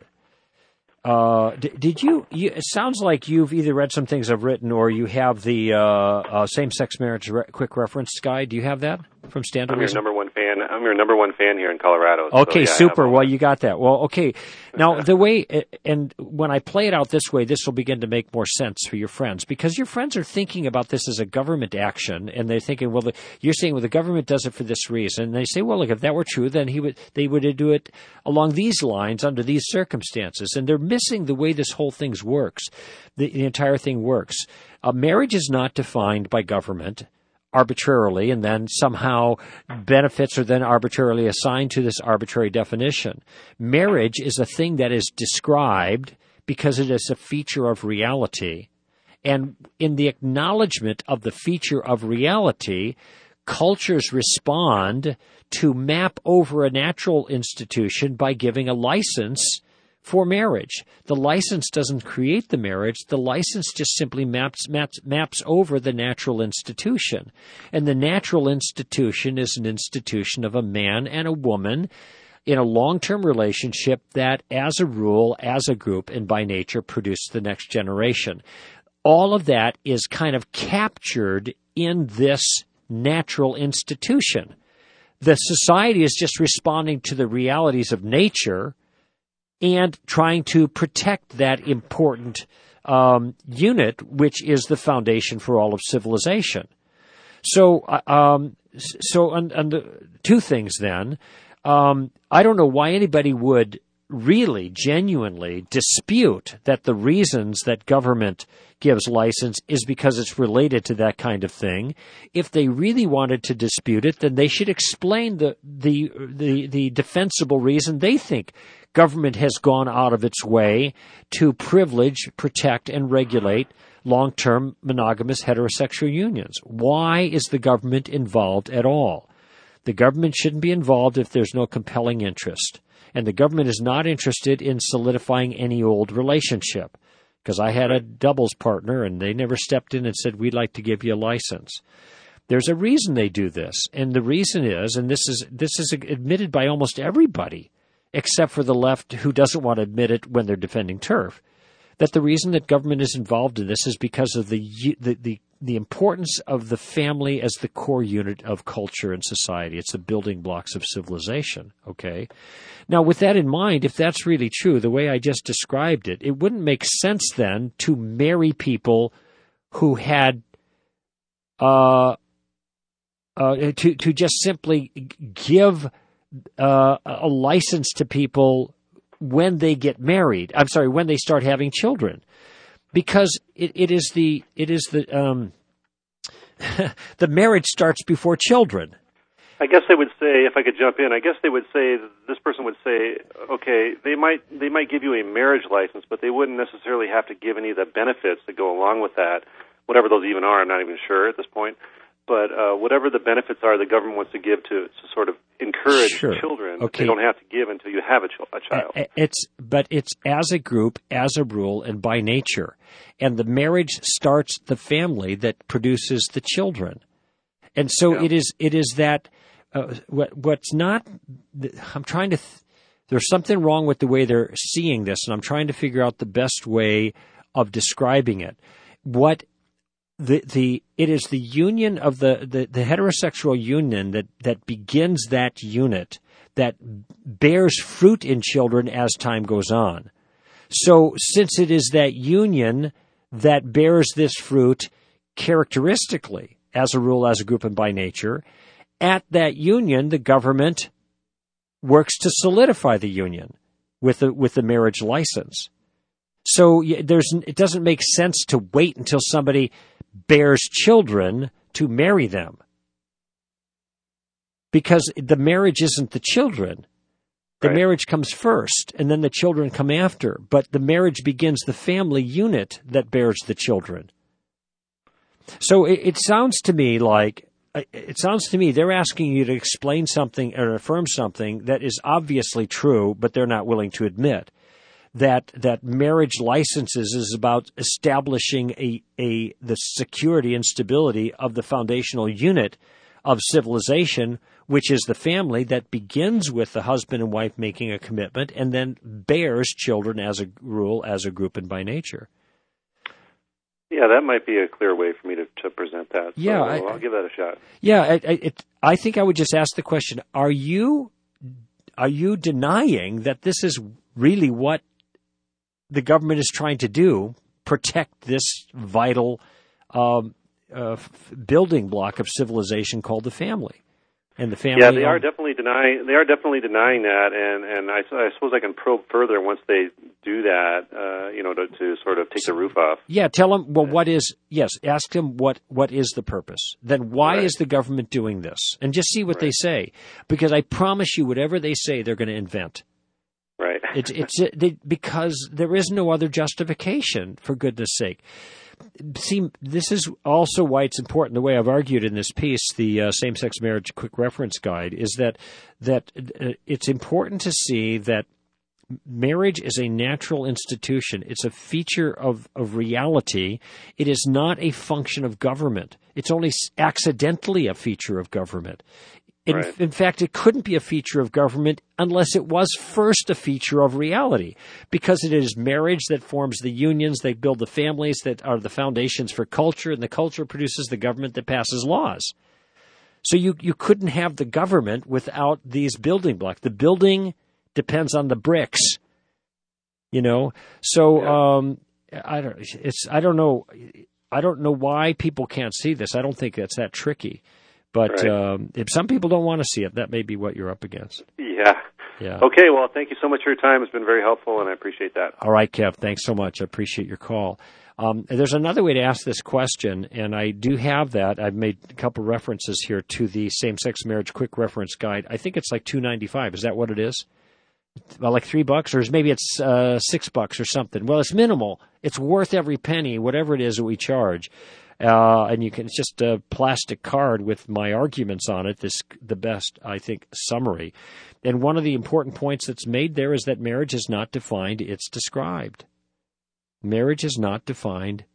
Uh, d- did you, you? It sounds like you've either read some things I've written, or you have the uh, uh, same-sex marriage re- quick reference guide. Do you have that from Stand to
I'm your
Reason?
number one fan. I'm your number one fan here in Colorado. so,
Okay,
yeah, I have
super.
all
Well,
that.
you got that. Well, okay. Now, the way, and when I play it out this way, this will begin to make more sense for your friends, because your friends are thinking about this as a government action, and they're thinking, well, the, you're saying, well, the government does it for this reason. And they say, well, look, if that were true, then he would, they would do it along these lines under these circumstances. And they're missing the way this whole thing works. The, the entire thing works. A marriage is not defined by government arbitrarily, and then somehow benefits are then arbitrarily assigned to this arbitrary definition. Marriage is a thing that is described because it is a feature of reality. And in the acknowledgement of the feature of reality, cultures respond to map over a natural institution by giving a license for marriage. The license doesn't create the marriage. The license just simply maps, maps, maps over the natural institution. And the natural institution is an institution of a man and a woman in a long-term relationship that, as a rule, as a group, and by nature, produce the next generation. All of that is kind of captured in this natural institution. The society is just responding to the realities of nature and trying to protect that important um, unit, which is the foundation for all of civilization. So, uh, um, so, and, and the two things then. Um, I don't know why anybody would really, genuinely dispute that the reasons that government gives license is because it's related to that kind of thing. If they really wanted to dispute it, then they should explain the the the, the defensible reason they think government has gone out of its way to privilege, protect, and regulate long-term monogamous heterosexual unions. Why is the government involved at all? The government shouldn't be involved if there's no compelling interest. And the government is not interested in solidifying any old relationship. Because I had a doubles partner, and they never stepped in and said, we'd like to give you a license. There's a reason they do this, and the reason is, and this is this is admitted by almost everybody, except for the left who doesn't want to admit it when they're defending turf, that the reason that government is involved in this is because of the the the, the importance of the family as the core unit of culture and society. It's the building blocks of civilization, okay? Now, with that in mind, if that's really true, the way I just described it, it wouldn't make sense then to marry people who had uh Uh, to to just simply give uh, a license to people when they get married. I'm sorry, when they start having children, because it, it is the it is the um, the marriage starts before children.
I guess they would say, if I could jump in, I guess they would say, this person would say, okay, they might they might give you a marriage license, but they wouldn't necessarily have to give any of the benefits that go along with that, whatever those even are. I'm not even sure at this point. But uh, whatever the benefits are the government wants to give to, to sort of encourage
sure.
children,
okay.
they don't have to give until you have a, ch- a child.
It's But it's as a group, as a rule, and by nature. And the marriage starts the family that produces the children. And so
yeah.
it is It is that uh, what, what's not – I'm trying to th- – there's something wrong with the way they're seeing this, and I'm trying to figure out the best way of describing it. What – The the it is the union of the, the, the heterosexual union that, that begins that unit that bears fruit in children as time goes on. So since it is that union that bears this fruit characteristically, as a rule, as a group, and by nature, at that union the government works to solidify the union with the, with the marriage license. So there's it doesn't make sense to wait until somebody bears children to marry them, because the marriage isn't the children. The
right.
marriage comes first, and then the children come after. But the marriage begins the family unit that bears the children. So it, it sounds to me like it sounds to me they're asking you to explain something or affirm something that is obviously true, but they're not willing to admit. That that marriage licenses is about establishing a, a the security and stability of the foundational unit of civilization, which is the family that begins with the husband and wife making a commitment and then bears children as a rule, as a group, and by nature.
Yeah, that might be a clear way for me to, to present that. So
yeah, I,
I'll give that a shot.
Yeah, I, I, it, I think I would just ask the question: Are you are you denying that this is really what the government is trying to do, protect this vital um, uh, building block of civilization called the family, and the family?
Yeah, they are definitely denying. They are definitely denying that, and and I, I suppose I can probe further once they do that. Uh, you know, to, to sort of take the roof off.
Yeah, tell them. Well, what is? Yes, ask them what what is the purpose. Then why
right.
is the government doing this? And just see what
right.
they say, because I promise you, whatever they say, they're going to invent.
Right.
it's it's it, because there is no other justification, for goodness sake. See, this is also why it's important. The way I've argued in this piece, the uh, Same-Sex Marriage Quick Reference Guide, is that that uh, it's important to see that marriage is a natural institution. It's a feature of, of reality. It is not a function of government. It's only accidentally a feature of government. In,
right.
in fact, it couldn't be a feature of government unless it was first a feature of reality, because it is marriage that forms the unions, they build the families that are the foundations for culture, and the culture produces the government that passes laws. So you, you couldn't have the government without these building blocks. The building depends on the bricks, you know. So
yeah.
um, I don't. It's I don't know. I don't know why people can't see this. I don't think it's that tricky. But
right.
um, if some people don't want to see it, that may be what you're up against.
Yeah.
Yeah.
Okay, well, thank you so much for your time. It's been very helpful, and I appreciate that.
All right, Kev. Thanks so much. I appreciate your call. Um, there's another way to ask this question, and I do have that. I've made a couple references here to the Same-Sex Marriage Quick Reference Guide. I think it's like two ninety-five. Is that what it is? Well, like three bucks, or maybe it's uh, six bucks or something. Well, it's minimal. It's worth every penny, whatever it is that we charge. Uh, and you can, it's just a plastic card with my arguments on it. This, the best, I think, summary. And one of the important points that's made there is that marriage is not defined, it's described. Marriage is not defined,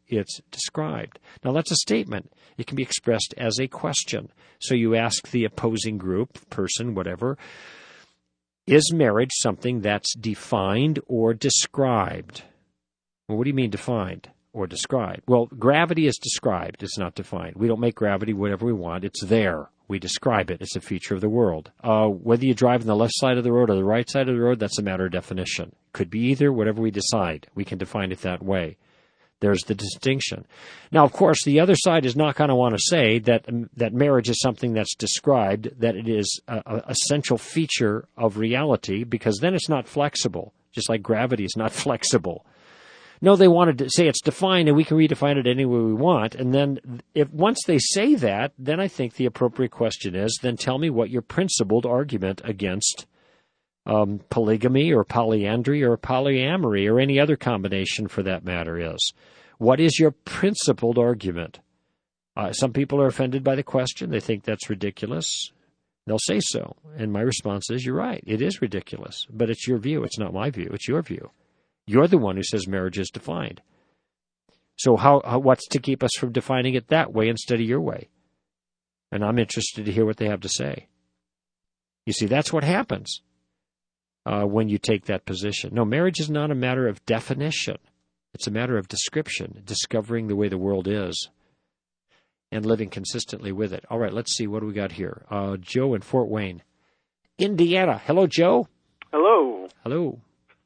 it's described. Now, that's a statement. It can be expressed as a question. So you ask the opposing group, person, whatever, is marriage something that's defined or described? Well, what do you mean defined or described? Well, gravity is described. It's not defined. We don't make gravity whatever we want. It's there. We describe it. It's a feature of the world. Uh, whether you drive on the left side of the road or the right side of the road, that's a matter of definition. Could be either, whatever we decide. We can define it that way. There's the distinction. Now, of course, the other side is not going to want to say that that marriage is something that's described, that it is a, a essential feature of reality, because then it's not flexible, just like gravity is not flexible. No, they wanted to say it's defined and we can redefine it any way we want. And then if once they say that, then I think the appropriate question is, then tell me what your principled argument against um, polygamy or polyandry or polyamory or any other combination for that matter is. What is your principled argument? Uh, some people are offended by the question. They think that's ridiculous. They'll say so. And my response is, you're right. It is ridiculous. But it's your view. It's not my view. It's your view. You're the one who says marriage is defined. So how, how what's to keep us from defining it that way instead of your way? And I'm interested to hear what they have to say. You see, that's what happens uh, when you take that position. No, marriage is not a matter of definition. It's a matter of description, discovering the way the world is and living consistently with it. All right, let's see. What do we got here? Uh, Joe in Fort Wayne, Indiana. Hello, Joe.
Hello.
Hello.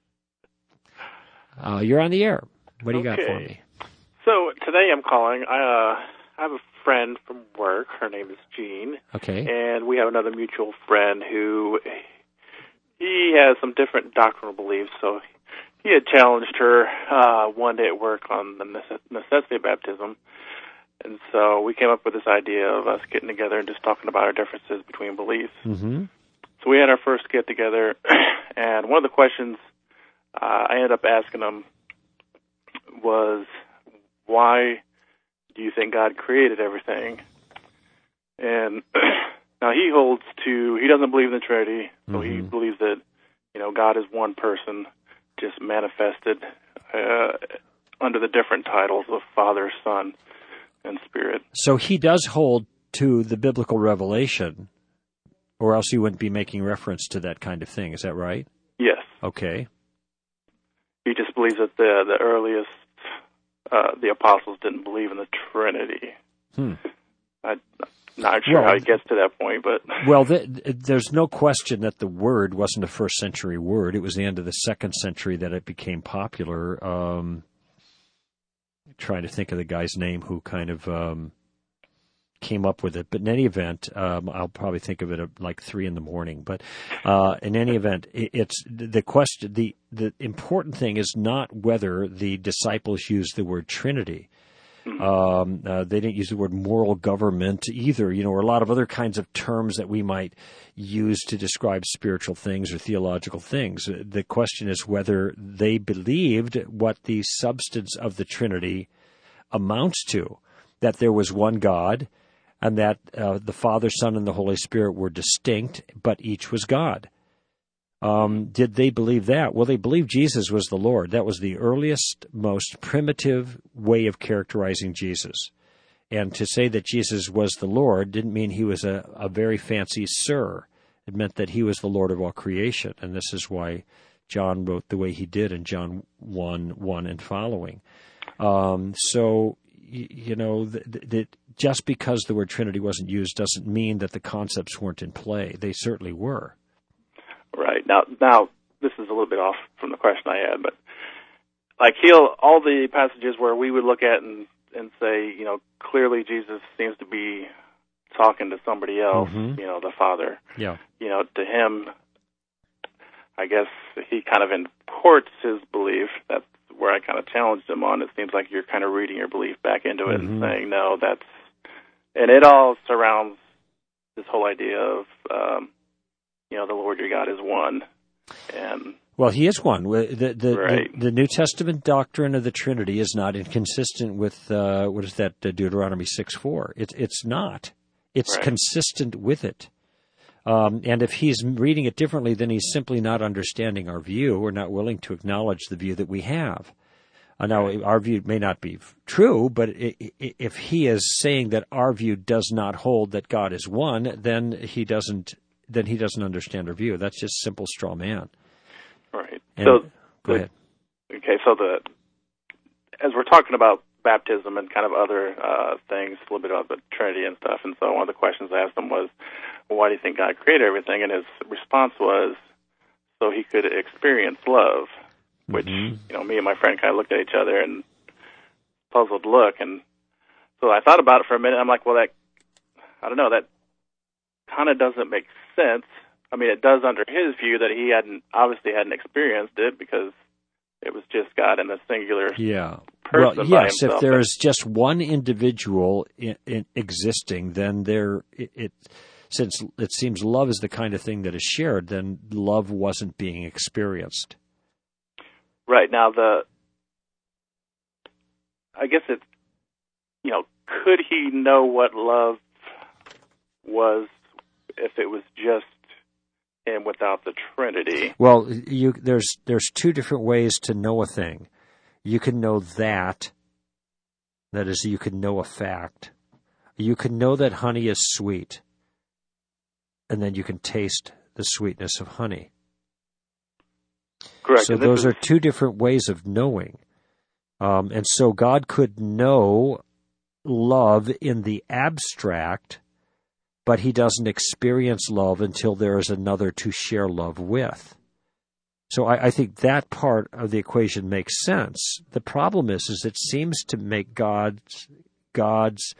Uh, you're on the air. What do you
okay.
got for me?
So today I'm calling. I, uh, I have a friend from work. Her name is Jean.
Okay.
And we have another mutual friend who he has some different doctrinal beliefs. So he had challenged her uh, one day at work on the necessity of baptism. And so we came up with this idea of us getting together and just talking about our differences between beliefs.
Mm-hmm.
So we had our first get-together, and one of the questions Uh, I ended up asking him was, why do you think God created everything? And now he holds to, he doesn't believe in the Trinity, so mm-hmm. he believes that, you know, God is one person, just manifested uh, under the different titles of Father, Son, and Spirit.
So he does hold to the biblical revelation, or else he wouldn't be making reference to that kind of thing. Is that right?
Yes.
Okay.
He just believes that the the earliest, uh, the apostles didn't believe in the Trinity.
Hmm.
I'm not sure
well,
how he gets to that point, but...
Well, the, there's no question that the word wasn't a first century word. It was the end of the second century that it became popular. Um, trying to think of the guy's name who kind of um, came up with it. But in any event, um, I'll probably think of it at like three in the morning. But uh, in any event, it, it's the question. The the important thing is not whether the disciples used the word Trinity. Um, uh, they didn't use the word moral government either, you know, or a lot of other kinds of terms that we might use to describe spiritual things or theological things. The question is whether they believed what the substance of the Trinity amounts to, that there was one God and that uh, the Father, Son, and the Holy Spirit were distinct, but each was God. Um, did they believe that? Well, they believed Jesus was the Lord. That was the earliest, most primitive way of characterizing Jesus. And to say that Jesus was the Lord didn't mean he was a, a very fancy sir. It meant that he was the Lord of all creation. And this is why John wrote the way he did in John one, one and following. Um, so, you, you know, th- th- just because the word Trinity wasn't used doesn't mean that the concepts weren't in play. They certainly were.
Right. Now, now this is a little bit off from the question I had, but like he'll, all the passages where we would look at and, and say, you know, clearly Jesus seems to be talking to somebody else, mm-hmm. you know, the Father.
Yeah.
You know, to him, I guess he kind of imports his belief. That's where I kind of challenged him on. It seems like you're kind of reading your belief back into it mm-hmm. and saying, no, that's, and it all surrounds this whole idea of, um, you know, the Lord your God is one. And
well, he is one. The the,
right.
the the New Testament doctrine of the Trinity is not inconsistent with, uh, what is that, uh, Deuteronomy six four. It's, it's not. It's
right.
consistent with it. Um, and if he's reading it differently, then he's simply not understanding our view or not willing to acknowledge the view that we have. Uh, now, our view may not be true, but if he is saying that our view does not hold that God is one, then he doesn't. Then he doesn't understand our view. That's just simple straw man.
Right.
And,
so
go
the,
ahead.
Okay. So the as we're talking about baptism and kind of other uh, things, a little bit about the Trinity and stuff, and so one of the questions I asked him was, well, why do you think God created everything? And his response was, so he could experience love. Which,
mm-hmm.
you know, me and my friend kind of looked at each other and puzzled look. And so I thought about it for a minute. I'm like, well, that, I don't know, that kind of doesn't make sense. I mean, it does under his view that he hadn't, obviously hadn't experienced it because it was just God in a singular
yeah.
person
well,
by
yes,
himself.
if there is just one individual in, in existing, then there, it, it, since it seems love is the kind of thing that is shared, then love wasn't being experienced.
Right. Now, the, I guess it's, you know, could he know what love was if it was just him without the Trinity?
Well, you, there's there's two different ways to know a thing. You can know that, that is, you can know a fact. You can know that honey is sweet, and then you can taste the sweetness of honey.
Correct.
So those are two different ways of knowing. Um, and so God could know love in the abstract, but he doesn't experience love until there is another to share love with. So I, I think that part of the equation makes sense. The problem is, is it seems to make God's, God's,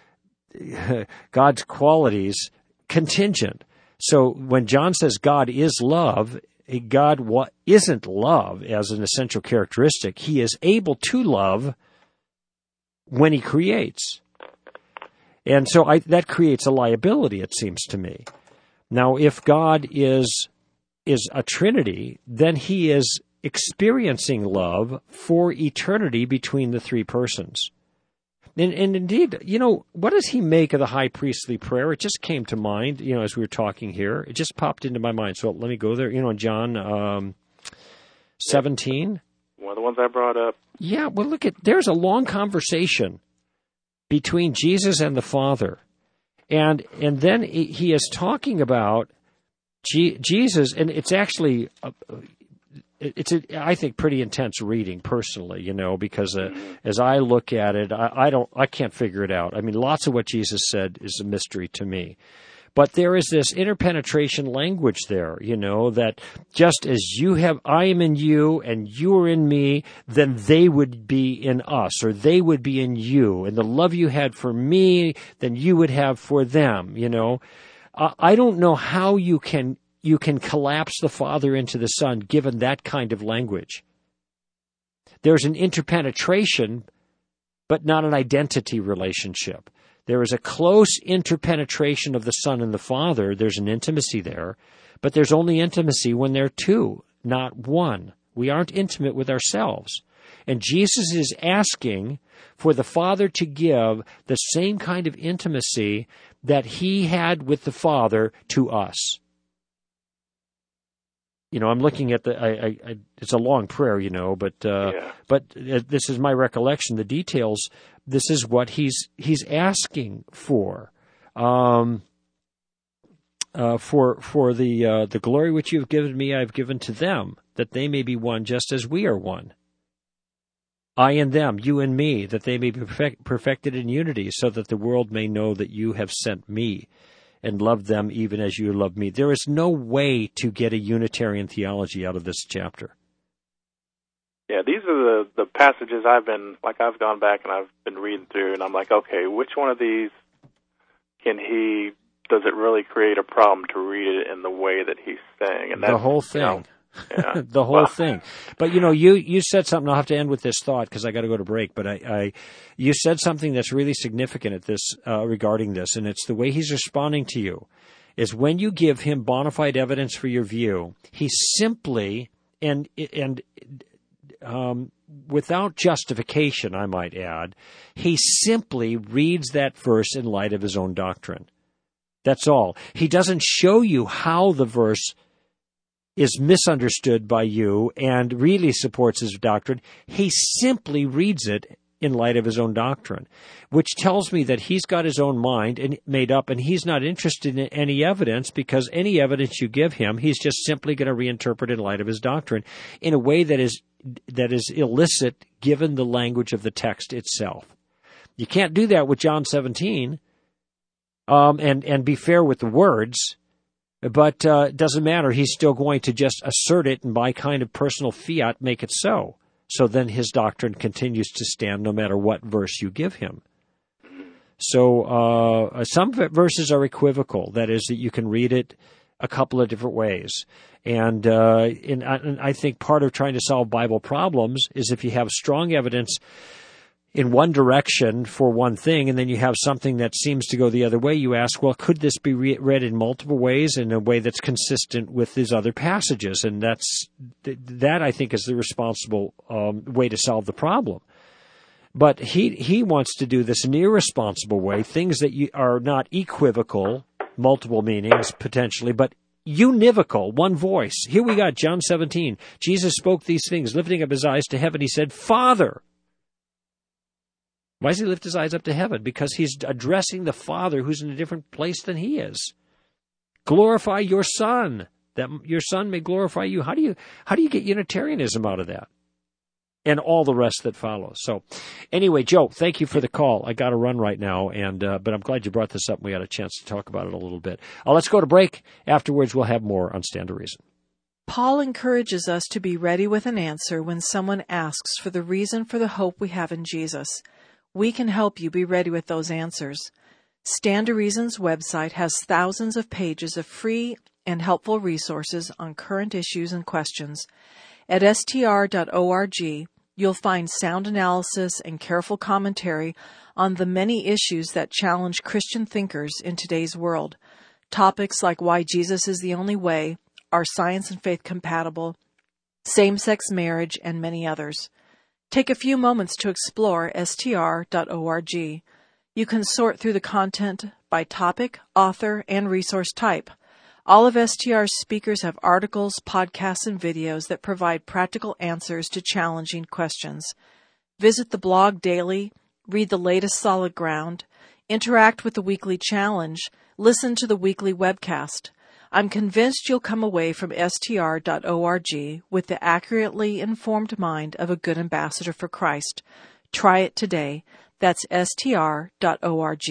God's qualities contingent. So when John says God is love, God what isn't love as an essential characteristic. He is able to love when he creates. And so I, that creates a liability, it seems to me. Now, if God is is a Trinity, then he is experiencing love for eternity between the three persons. And, and indeed, you know, what does he make of the high priestly prayer? It just came to mind, you know, as we were talking here. It just popped into my mind. So let me go there. You know, John um, seventeen.
One of the ones I brought up.
Yeah, well, look at, there's a long conversation between Jesus and the Father. And and then he is talking about G- Jesus, and it's actually... Uh, It's, a, I think, pretty intense reading personally, you know, because uh, as I look at it, I, I don't, I can't figure it out. I mean, lots of what Jesus said is a mystery to me. But there is this interpenetration language there, you know, that just as you have, I am in you and you are in me, then they would be in us, or they would be in you. And the love you had for me, then you would have for them, you know. Uh, I don't know how you can you can collapse the Father into the Son given that kind of language. There's an interpenetration, but not an identity relationship. There is a close interpenetration of the Son and the Father. There's an intimacy there, but there's only intimacy when they're two, not one. We aren't intimate with ourselves. And Jesus is asking for the Father to give the same kind of intimacy that he had with the Father to us. You know, I'm looking at the, I, I, I, it's a long prayer, you know, but, uh,
yeah.
but uh, this is my recollection, the details. This is what he's, he's asking for, um, uh, for, for the, uh, the glory which you have given me, I have given to them, that they may be one just as we are one. I and them, you and me, that they may be perfect, perfected in unity, so that the world may know that you have sent me and loved them even as you loved me. There is no way to get a Unitarian theology out of this chapter.
Yeah, these are the, the passages I've been, like I've gone back and I've been reading through, and I'm like, okay, which one of these can he, does it really create a problem to read it in the way that he's saying? And that's,
the whole thing.
You know, yeah.
the whole
well,
thing. But, you know, you, you said something, I'll have to end with this thought because I got to go to break, but I, I you said something that's really significant at this uh, regarding this, and it's the way he's responding to you, is when you give him bona fide evidence for your view, he simply, and and um, without justification, I might add, he simply reads that verse in light of his own doctrine. That's all. He doesn't show you how the verse is misunderstood by you and really supports his doctrine, he simply reads it in light of his own doctrine, which tells me that he's got his own mind and made up, and he's not interested in any evidence, because any evidence you give him, he's just simply going to reinterpret in light of his doctrine in a way that is that is illicit given the language of the text itself. You can't do that with John seventeen, um, and and be fair with the words. But uh, it doesn't matter. He's still going to just assert it and by kind of personal fiat make it so. So then his doctrine continues to stand no matter what verse you give him. So uh, some verses are equivocal. That is, that you can read it a couple of different ways. And, uh, in, and I think part of trying to solve Bible problems is if you have strong evidence in one direction for one thing, and then you have something that seems to go the other way, you ask, well, could this be re- read in multiple ways in a way that's consistent with these other passages? And that's that, I think, is the responsible um, way to solve the problem. But he he wants to do this in an irresponsible way, things that you, are not equivocal, multiple meanings potentially, but univocal, one voice. Here we got John seventeen. Jesus spoke these things, lifting up his eyes to heaven. He said, Father. Why does he lift his eyes up to heaven? Because he's addressing the Father who's in a different place than he is. Glorify your Son, that your Son may glorify you. How do you how do you get Unitarianism out of that? And all the rest that follows. So anyway, Joe, thank you for the call. I got to run right now, and uh, but I'm glad you brought this up and we had a chance to talk about it a little bit. Uh, let's go to break. Afterwards, we'll have more on Stand to Reason.
Paul encourages us to be ready with an answer when someone asks for the reason for the hope we have in Jesus. We can help you be ready with those answers. Stand to Reason's website has thousands of pages of free and helpful resources on current issues and questions. At S T R dot org, you'll find sound analysis and careful commentary on the many issues that challenge Christian thinkers in today's world. Topics like why Jesus is the only way, are science and faith compatible, same-sex marriage, and many others. Take a few moments to explore S T R dot org. You can sort through the content by topic, author, and resource type. All of S T R's speakers have articles, podcasts, and videos that provide practical answers to challenging questions. Visit the blog daily, read the latest Solid Ground, interact with the weekly challenge, listen to the weekly webcast. I'm convinced you'll come away from S T R dot org with the accurately informed mind of a good ambassador for Christ. Try it today. That's S T R dot org.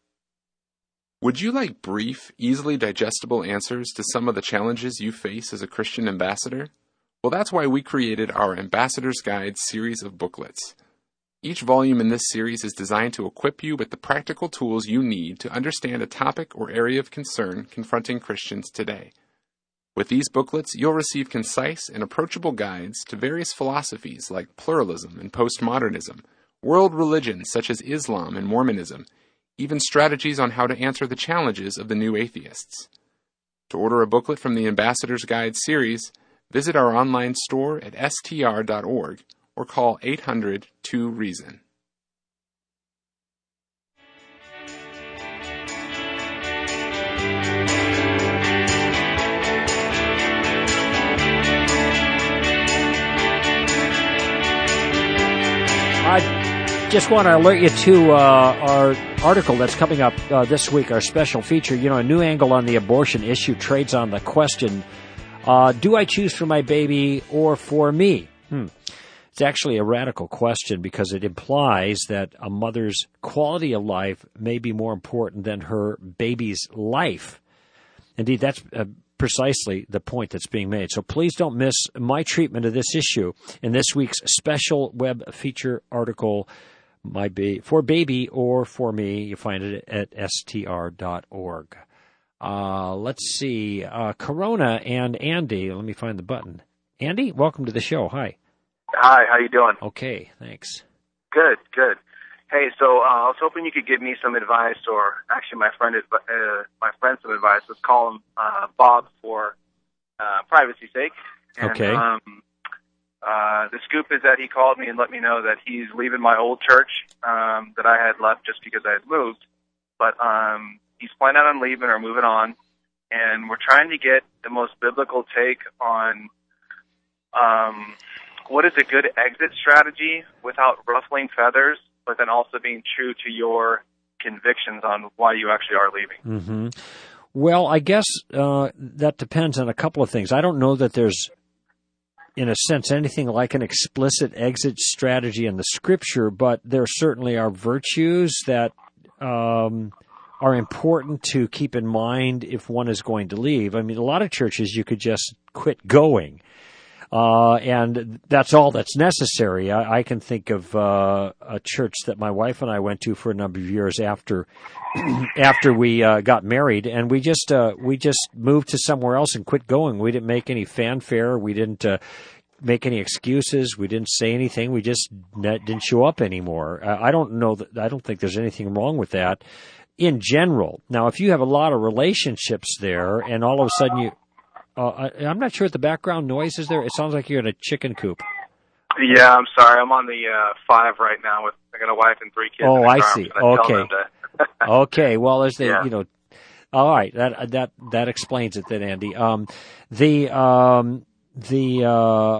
Would you like brief, easily digestible answers to some of the challenges you face as a Christian ambassador? Well, that's why we created our Ambassador's Guide series of booklets. Each volume in this series is designed to equip you with the practical tools you need to understand a topic or area of concern confronting Christians today. With these booklets, you'll receive concise and approachable guides to various philosophies like pluralism and postmodernism, world religions such as Islam and Mormonism, even strategies on how to answer the challenges of the new atheists. To order a booklet from the Ambassador's Guide series, visit our online store at S T R dot org or call eight hundred two reason.
I just want to alert you to uh, our article that's coming up uh, this week, our special feature. You know, a new angle on the abortion issue trades on the question, uh, do I choose for my baby or for me? Hmm. It's actually a radical question because it implies that a mother's quality of life may be more important than her baby's life. Indeed, that's uh, precisely the point that's being made. So please don't miss my treatment of this issue in this week's special web feature article, My ba- For Baby or For Me. You find it at S T R dot org. Uh, let's see. Uh, Corona and Andy. Let me find the button. Andy, welcome to the show. Hi.
Hi, how you doing?
Okay, thanks.
Good, good. Hey, so uh, I was hoping you could give me some advice, or actually my friend, uh, my friend some advice. Let's call him uh, Bob for uh, privacy's sake. And,
okay.
Um, uh, the scoop is that he called me and let me know that he's leaving my old church um, that I had left just because I had moved. But um, he's planning on leaving or moving on. and we're trying to get the most biblical take on um, what is a good exit strategy without ruffling feathers, but then also being true to your convictions on why you actually are leaving.
Mm-hmm. Well, I guess uh, that depends on a couple of things. I don't know that there's, in a sense, anything like an explicit exit strategy in the Scripture, but there certainly are virtues that um, are important to keep in mind if one is going to leave. I mean, a lot of churches you could just quit going. Uh, and that's all that's necessary. I, I can think of uh, a church that my wife and I went to for a number of years after after we uh, got married, and we just uh, we just moved to somewhere else and quit going. We didn't make any fanfare. We didn't uh, make any excuses. We didn't say anything. We just didn't show up anymore. Uh, I don't know that. I don't think there's anything wrong with that in general. Now, if you have a lot of relationships there, and all of a sudden you Uh, I, I'm not sure what the background noise is there. It sounds like you're in a chicken coop.
Yeah, I'm sorry. I'm on the uh, five right now. With I got a wife and three kids.
Oh,
in the
I
car.
see.
I'm gonna
Okay.
tell them to
Okay. Well, there's the
Yeah.
you know. All right. That that that explains it then, Andy. Um, the um the uh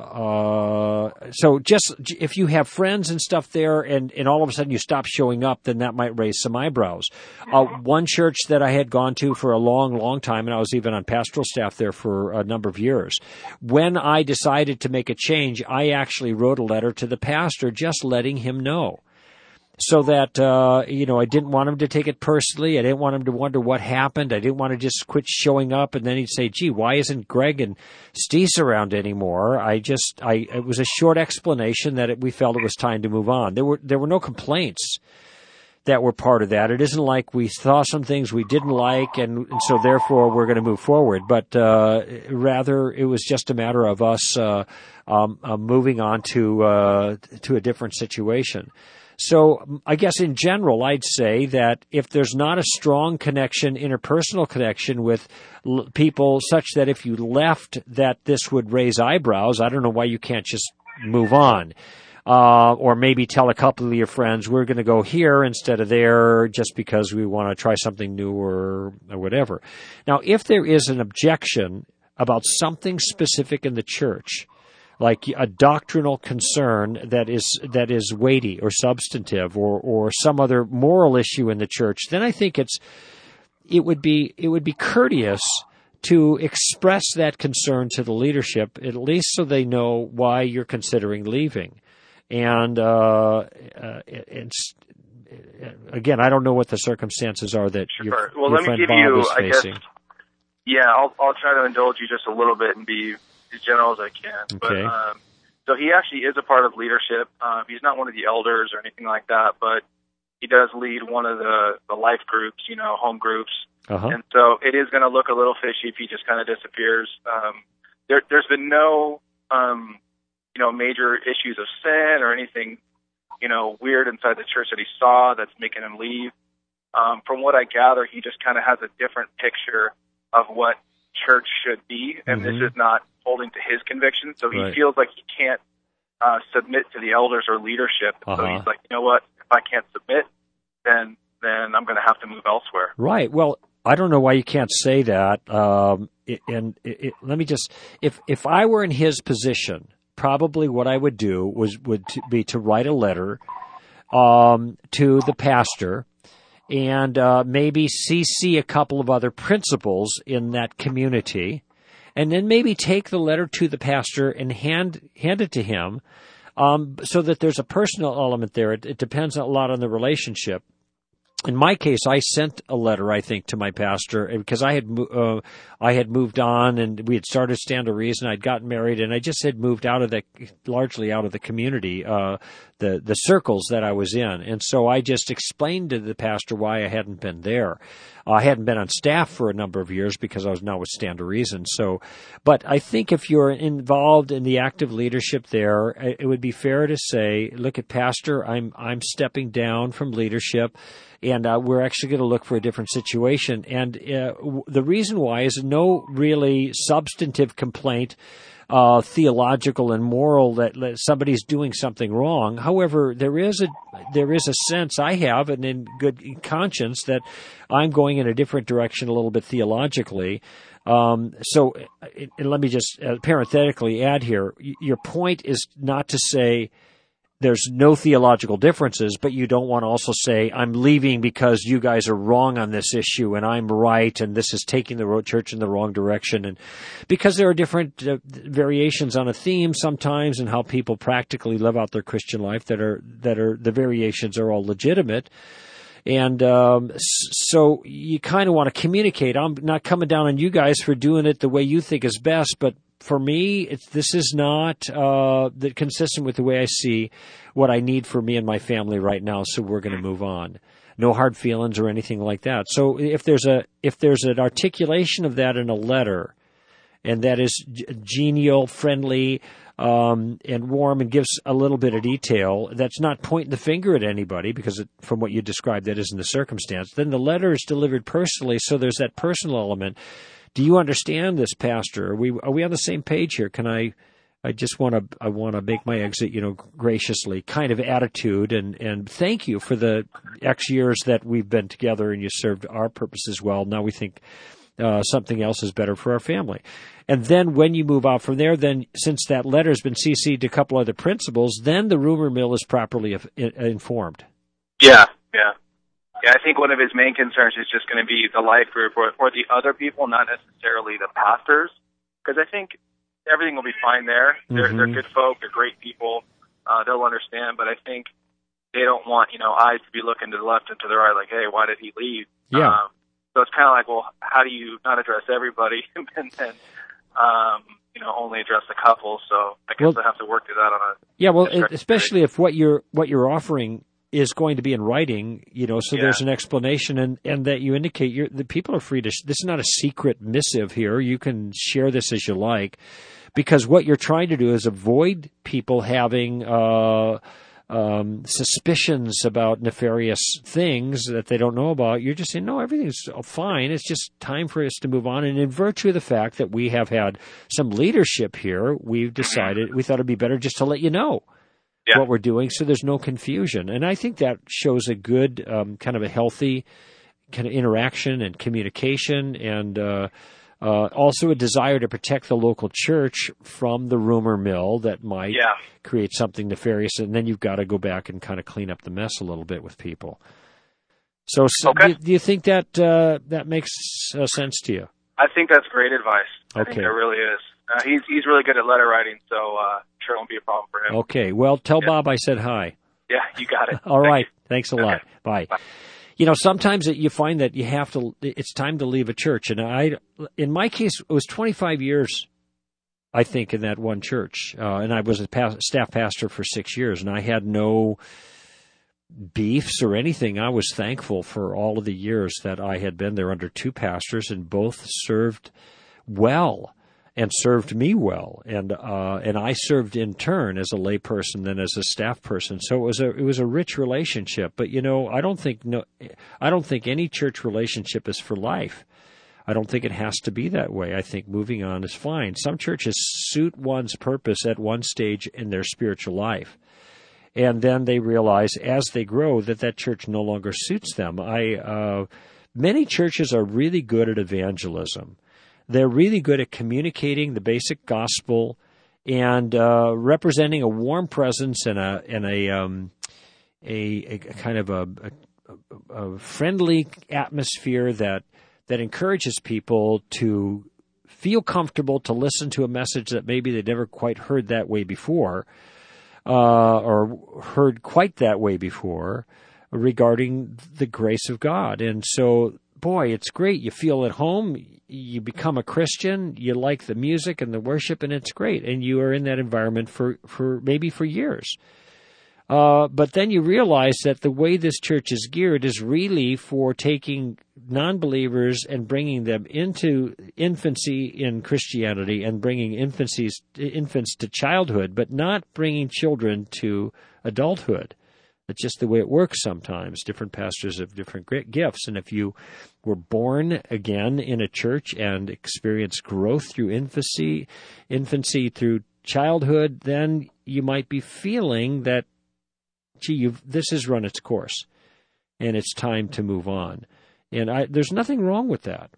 uh so just if you have friends and stuff there, and and all of a sudden you stop showing up, then that might raise some eyebrows. Uh, one church that I had gone to for a long, long time, and I was even on pastoral staff there for a number of years. When I decided to make a change, I actually wrote a letter to the pastor, just letting him know. So that, uh, you know, I didn't want him to take it personally. I didn't want him to wonder what happened. I didn't want to just quit showing up and then he'd say, gee, why isn't Greg and Steese around anymore? I just, I, it was a short explanation that it, we felt it was time to move on. There were, there were no complaints that were part of that. It isn't like we saw some things we didn't like and, and so therefore we're going to move forward. But, uh, rather it was just a matter of us, uh, um, uh, moving on to, uh, to a different situation. So I guess in general, I'd say that if there's not a strong connection, interpersonal connection with l- people such that if you left that this would raise eyebrows, I don't know why you can't just move on. Uh, or maybe tell a couple of your friends, we're going to go here instead of there just because we want to try something new or, or whatever. Now, if there is an objection about something specific in the church, like a doctrinal concern that is that is weighty or substantive, or, or some other moral issue in the church, then I think it's it would be it would be courteous to express that concern to the leadership, at least so they know why you're considering leaving. And uh, uh, it's again, I don't know what the circumstances are that
Sure.
your,
well,
your
let me
friend
give
Bob
you,
is
I
facing.
guess, yeah, I'll, I'll try to indulge you just a little bit and be as general as I can. But
Okay.
um, so he actually is a part of leadership. Um, he's not one of the elders or anything like that, but he does lead one of the, the life groups, you know, home groups.
Uh-huh.
And so it is going to look a little fishy if he just kind of disappears. Um, there, there's been no, um, you know, major issues of sin or anything, you know, weird inside the church that he saw that's making him leave. Um, from what I gather, he just kind of has a different picture of what church should be, and
Mm-hmm.
this is not holding to his conviction. So he
Right.
feels like he can't uh, submit to the elders or leadership.
Uh-huh.
So he's like, you know what? If I can't submit, then then I'm going to have to move elsewhere.
Right. Well, I don't know why you can't say that. Um, it, and it, it, let me just, if if I were in his position, probably what I would do was would to be to write a letter um, to the pastor, and uh, maybe C C a couple of other principals in that community, and then maybe take the letter to the pastor and hand hand it to him, um, so that there's a personal element there. It, it depends a lot on the relationship. In my case, I sent a letter, I think, to my pastor because I had uh, I had moved on and we had started Stand to Reason. I'd gotten married and I just had moved out of the largely out of the community, uh, the the circles that I was in, and so I just explained to the pastor why I hadn't been there. Uh, I hadn't been on staff for a number of years because I was now with Stand to Reason. So, but I think if you're involved in the active leadership there, it would be fair to say, look at Pastor, I'm I'm stepping down from leadership. And uh, we're actually going to look for a different situation. And uh, w- the reason why is no really substantive complaint, uh, theological and moral, that, that somebody's doing something wrong. However, there is a there is a sense I have, and in good conscience, that I'm going in a different direction a little bit theologically. Um, so and let me just uh, parenthetically add here, your point is not to say there's no theological differences, but you don't want to also say, I'm leaving because you guys are wrong on this issue and I'm right and this is taking the church in the wrong direction. And because there are different uh, variations on a theme sometimes and how people practically live out their Christian life that are, that are, the variations are all legitimate. And um, so you kind of want to communicate. I'm not coming down on you guys for doing it the way you think is best, but for me, it's, this is not uh, the, consistent with the way I see what I need for me and my family right now. So we're going to move on. No hard feelings or anything like that. So if there's a if there's an articulation of that in a letter, and that is g- genial, friendly, um, and warm, and gives a little bit of detail, that's not pointing the finger at anybody, because it, from what you described, that isn't the circumstance. Then the letter is delivered personally, so there's that personal element. Do you understand this, Pastor? Are we are we on the same page here? Can I? I just want to I want to make my exit, you know, graciously, kind of attitude, and and thank you for the X years that we've been together, and you served our purposes well. Now we think uh, something else is better for our family. And then when you move out from there, then since that letter has been C C'd to a couple other principals, then the rumor mill is properly af- informed.
Yeah, yeah. Yeah, I think one of his main concerns is just going to be the life group or, or the other people, not necessarily the pastors, because I think everything will be fine there. They're,
Mm-hmm.
they're good folk. They're great people. Uh, they'll understand, but I think they don't want, you know, eyes to be looking to the left and to the right, like, hey, why did he leave?
Yeah.
Um, so it's kind of like, well, how do you not address everybody and then, um, you know, only address a couple? So I guess
Well,
I have to work through that on a
Yeah, well,
a
especially if what you're what you're offering is going to be in writing, you know, so
Yeah.
there's an explanation, and, and that you indicate you're, the people are free to, this is not a secret missive here. You can share this as you like, because what you're trying to do is avoid people having uh, um, suspicions about nefarious things that they don't know about. You're just saying, no, everything's fine. It's just time for us to move on. And in virtue of the fact that we have had some leadership here, we've decided, we thought it'd be better just to let you know. Yeah. What we're doing, so there's no confusion. And I think that shows a good, um, kind of a healthy kind of interaction and communication, and uh, uh, also a desire to protect the local church from the rumor mill that might
Yeah.
create something nefarious. And then you've got to go back and kind of clean up the mess a little bit with people. So, so
Okay.
do, do you think that uh, that makes uh, sense to you?
I think that's great advice. I
Okay.
think it really is. Uh, he's he's really good at letter writing, so uh, sure it won't be a problem for him.
Okay. Well, tell
Yeah.
Bob I said hi.
Yeah, you got it.
All
Thank
right.
you.
Thanks a
Okay.
lot. Bye. Bye. You know, sometimes it, you find that you have to, it's time to leave a church. And I, in my case, it was twenty-five years, I think, in that one church. Uh, and I was a pas- staff pastor for six years, and I had no beefs or anything. I was thankful for all of the years that I had been there under two pastors, and both served well and served me well, and uh, and I served in turn as a layperson, then as a staff person. So it was a it was a rich relationship. But you know, I don't think no, I don't think any church relationship is for life. I don't think it has to be that way. I think moving on is fine. Some churches suit one's purpose at one stage in their spiritual life, and then they realize as they grow that that church no longer suits them. I uh, many churches are really good at evangelism. They're really good at communicating the basic gospel and uh, representing a warm presence and a and a um, a, a kind of a, a, a friendly atmosphere that that encourages people to feel comfortable to listen to a message that maybe they never quite heard that way before, uh, or heard quite that way before, regarding the grace of God. And so, boy, it's great. You feel at home. You become a Christian. You like the music and the worship, and it's great. And you are in that environment for, for maybe for years. Uh, but then you realize that the way this church is geared is really for taking non-believers and bringing them into infancy in Christianity and bringing infancies, infants to childhood, but not bringing children to adulthood. That's just the way it works sometimes. Different pastors have different gifts. And if you were born again in a church and experienced growth through infancy, infancy through childhood, then you might be feeling that, gee, you've, this has run its course, and it's time to move on. And I, there's nothing wrong with that.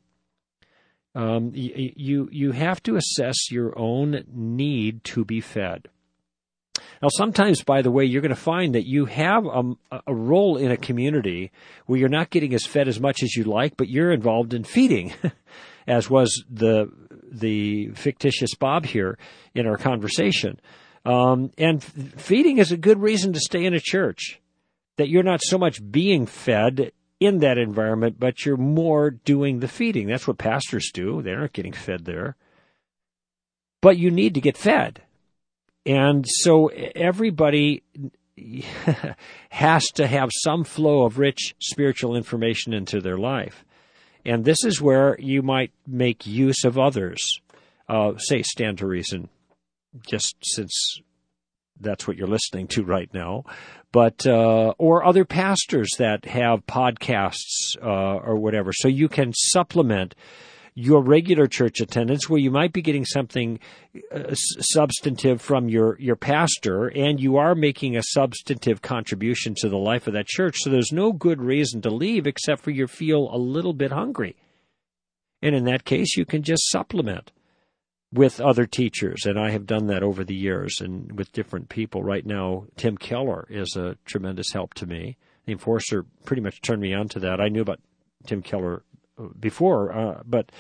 Um, you, you you have to assess your own need to be fed. Now, sometimes, by the way, you're going to find that you have a, a role in a community where you're not getting as fed as much as you'd like, but you're involved in feeding, as was the the fictitious Bob here in our conversation. Um, and f- feeding is a good reason to stay in a church, that you're not so much being fed in that environment, but you're more doing the feeding. That's what pastors do. They're not getting fed there. But you need to get fed. And so everybody has to have some flow of rich spiritual information into their life. And this is where you might make use of others. Uh, say, Stand to Reason, just since that's what you're listening to right now. But uh, or other pastors that have podcasts uh, or whatever. So you can supplement your regular church attendance, where you might be getting something uh, substantive from your, your pastor, and you are making a substantive contribution to the life of that church. So there's no good reason to leave except for you feel a little bit hungry. And in that case, you can just supplement with other teachers. And I have done that over the years and with different people. Right now, Tim Keller is a tremendous help to me. The enforcer pretty much turned me on to that. I knew about Tim Keller before, uh, but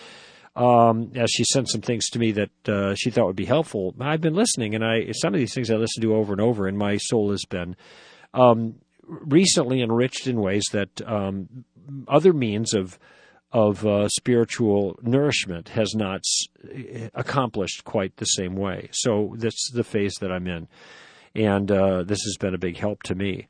um, as she sent some things to me that uh, she thought would be helpful, I've been listening, and I some of these things I listen to over and over, and my soul has been um, recently enriched in ways that um, other means of of uh, spiritual nourishment has not s- accomplished quite the same way. So that's the phase that I'm in, and uh, this has been a big help to me.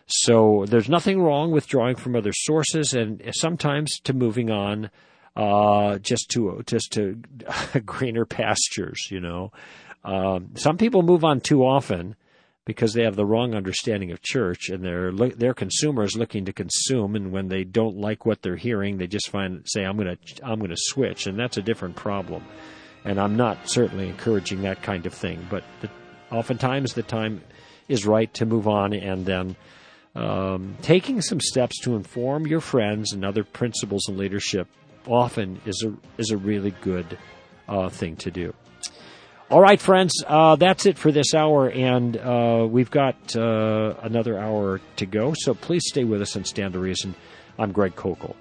So there's nothing wrong with drawing from other sources, and sometimes to moving on, uh, just to just to greener pastures. You know, um, some people move on too often because they have the wrong understanding of church, and they're they're consumers looking to consume. And when they don't like what they're hearing, they just find say, "I'm going to I'm going to switch," and that's a different problem. And I'm not certainly encouraging that kind of thing, but the, oftentimes the time is right to move on, and then. Um, taking some steps to inform your friends and other principals in leadership often is a is a really good uh, thing to do. All right, friends, uh, that's it for this hour, and uh, we've got uh, another hour to go, so please stay with us and Stand to Reason. I'm Greg Koukl.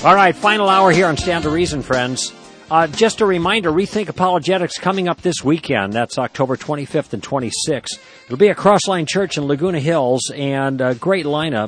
All right, final hour here on Stand to Reason, friends. Uh, just a reminder, Rethink Apologetics coming up this weekend. That's October twenty-fifth and twenty-sixth. It'll be at Crossline Church in Laguna Hills, and a great lineup.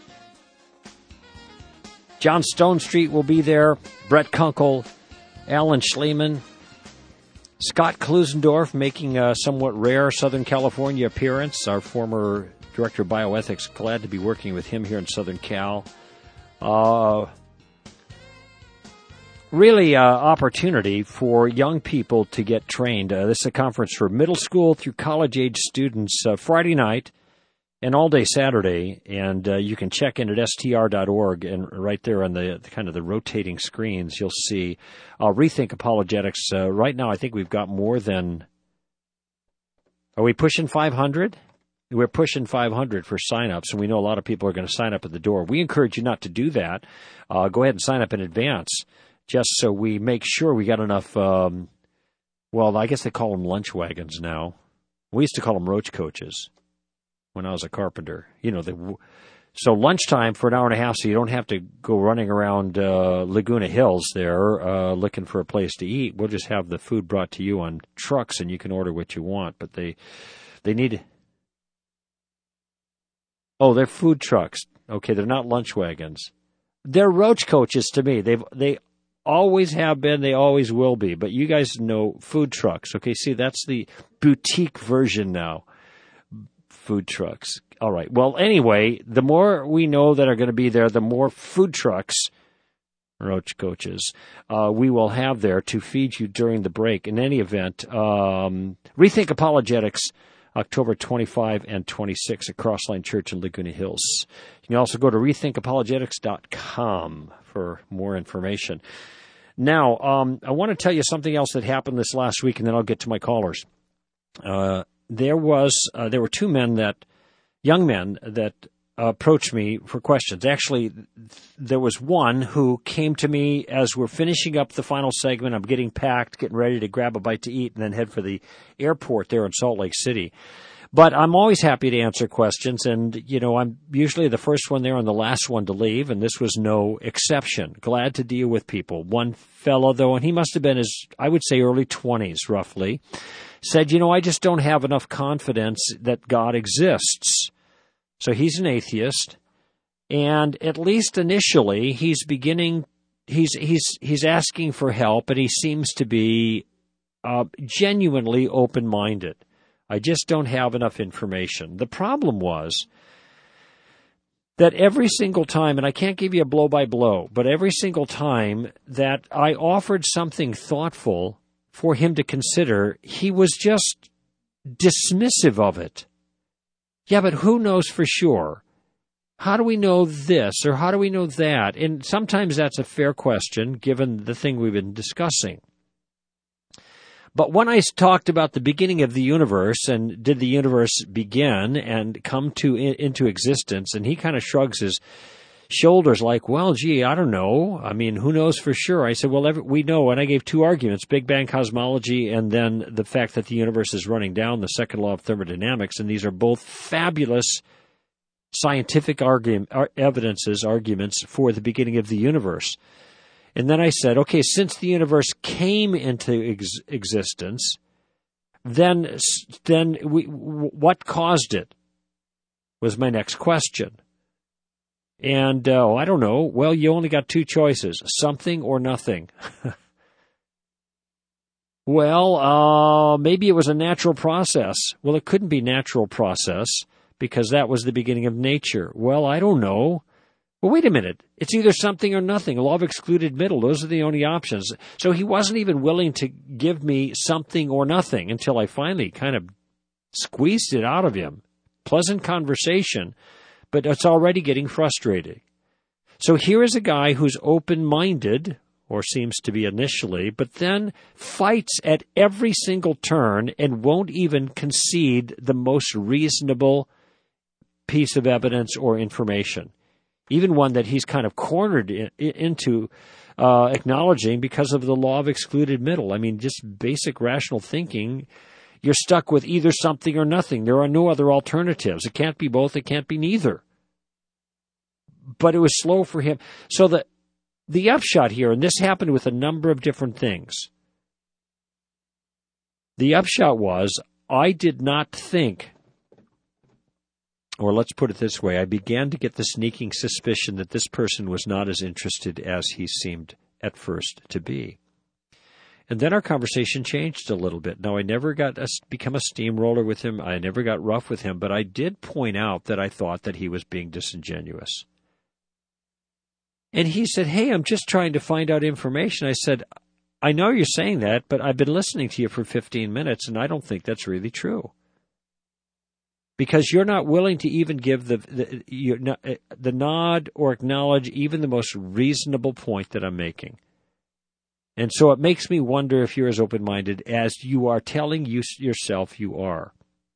John Stone Street will be there, Brett Kunkel, Alan Schleman, Scott Klusendorf making a somewhat rare Southern California appearance, our former Director of Bioethics. Glad to be working with him here in Southern Cal. Uh... Really, uh, opportunity for young people to get trained. Uh, this is a conference for middle school through college-age students uh, Friday night and all day Saturday. And uh, you can check in at S T R dot org, and right there on the, the kind of the rotating screens, you'll see uh, Rethink Apologetics. Uh, right now, I think we've got more than. Are we pushing five hundred? We're pushing five hundred for sign-ups, and we know a lot of people are going to sign up at the door. We encourage you not to do that. Uh, go ahead and sign up in advance, just so we make sure we got enough, um, well, I guess they call them lunch wagons now. We used to call them roach coaches when I was a carpenter. You know, the, so lunchtime for an hour and a half, so you don't have to go running around uh, Laguna Hills there uh, looking for a place to eat. We'll just have the food brought to you on trucks, and you can order what you want. But they they need... Oh, they're food trucks. Okay, they're not lunch wagons. They're roach coaches to me. They've they... always have been, they always will be. But you guys know food trucks. Okay, see, that's the boutique version now. Food trucks. All right. Well, anyway, the more we know that are going to be there, the more food trucks, roach coaches, uh, we will have there to feed you during the break. In any event, um, Rethink Apologetics, October twenty-fifth and twenty-sixth at Crossline Church in Laguna Hills. You can also go to rethink apologetics dot com for more information. Now, um, I want to tell you something else that happened this last week, and then I'll get to my callers. Uh, there was, uh, there were two men that, young men that uh, approached me for questions. Actually, there was one who came to me as we're finishing up the final segment. I'm getting packed, getting ready to grab a bite to eat, and then head for the airport there in Salt Lake City. But I'm always happy to answer questions, and, you know, I'm usually the first one there and the last one to leave, and this was no exception. Glad to deal with people. One fellow, though, and he must have been his, I would say, early twenties, roughly, said, you know, I just don't have enough confidence that God exists. So he's an atheist, and at least initially, he's beginning, he's he's he's asking for help, and he seems to be uh, genuinely open-minded. I just don't have enough information. The problem was that every single time, and I can't give you a blow-by-blow, but every single time that I offered something thoughtful for him to consider, he was just dismissive of it. Yeah, but who knows for sure? How do we know this, or how do we know that? And sometimes that's a fair question, given the thing we've been discussing. But when I talked about the beginning of the universe, and did the universe begin and come to into existence, and he kind of shrugs his shoulders like, well, gee, I don't know. I mean, who knows for sure? I said, well, every, we know, and I gave two arguments, Big Bang cosmology and then the fact that the universe is running down, the second law of thermodynamics, and these are both fabulous scientific argument, evidences, arguments for the beginning of the universe. And then I said, okay, since the universe came into ex- existence, then then we, what caused it was my next question. And, uh, oh, I don't know. Well, you only got two choices, something or nothing. Well, uh, maybe it was a natural process. Well, it couldn't be natural process because that was the beginning of nature. Well, I don't know. Well, wait a minute. It's either something or nothing. Law of excluded middle. Those are the only options. So he wasn't even willing to give me something or nothing until I finally kind of squeezed it out of him. Pleasant conversation, but it's already getting frustrating. So here is a guy who's open-minded, or seems to be initially, but then fights at every single turn and won't even concede the most reasonable piece of evidence or information. Even one that he's kind of cornered in, into uh, acknowledging because of the law of excluded middle. I mean, just basic rational thinking, you're stuck with either something or nothing. There are no other alternatives. It can't be both. It can't be neither. But it was slow for him. So the the upshot here, and this happened with a number of different things, the upshot was I did not think, or let's put it this way, I began to get the sneaking suspicion that this person was not as interested as he seemed at first to be. And then our conversation changed a little bit. Now, I never got a, become a steamroller with him. I never got rough with him, but I did point out that I thought that he was being disingenuous. And he said, hey, I'm just trying to find out information. I said, I know you're saying that, but I've been listening to you for fifteen minutes, and I don't think that's really true. Because you're not willing to even give the the, you're not, the nod or acknowledge even the most reasonable point that I'm making. And so it makes me wonder if you're as open-minded as you are telling you yourself you are.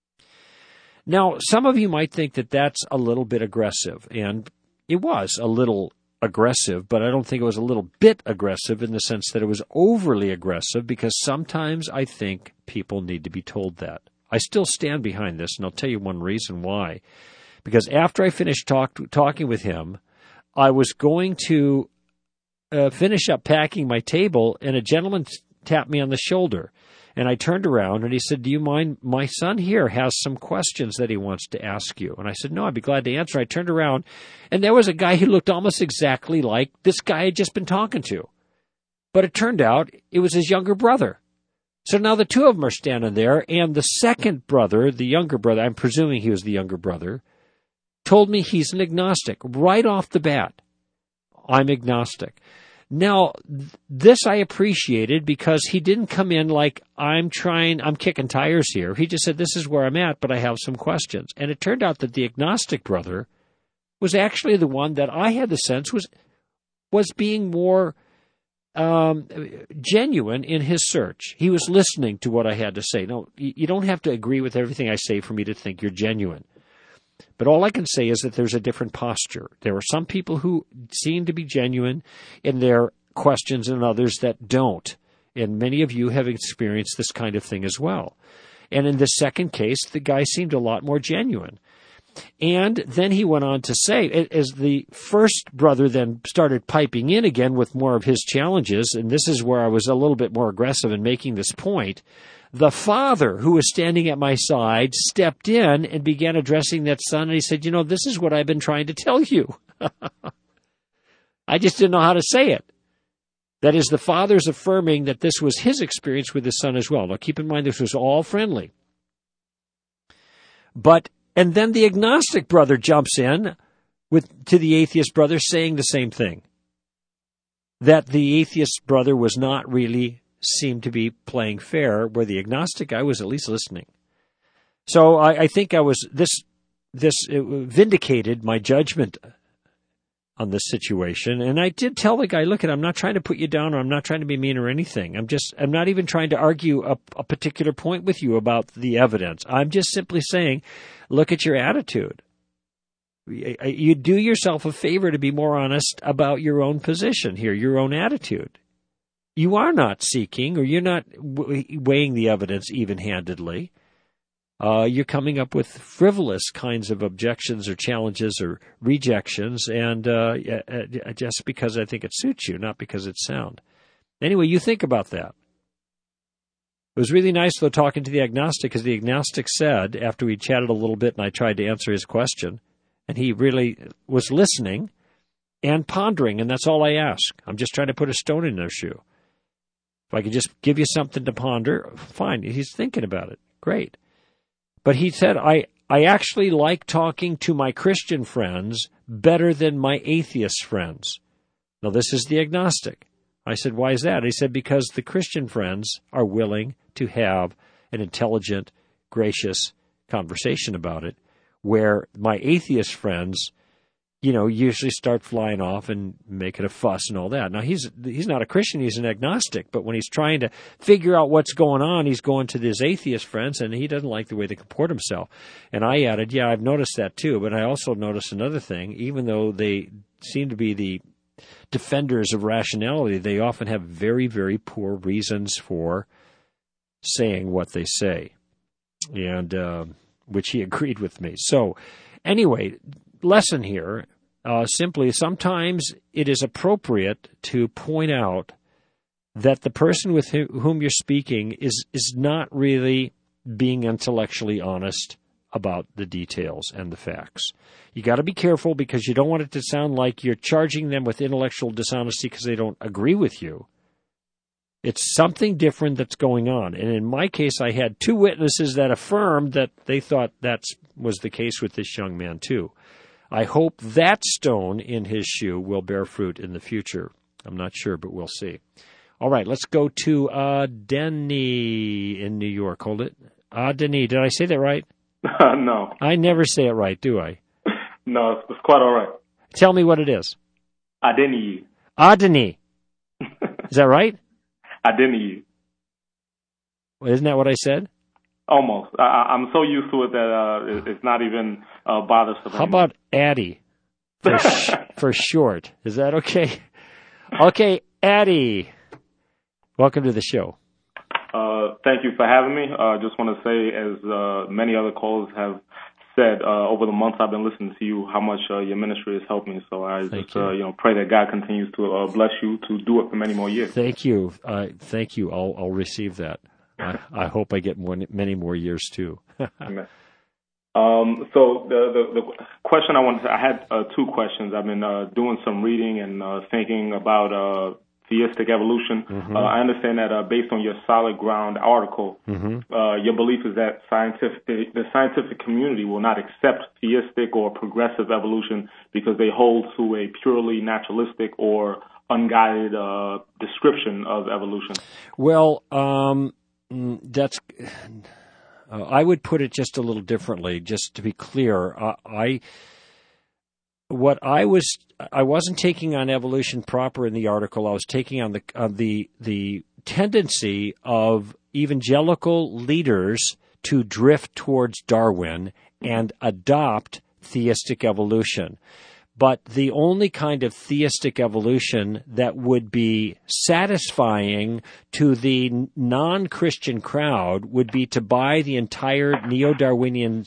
Now, some of you might think that that's a little bit aggressive, and it was a little aggressive, but I don't think it was a little bit aggressive in the sense that it was overly aggressive, because sometimes I think people need to be told that. I still stand behind this, and I'll tell you one reason why. Because after I finished talk, talking with him, I was going to uh, finish up packing my table, and a gentleman t- tapped me on the shoulder. And I turned around, and he said, do you mind? My son here has some questions that he wants to ask you. And I said, no, I'd be glad to answer. I turned around, and there was a guy who looked almost exactly like this guy I had just been talking to. But it turned out it was his younger brother. So now the two of them are standing there, and the second brother, the younger brother, I'm presuming he was the younger brother, told me he's an agnostic right off the bat. I'm agnostic. Now, th- this I appreciated because he didn't come in like, I'm trying, I'm kicking tires here. He just said, this is where I'm at, but I have some questions. And it turned out that the agnostic brother was actually the one that I had the sense was was being more um, genuine in his search. He was listening to what I had to say. No, you don't have to agree with everything I say for me to think you're genuine. But all I can say is that there's a different posture. There are some people who seem to be genuine in their questions and others that don't. And many of you have experienced this kind of thing as well. And in the second case, the guy seemed a lot more genuine. And then he went on to say, as the first brother then started piping in again with more of his challenges, and this is where I was a little bit more aggressive in making this point, the father who was standing at my side stepped in and began addressing that son, and he said, you know, this is what I've been trying to tell you. I just didn't know how to say it. That is, the father's affirming that this was his experience with his son as well. Now, keep in mind, this was all friendly. But, and then the agnostic brother jumps in with to the atheist brother saying the same thing. That the atheist brother was not really seemed to be playing fair, where the agnostic guy was at least listening. So I, I think I was this this vindicated my judgment on this situation, and I did tell the guy, look, I'm not trying to put you down, or I'm not trying to be mean or anything. I'm just I'm not even trying to argue a, a particular point with you about the evidence. I'm just simply saying, look at your attitude. You do yourself a favor to be more honest about your own position here, your own attitude. You are not seeking, or you're not weighing the evidence even-handedly. Uh, you're coming up with frivolous kinds of objections or challenges or rejections, and uh, just because I think it suits you, not because it's sound. Anyway, you think about that. It was really nice, though, talking to the agnostic, because the agnostic said, after we chatted a little bit and I tried to answer his question, and he really was listening and pondering, and that's all I ask. I'm just trying to put a stone in their shoe. If I could just give you something to ponder, fine. He's thinking about it. Great. But he said, I, I actually like talking to my Christian friends better than my atheist friends. Now, this is the agnostic. I said, why is that? He said, because the Christian friends are willing to have an intelligent, gracious conversation about it, where my atheist friends, you know, usually start flying off and making a fuss and all that. Now, he's he's not a Christian, he's an agnostic, but when he's trying to figure out what's going on, he's going to his atheist friends, and he doesn't like the way they comport himself. And I added, yeah, I've noticed that too, but I also noticed another thing. Even though they seem to be the defenders of rationality, they often have very, very poor reasons for saying what they say, and uh, which he agreed with me. So, anyway, lesson here, uh, simply sometimes it is appropriate to point out that the person with whom you're speaking is, is not really being intellectually honest about the details and the facts. You got to be careful because you don't want it to sound like you're charging them with intellectual dishonesty because they don't agree with you. It's something different that's going on. And in my case, I had two witnesses that affirmed that they thought that was the case with this young man, too. I hope that stone in his shoe will bear fruit in the future. I'm not sure, but we'll see. All right, let's go to uh, Denny in New York. Hold it. Uh, Denny, did I say that right?
Uh, no.
I never say it right, do I?
No, it's, it's quite all right.
Tell me what it is.
Adeni.
Adeni. Is that right?
Adeni.
Well, isn't that what I said?
Almost. I, I'm so used to it that uh, it, it's not even uh, bothersome.
How about Addie for, sh- for short? Is that okay? Okay, Addie. Welcome to the show.
Uh, thank you for having me. I uh, just want to say, as uh, many other callers have said uh, over the months I've been listening to you, how much uh, your ministry has helped me. So I
thank
just
you.
Uh, you know pray that God continues to uh, bless you to do it for many more years.
Thank you. Uh, thank you. I'll, I'll receive that. I, I hope I get more, many more years too.
Amen. Um, so the, the the question I wanted to, I had uh, two questions. I've been uh, doing some reading and uh, thinking about uh, theistic evolution.
Mm-hmm.
Uh, I understand that uh, based on your Solid Ground article,
mm-hmm.
uh, your belief is that scientific the, the scientific community will not accept theistic or progressive evolution because they hold to a purely naturalistic or unguided uh, description of evolution.
Well, um, that's. Uh, I would put it just a little differently, just to be clear. Uh, I. What I was, I wasn't taking on evolution proper in the article. I was taking on the uh, the the tendency of evangelical leaders to drift towards Darwin and adopt theistic evolution. But the only kind of theistic evolution that would be satisfying to the non-Christian crowd would be to buy the entire neo-Darwinian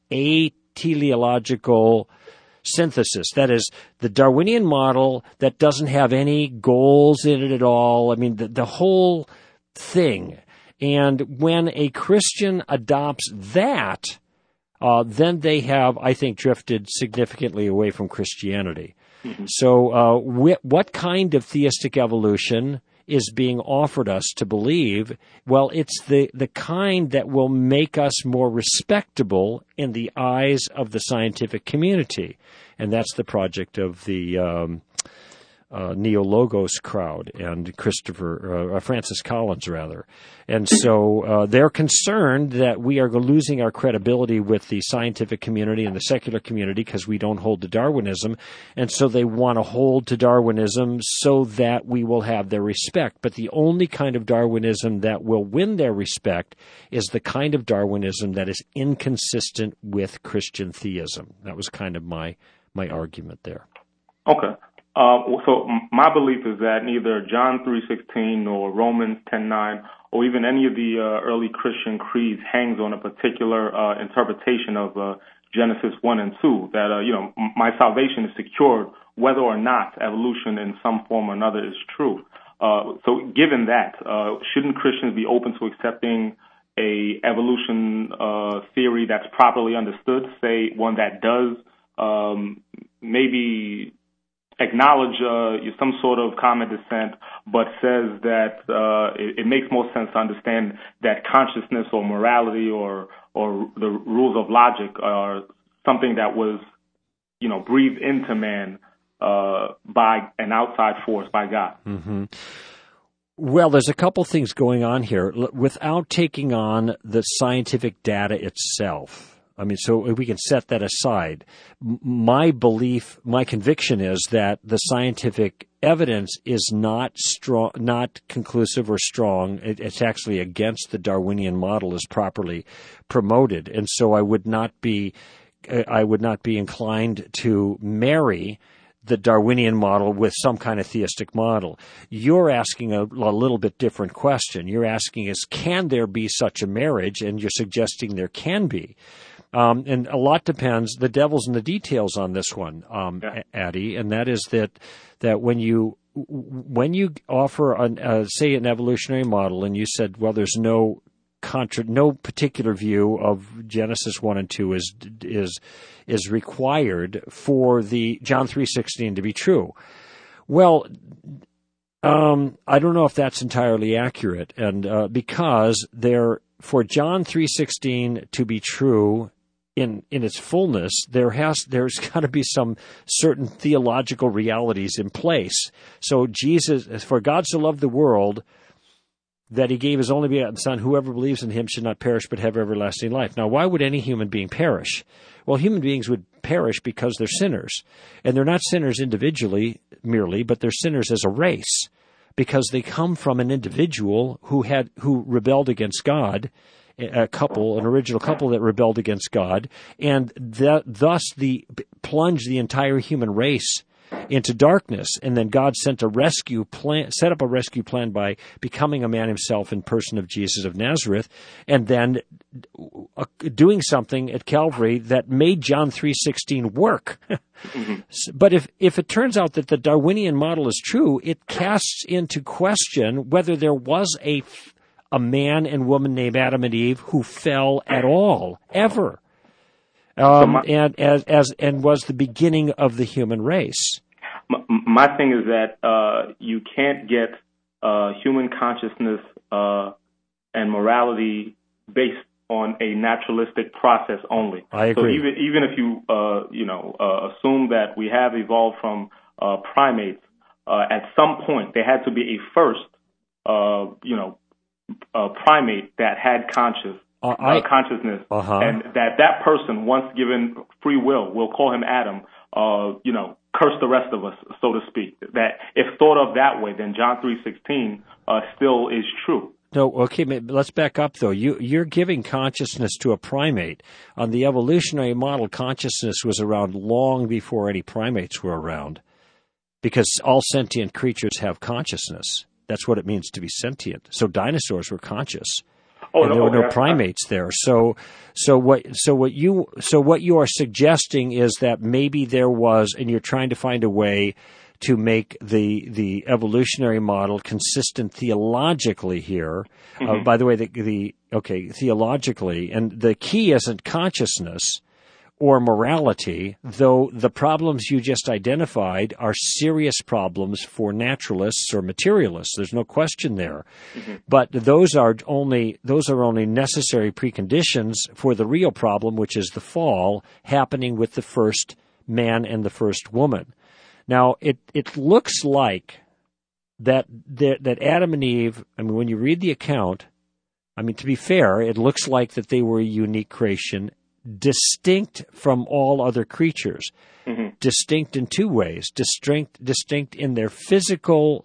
ateleological synthesis. That is, the Darwinian model that doesn't have any goals in it at all. I mean, the, the whole thing. And when a Christian adopts that, uh, then they have, I think, drifted significantly away from Christianity. Mm-hmm. So uh, wh- what kind of theistic evolution is being offered us to believe? Well, it's the, the kind that will make us more respectable in the eyes of the scientific community. And that's the project of the um, uh, Neo-Logos crowd and Christopher, uh, Francis Collins, rather. And so uh, they're concerned that we are losing our credibility with the scientific community and the secular community because we don't hold to Darwinism. And so they want to hold to Darwinism so that we will have their respect. But the only kind of Darwinism that will win their respect is the kind of Darwinism that is inconsistent with Christian theism. That was kind of my my argument there.
Okay. Uh, so my belief is that neither John three sixteen nor Romans ten nine or even any of the uh, early Christian creeds hangs on a particular uh, interpretation of uh, Genesis one and two, that, uh, you know, m- my salvation is secured whether or not evolution in some form or another is true. Uh, so given that, uh, shouldn't Christians be open to accepting a evolution uh, theory that's properly understood, say one that does um, maybe acknowledge uh, some sort of common descent, but says that uh, it, it makes more sense to understand that consciousness or morality or or the rules of logic are something that was, you know, breathed into man uh, by an outside force, by God.
Mm-hmm. Well, there's a couple things going on here. L- without taking on the scientific data itself, I mean, so we can set that aside. My belief, my conviction is that the scientific evidence is not strong, not conclusive or strong. It, it's actually against the Darwinian model as properly promoted, and so I would not be, I would not be inclined to marry the Darwinian model with some kind of theistic model. You're asking a, a little bit different question. You're asking is, can there be such a marriage? And you're suggesting there can be. Um, and a lot depends. The devil's in the details on this one, um, yeah. Addie, and that is that that when you when you offer an, uh, say an evolutionary model, and you said, well, there's no contra- no particular view of Genesis one and two is is is required for the John three sixteen to be true. Well, um, I don't know if that's entirely accurate, and uh, because there for John three sixteen to be true in in its fullness, there has there's got to be some certain theological realities in place. So Jesus, for God so loved the world that he gave his only begotten Son, whoever believes in him should not perish but have everlasting life. Now, why would any human being perish? Well, human beings would perish because they're sinners, and they're not sinners individually merely, but they're sinners as a race, because they come from an individual who had who rebelled against God. A couple, an original couple that rebelled against God, and that, thus the plunged the entire human race into darkness. And then God sent a rescue plan, set up a rescue plan by becoming a man himself in person of Jesus of Nazareth, and then uh, doing something at Calvary that made John three sixteen work. Mm-hmm. But if if it turns out that the Darwinian model is true, it casts into question whether there was a a man and woman named Adam and Eve who fell at all, ever, um, and as, as and was the beginning of the human race.
My, my thing is that uh, you can't get uh, human consciousness uh, and morality based on a naturalistic process only.
I agree.
So even even if you uh, you know uh, assume that we have evolved from uh, primates, uh, at some point there had to be a first, uh, you know. A primate that had conscious uh, I, uh, consciousness, uh-huh. and that that person, once given free will, we'll call him Adam, uh, you know, curse the rest of us, so to speak. That if thought of that way, then John three sixteen uh, still is true.
No, okay, let's back up, though. You, you're giving consciousness to a primate. On the evolutionary model, consciousness was around long before any primates were around, because all sentient creatures have consciousness. That's what it means to be sentient. So dinosaurs were conscious, oh, and no, there were no primates there. So, so what? So what you? So what you are suggesting is that maybe there was, and you're trying to find a way to make the the evolutionary model consistent theologically here. Mm-hmm. Uh, by the way, the, the okay theologically, and the key isn't consciousness or morality, though the problems you just identified are serious problems for naturalists or materialists. There's no question there. Mm-hmm. But those are only those are only necessary preconditions for the real problem, which is the fall happening with the first man and the first woman. Now, it, it looks like that, that that Adam and Eve, I mean, when you read the account, I mean, to be fair, it looks like that they were a unique creation, distinct from all other creatures, mm-hmm. distinct in two ways, distinct, distinct in their physical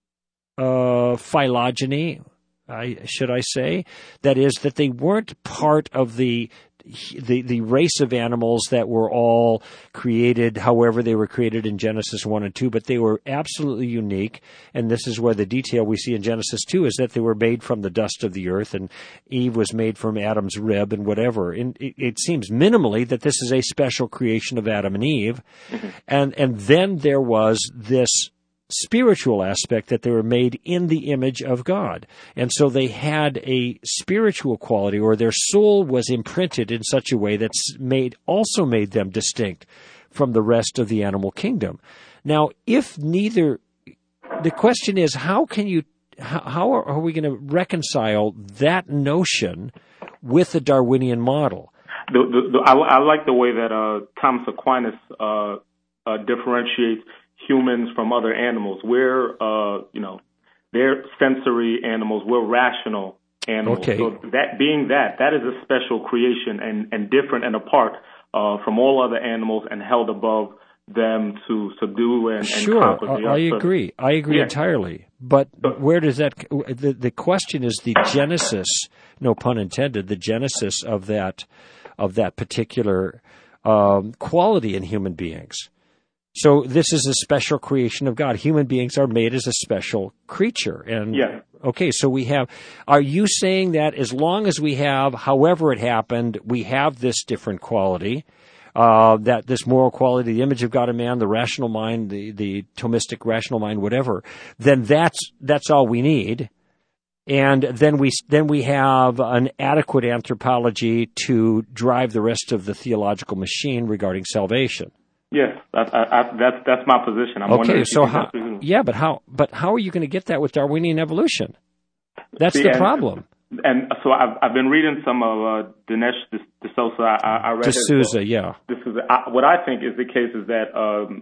uh, phylogeny, I, should I say, that is, that they weren't part of the the the race of animals that were all created however they were created in Genesis one and two, but they were absolutely unique, and this is where the detail we see in Genesis two is that they were made from the dust of the earth, and Eve was made from Adam's rib and whatever. And it, it seems minimally that this is a special creation of Adam and Eve, mm-hmm. and and then there was this spiritual aspect that they were made in the image of God. And so they had a spiritual quality, or their soul was imprinted in such a way that's made also made them distinct from the rest of the animal kingdom. Now, if neither, the question is, how can you, how, how are, are we going to reconcile that notion with the Darwinian model?
The, the, the, I, I like the way that uh, Thomas Aquinas uh, uh, differentiates humans from other animals. We're, uh, you know, they're sensory animals. We're rational animals.
Okay.
So that being that, that is a special creation and, and different and apart uh, from all other animals and held above them to subdue and, and
sure.
conquer.
Sure, I, I agree. I agree yeah. entirely. But, but where does that? The, the question is the genesis. No pun intended. The genesis of that of that particular um, quality in human beings. So this is a special creation of God. Human beings are made as a special creature. And
yeah.
Okay, so we have, are you saying that as long as we have, however it happened, we have this different quality, uh, that this moral quality, the image of God in man, the rational mind, the, the Thomistic rational mind, whatever, then that's, that's all we need. And then we, then we have an adequate anthropology to drive the rest of the theological machine regarding salvation.
Yes, I, I, that's that's my position. I'm
okay, so how? Yeah, but how? But how are you going to get that with Darwinian evolution? That's See, the and, problem.
And so I've I've been reading some of uh, Dinesh D'Souza. I, I read
D'Souza, yeah.
This is I, what I think is the case is that um,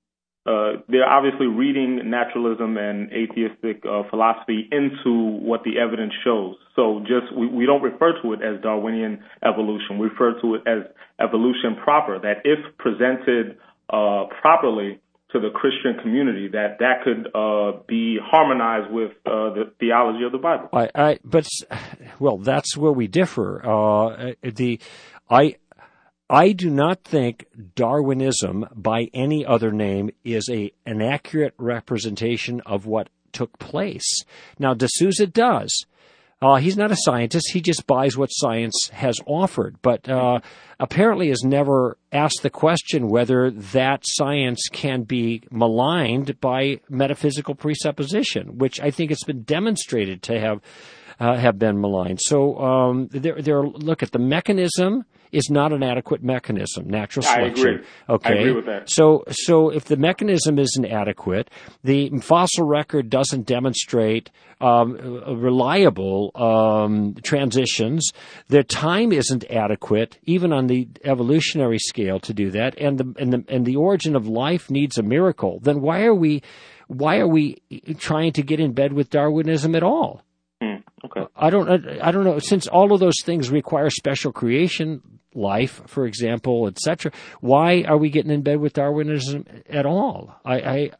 uh, they're obviously reading naturalism and atheistic uh, philosophy into what the evidence shows. So just we, we don't refer to it as Darwinian evolution. We refer to it as evolution proper, that if presented uh, properly to the Christian community, that that could uh, be harmonized with uh, the theology of the Bible.
I, I, but well, that's where we differ. Uh, the I. I do not think Darwinism, by any other name, is a an accurate representation of what took place. Now, D'Souza does. Uh, he's not a scientist. He just buys what science has offered, but uh, apparently has never asked the question whether that science can be maligned by metaphysical presupposition, which I think it's been demonstrated to have uh, have been maligned. So, um, there, there. Look at the mechanism. Is not an adequate mechanism, natural selection.
I agree.
Okay.
I agree with that.
So, so if the mechanism isn't adequate, the fossil record doesn't demonstrate um, reliable um, transitions. The time isn't adequate, even on the evolutionary scale, to do that. And the and the and the origin of life needs a miracle. Then why are we why are we trying to get in bed with Darwinism at all?
Hmm. Okay.
I don't I don't know. Since all of those things require special creation. Life, for example, et cetera. Why are we getting in bed with Darwinism at all? I, I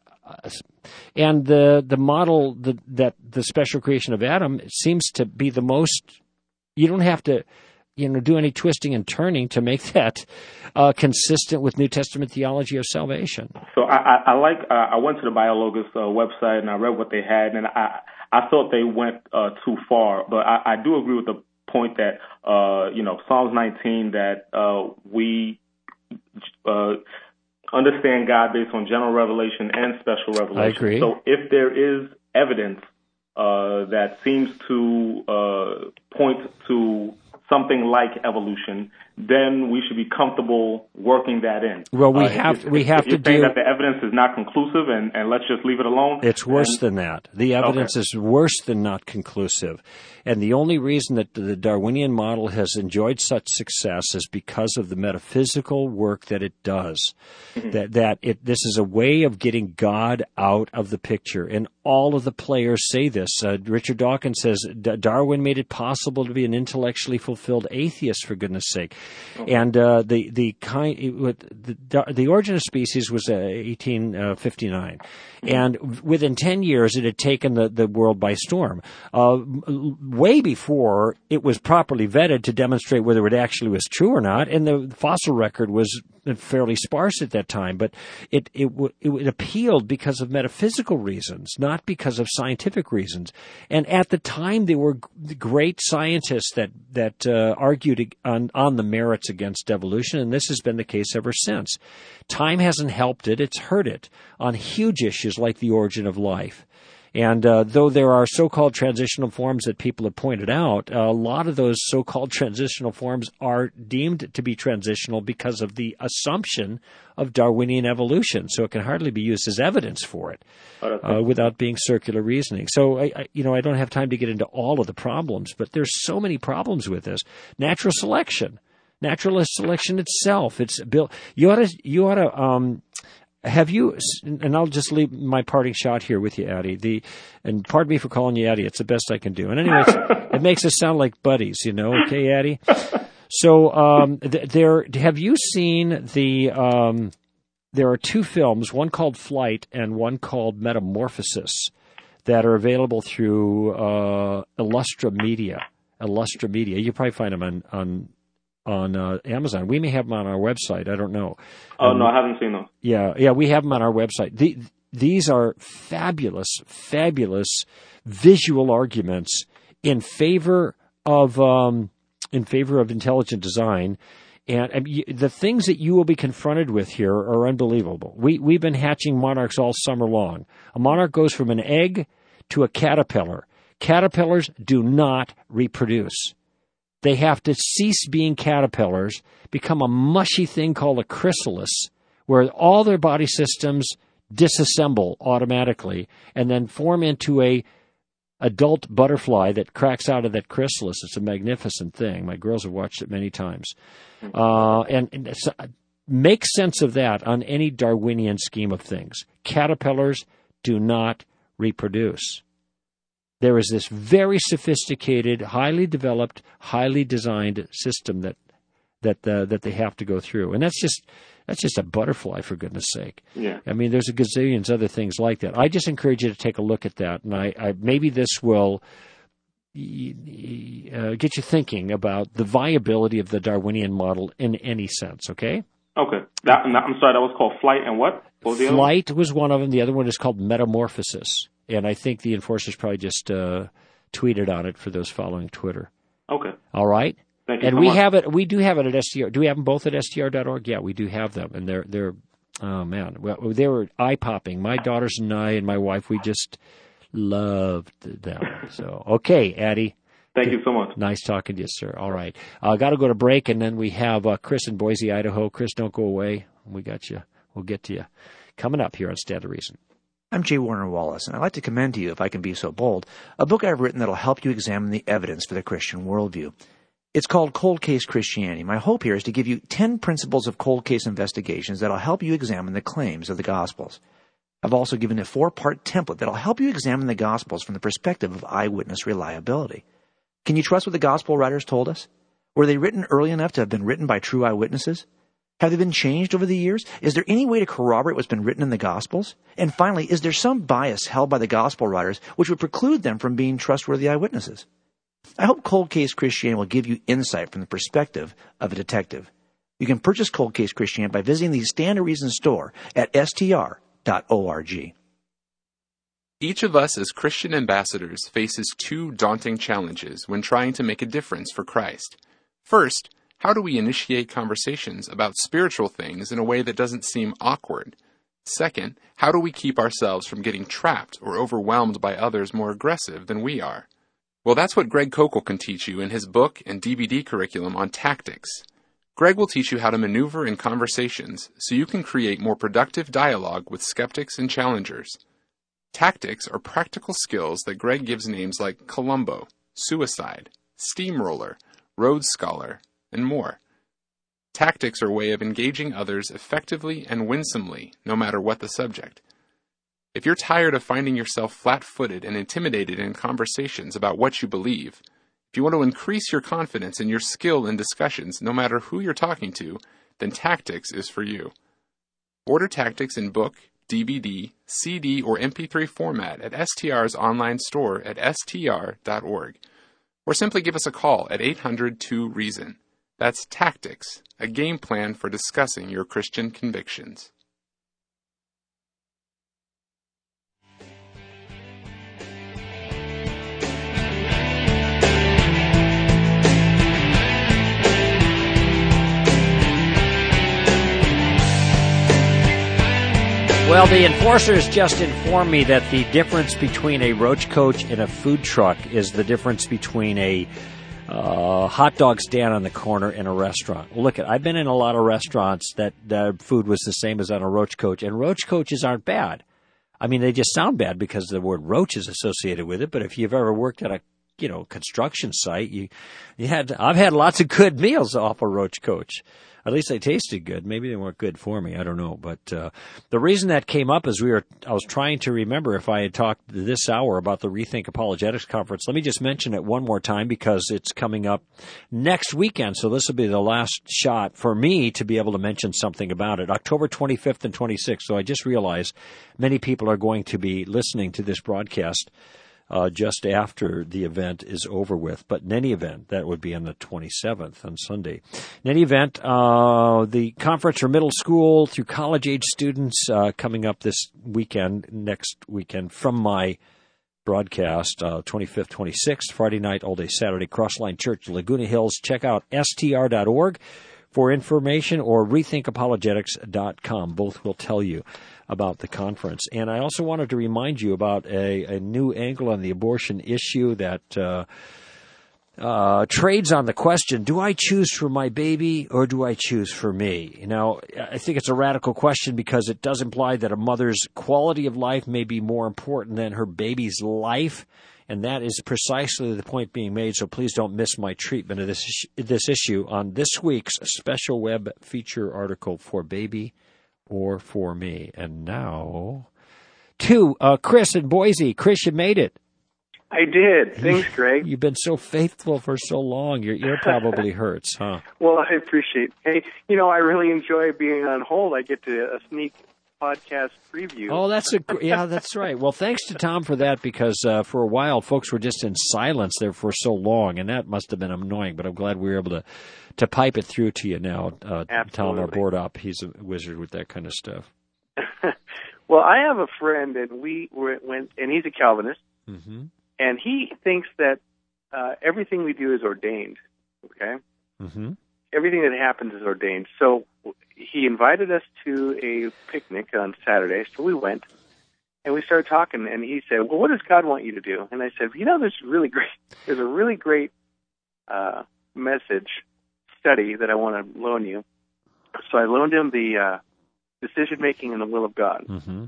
and the the model the, that the special creation of Adam seems to be the most. You don't have to, you know, do any twisting and turning to make that uh, consistent with New Testament theology of salvation.
So I, I, I like. Uh, I went to the BioLogos uh, website and I read what they had, and I I thought they went uh, too far, but I, I do agree with the point that uh, you know Psalms nineteen that uh, we uh, understand God based on general revelation and special revelation.
I agree.
So if there is evidence uh, that seems to uh, point to something like evolution, then we should be comfortable working that in.
Well, we
uh,
have
if,
we
if,
have
if
to
you're
do
saying that the evidence is not conclusive, and, and let's just leave it alone.
It's worse
then,
than that. The evidence okay. is worse than not conclusive. And the only reason that the Darwinian model has enjoyed such success is because of the metaphysical work that it does. Mm-hmm. That that it this is a way of getting God out of the picture. And all of the players say this. Uh, Richard Dawkins says Darwin made it possible to be an intellectually fulfilled atheist, for goodness sake. Okay. And uh, the the kind the, the Origin of Species was uh, eighteen fifty-nine. Mm-hmm. And within ten years, it had taken the, the world by storm. Uh, way before it was properly vetted to demonstrate whether it actually was true or not, and the fossil record was fairly sparse at that time, but it it, it appealed because of metaphysical reasons, not because of scientific reasons. And at the time, there were great scientists that that uh, argued on on the merits against evolution, and this has been the case ever since. Time hasn't helped it; it's hurt it on huge issues like the origin of life. And uh, though there are so-called transitional forms that people have pointed out, a lot of those so-called transitional forms are deemed to be transitional because of the assumption of Darwinian evolution. So it can hardly be used as evidence for it uh, without being circular reasoning. So, I, I, you know, I don't have time to get into all of the problems, but there's so many problems with this. Natural selection. Natural selection itself. It's built. You ought to. You ought to. Um, Have you, and I'll just leave my parting shot here with you, Addie. The, and pardon me for calling you Addie. It's the best I can do. And anyway, it makes us sound like buddies, you know. Okay, Addie. So, um, th- there. Have you seen the? Um, there are two films, one called Flight and one called Metamorphosis, that are available through uh, Illustra Media. Illustra Media. You probably find them on on on uh, Amazon. We may have them on our website. I don't know.
Oh,
um,
no, I haven't seen those.
Yeah, yeah, we have them on our website. The, these are fabulous, fabulous visual arguments in favor of um, in favor of intelligent design. And I mean, the things that you will be confronted with here are unbelievable. We, we've been hatching monarchs all summer long. A monarch goes from an egg to a caterpillar. Caterpillars do not reproduce. They have to cease being caterpillars, become a mushy thing called a chrysalis, where all their body systems disassemble automatically and then form into a adult butterfly that cracks out of that chrysalis. It's a magnificent thing. My girls have watched it many times. Uh, and, and so, make sense of that on any Darwinian scheme of things. Caterpillars do not reproduce. There is this very sophisticated, highly developed, highly designed system that that uh, that they have to go through, and that's just that's just a butterfly, for goodness sake.
Yeah.
I mean, there's a gazillions other things like that. I just encourage you to take a look at that, and I, I maybe this will uh, get you thinking about the viability of the Darwinian model in any sense. Okay.
Okay. That, I'm sorry. That was called Flight and what? What was the other one?
Flight was one of them. The other one is called Metamorphosis. And I think the enforcers probably just uh, tweeted on it for those following Twitter.
Okay.
All right.
Thank you
and
so
we
much.
have it. We do have it at S T R. Do we have them both at S T R dot org? Yeah, we do have them, and they're they're. Oh man, well, they were eye popping. My daughters and I and my wife, we just loved them. So okay, Addie.
Thank you so much.
Nice talking to you, sir. All right, I uh, got to go to break, and then we have uh, Chris in Boise, Idaho. Chris, don't go away. We got you. We'll get to you coming up here on Stand to Reason.
I'm J. Warner Wallace, and I'd like to commend to you, if I can be so bold, a book I've written that'll help you examine the evidence for the Christian worldview. It's called Cold Case Christianity. My hope here is to give you ten principles of cold case investigations that'll help you examine the claims of the Gospels. I've also given a four-part template that'll help you examine the Gospels from the perspective of eyewitness reliability. Can you trust what the Gospel writers told us? Were they written early enough to have been written by true eyewitnesses? Have they been changed over the years? Is there any way to corroborate what's been written in the Gospels? And finally, is there some bias held by the Gospel writers which would preclude them from being trustworthy eyewitnesses? I hope Cold Case Christianity will give you insight from the perspective of a detective. You can purchase Cold Case Christianity by visiting the Stand to Reason store at S T R dot org.
Each of us as Christian ambassadors faces two daunting challenges when trying to make a difference for Christ. First, how do we initiate conversations about spiritual things in a way that doesn't seem awkward? Second, how do we keep ourselves from getting trapped or overwhelmed by others more aggressive than we are? Well, that's what Greg Koukl can teach you in his book and D V D curriculum on tactics. Greg will teach you how to maneuver in conversations so you can create more productive dialogue with skeptics and challengers. Tactics are practical skills that Greg gives names like Columbo, Suicide, Steamroller, Rhodes Scholar, and more. Tactics are a way of engaging others effectively and winsomely, no matter what the subject. If you're tired of finding yourself flat-footed and intimidated in conversations about what you believe, if you want to increase your confidence and your skill in discussions, no matter who you're talking to, then Tactics is for you. Order Tactics in book, D V D, C D, or M P three format at S T R's online store at S T R dot org. Or simply give us a call at eight hundred two reason. That's Tactics, a game plan for discussing your Christian convictions.
Well, the enforcers just informed me that the difference between a roach coach and a food truck is the difference between a uh, hot dog stand on the corner and a restaurant. Look, I've been in a lot of restaurants that the food was the same as on a roach coach, and roach coaches aren't bad. I mean, they just sound bad because the word roach is associated with it, but if you've ever worked at a you know construction site, you, you had I've had lots of good meals off a roach coach. At least they tasted good. Maybe they weren't good for me. I don't know. But uh, the reason that came up is we were. I was trying to remember if I had talked this hour about the Rethink Apologetics Conference. Let me just mention it one more time because it's coming up next weekend. So this will be the last shot for me to be able to mention something about it. October twenty-fifth and twenty-sixth. So I just realized many people are going to be listening to this broadcast uh, just after the event is over with. But in any event, that would be on the twenty-seventh on Sunday. In any event, uh, the conference for middle school through college-age students uh, coming up this weekend, next weekend, from my broadcast, uh, twenty-fifth, twenty-sixth, Friday night, all day Saturday, Crossline Church, Laguna Hills. Check out S T R dot org for information, or rethink apologetics dot com. Both will tell you about the conference. And I also wanted to remind you about a, a new angle on the abortion issue that uh, uh, trades on the question, do I choose for my baby or do I choose for me? Now, I think it's a radical question because it does imply that a mother's quality of life may be more important than her baby's life. And that is precisely the point being made, so please don't miss my treatment of this, this issue on this week's special web feature article, For Baby or For Me. And now, to uh, Chris in Boise. Chris, you made it.
I did. Thanks, Greg.
You've been so faithful for so long. Your ear probably hurts, huh?
Well, I appreciate it. Hey, you know, I really enjoy being on hold. I get to a sneak podcast preview.
Oh, that's a yeah, that's right. Well, thanks to Tom for that, because uh, for a while folks were just in silence there for so long, and that must have been annoying. But I'm glad we were able to to pipe it through to you now. Uh, Tom, our board op, he's a wizard with that kind of stuff.
Well, I have a friend, and we went, and he's a Calvinist,
mm-hmm.
and he thinks that uh, everything we do is ordained. Okay,
mm-hmm.
everything that happens is ordained. So he invited us to a picnic on Saturday, so we went, and we started talking, and he said, well, what does God want you to do? And I said, you know, there's really great, there's a really great uh, message study that I want to loan you. So I loaned him the uh, Decision-Making and the Will of God.
Mm-hmm.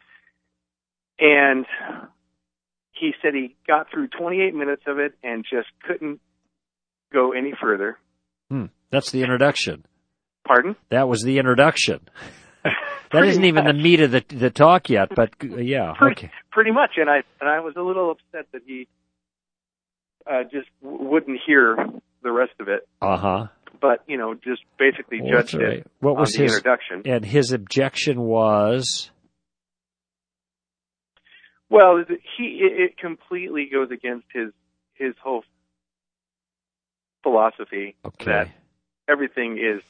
And he said he got through twenty-eight minutes of it and just couldn't go any further.
Hmm. That's the introduction.
Pardon?
That was the introduction. That isn't even the meat of the the talk yet, but uh, yeah,
pretty,
okay.
Pretty much, and I and I was a little upset that he uh, just w- wouldn't hear the rest of it.
Uh huh.
But you know, just basically
well,
judged
right.
it
what was
on the
his,
introduction.
And his objection was,
well, he it, it completely goes against his his whole philosophy
okay.
that everything is.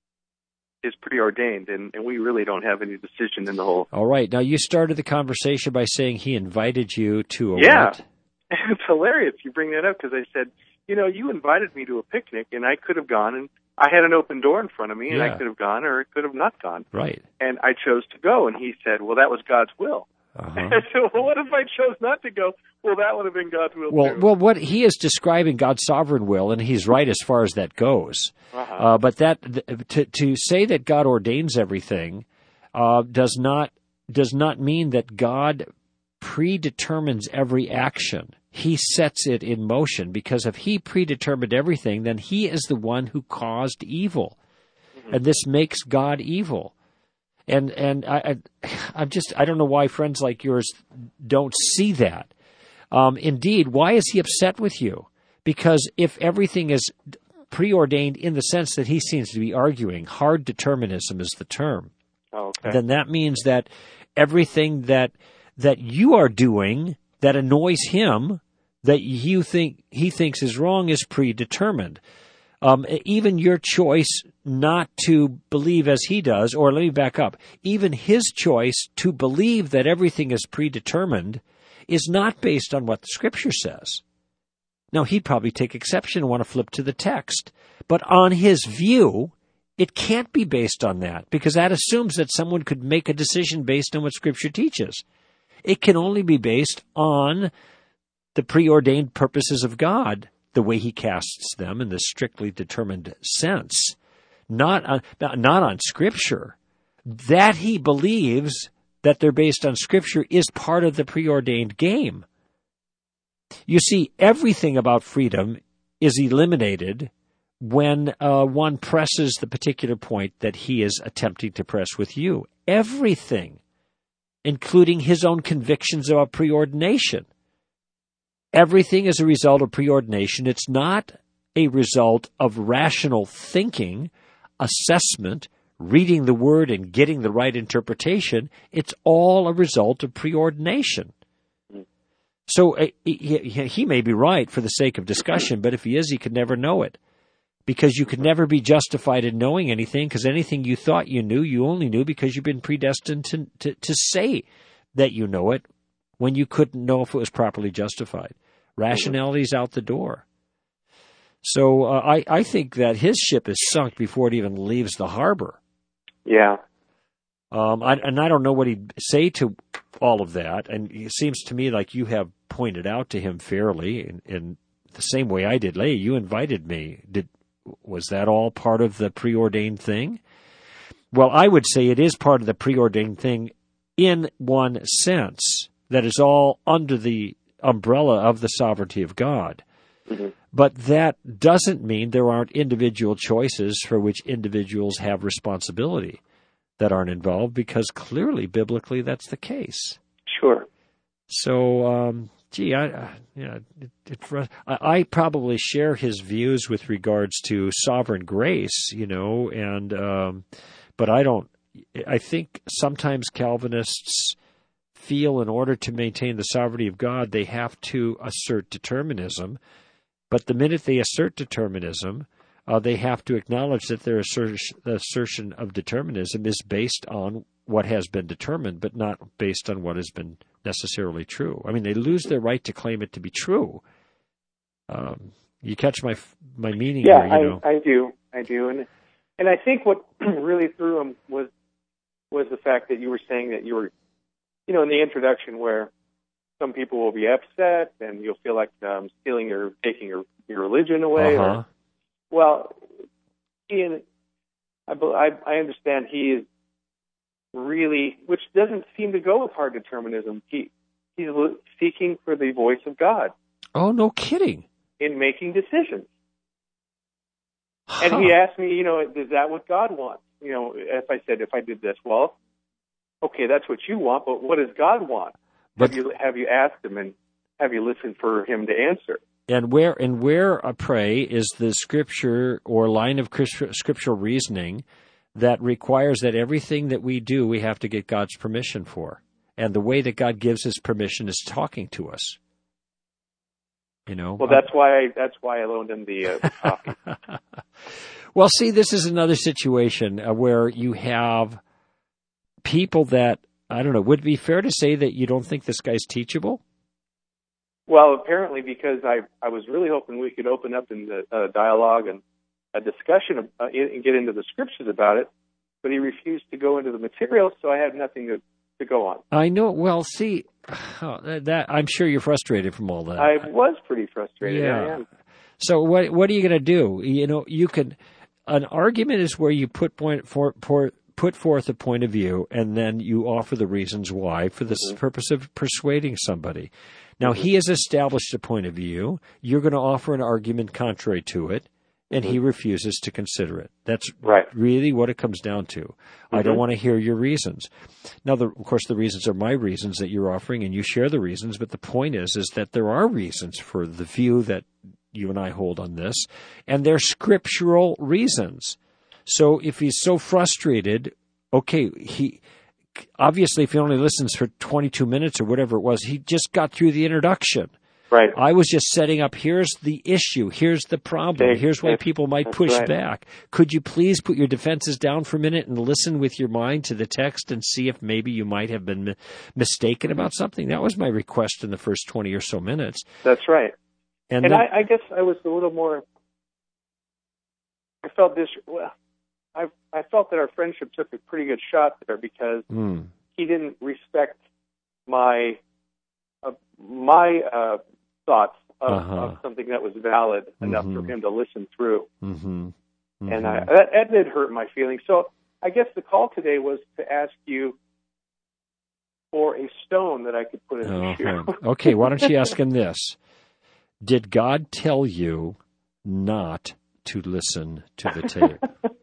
is preordained, and, and we really don't have any decision in the whole.
All right. Now, you started the conversation by saying he invited you to a
yeah.
what?
It's hilarious you bring that up, because I said, you know, you invited me to a picnic, and I could have gone, and I had an open door in front of me, and
yeah.
I could have gone, or I could have not gone.
Right.
And I chose to go, and he said, well, that was God's will.
Uh-huh.
I said, well, what if I chose not to go? Well, that would have been God's will,
well,
too.
Well, what he is describing God's sovereign will, and he's right as far as that goes.
Uh-huh.
Uh, but that to to say that God ordains everything uh, does not does not mean that God predetermines every action. He sets it in motion, because if he predetermined everything, then he is the one who caused evil, mm-hmm. and this makes God evil. And and I, I I'm just I don't know why friends like yours don't see that. Um, indeed, why is he upset with you? Because if everything is preordained in the sense that he seems to be arguing, hard determinism is the term,
oh, okay.
then that means that everything that that you are doing that annoys him, that you think he thinks is wrong, is predetermined. Um, even your choice not to believe as he does, or let me back up, even his choice to believe that everything is predetermined is not based on what the Scripture says. Now, he'd probably take exception and want to flip to the text, but on his view, it can't be based on that, because that assumes that someone could make a decision based on what Scripture teaches. It can only be based on the preordained purposes of God, the way he casts them in this strictly determined sense, not on, not on Scripture. That he believes that they're based on Scripture is part of the preordained game. You see, everything about freedom is eliminated when uh, one presses the particular point that he is attempting to press with you. Everything, including his own convictions about preordination. Everything is a result of preordination. It's not a result of rational thinking, assessment, reading the Word and getting the right interpretation. It's all a result of preordination. So uh, he, he may be right for the sake of discussion, but if he is, he could never know it. Because you could never be justified in knowing anything, because anything you thought you knew, you only knew because you've been predestined to, to, to say that you know it when you couldn't know if it was properly justified. Rationality's out the door. So uh, I, I think that his ship is sunk before it even leaves the harbor.
Yeah.
Um, I, and I don't know what he'd say to all of that. And it seems to me like you have pointed out to him fairly in, in the same way I did. Hey, you invited me. Did was that all part of the preordained thing? Well, I would say it is part of the preordained thing in one sense, that is all under the umbrella of the sovereignty of God. Mm-hmm. But that doesn't mean there aren't individual choices for which individuals have responsibility that aren't involved, because clearly, biblically, that's the case.
Sure.
So, um, gee, I, uh, yeah, it, it, I, I probably share his views with regards to sovereign grace, you know, and um, but I don't. I think sometimes Calvinists feel in order to maintain the sovereignty of God, they have to assert determinism. But the minute they assert determinism, uh, they have to acknowledge that their assertion, assertion of determinism is based on what has been determined, but not based on what has been necessarily true. I mean, they lose their right to claim it to be true. Um, you catch my my meaning
yeah,
here, you know?
I, I do, I do, and and I think what really threw him was was the fact that you were saying that you were, you know, in the introduction where some people will be upset and you'll feel like um, stealing or taking your, your religion away.
Uh-huh.
Or, well, Ian, I, I, I understand he is really, which doesn't seem to go with hard determinism. He he's seeking for the voice of God.
Oh, no kidding!
In making decisions.
Huh.
And he asked me, you know, is that what God wants? You know, if I said, if I did this, well, okay, that's what you want, but what does God want? But, have you have you asked him, and have you listened for him to answer?
And where and where I pray is the scripture or line of scriptural reasoning that requires that everything that we do, we have to get God's permission for. And the way that God gives his permission is talking to us. You know.
Well, that's why I, that's why I loaned him the, uh, the copy.
Well, see, this is another situation uh, where you have people that, I don't know, would it be fair to say that you don't think this guy's teachable?
Well, apparently, because I I was really hoping we could open up in the uh, dialogue and a discussion of, uh, and get into the scriptures about it, but he refused to go into the material, so I had nothing to, to go on.
I know. Well, see, oh, that I'm sure you're frustrated from all that.
I was pretty frustrated.
Yeah.
I am.
So what what are you going to do? You know, you could. An argument is where you put point for, for put forth a point of view, and then you offer the reasons why for the mm-hmm. purpose of persuading somebody. Now, mm-hmm. he has established a point of view. You're going to offer an argument contrary to it, and mm-hmm. he refuses to consider it. That's
right.
really what it comes down to. Mm-hmm. I don't want to hear your reasons. Now, the, of course, the reasons are my reasons that you're offering, and you share the reasons, but the point is, is that there are reasons for the view that you and I hold on this, and they're scriptural reasons. So if he's so frustrated, okay, he obviously if he only listens for twenty-two minutes or whatever it was, he just got through the introduction.
Right.
I was just setting up, here's the issue, here's the problem,
okay.
here's why that's, people might push
right.
back. Could you please put your defenses down for a minute and listen with your mind to the text and see if maybe you might have been mi- mistaken about something? That was my request in the first twenty or so minutes.
That's right.
And,
and
then,
I, I guess I was a little more, I felt this, well, I I felt that our friendship took a pretty good shot there because
mm.
he didn't respect my uh, my uh, thoughts of,
uh-huh.
of something that was valid
mm-hmm.
enough for him to listen through.
Mm-hmm. Mm-hmm.
And I, that, that did hurt my feelings. So I guess the call today was to ask you for a stone that I could put in the
uh-huh.
shoe.
Okay, why don't you ask him this? Did God tell you not to listen to the tape?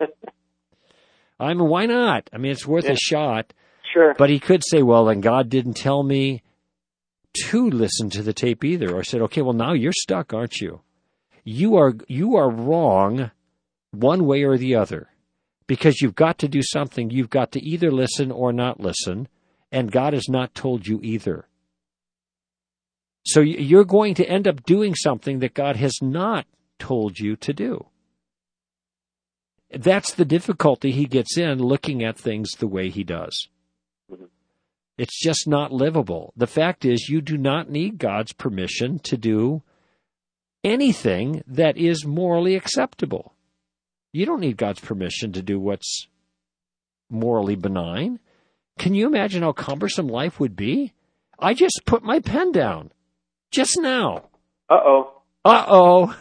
I mean, why not? I mean, it's worth
yeah.
a shot.
Sure.
But he could say, well, then God didn't tell me to listen to the tape either. Or I said, okay, well, now you're stuck, aren't you? You are you are wrong one way or the other. Because you've got to do something. You've got to either listen or not listen. And God has not told you either. So you're going to end up doing something that God has not told you to do. That's the difficulty he gets in looking at things the way he does. Mm-hmm. It's just not livable. The fact is, you do not need God's permission to do anything that is morally acceptable. You don't need God's permission to do what's morally benign. Can you imagine how cumbersome life would be? I just put my pen down just now.
Uh-oh.
Uh-oh.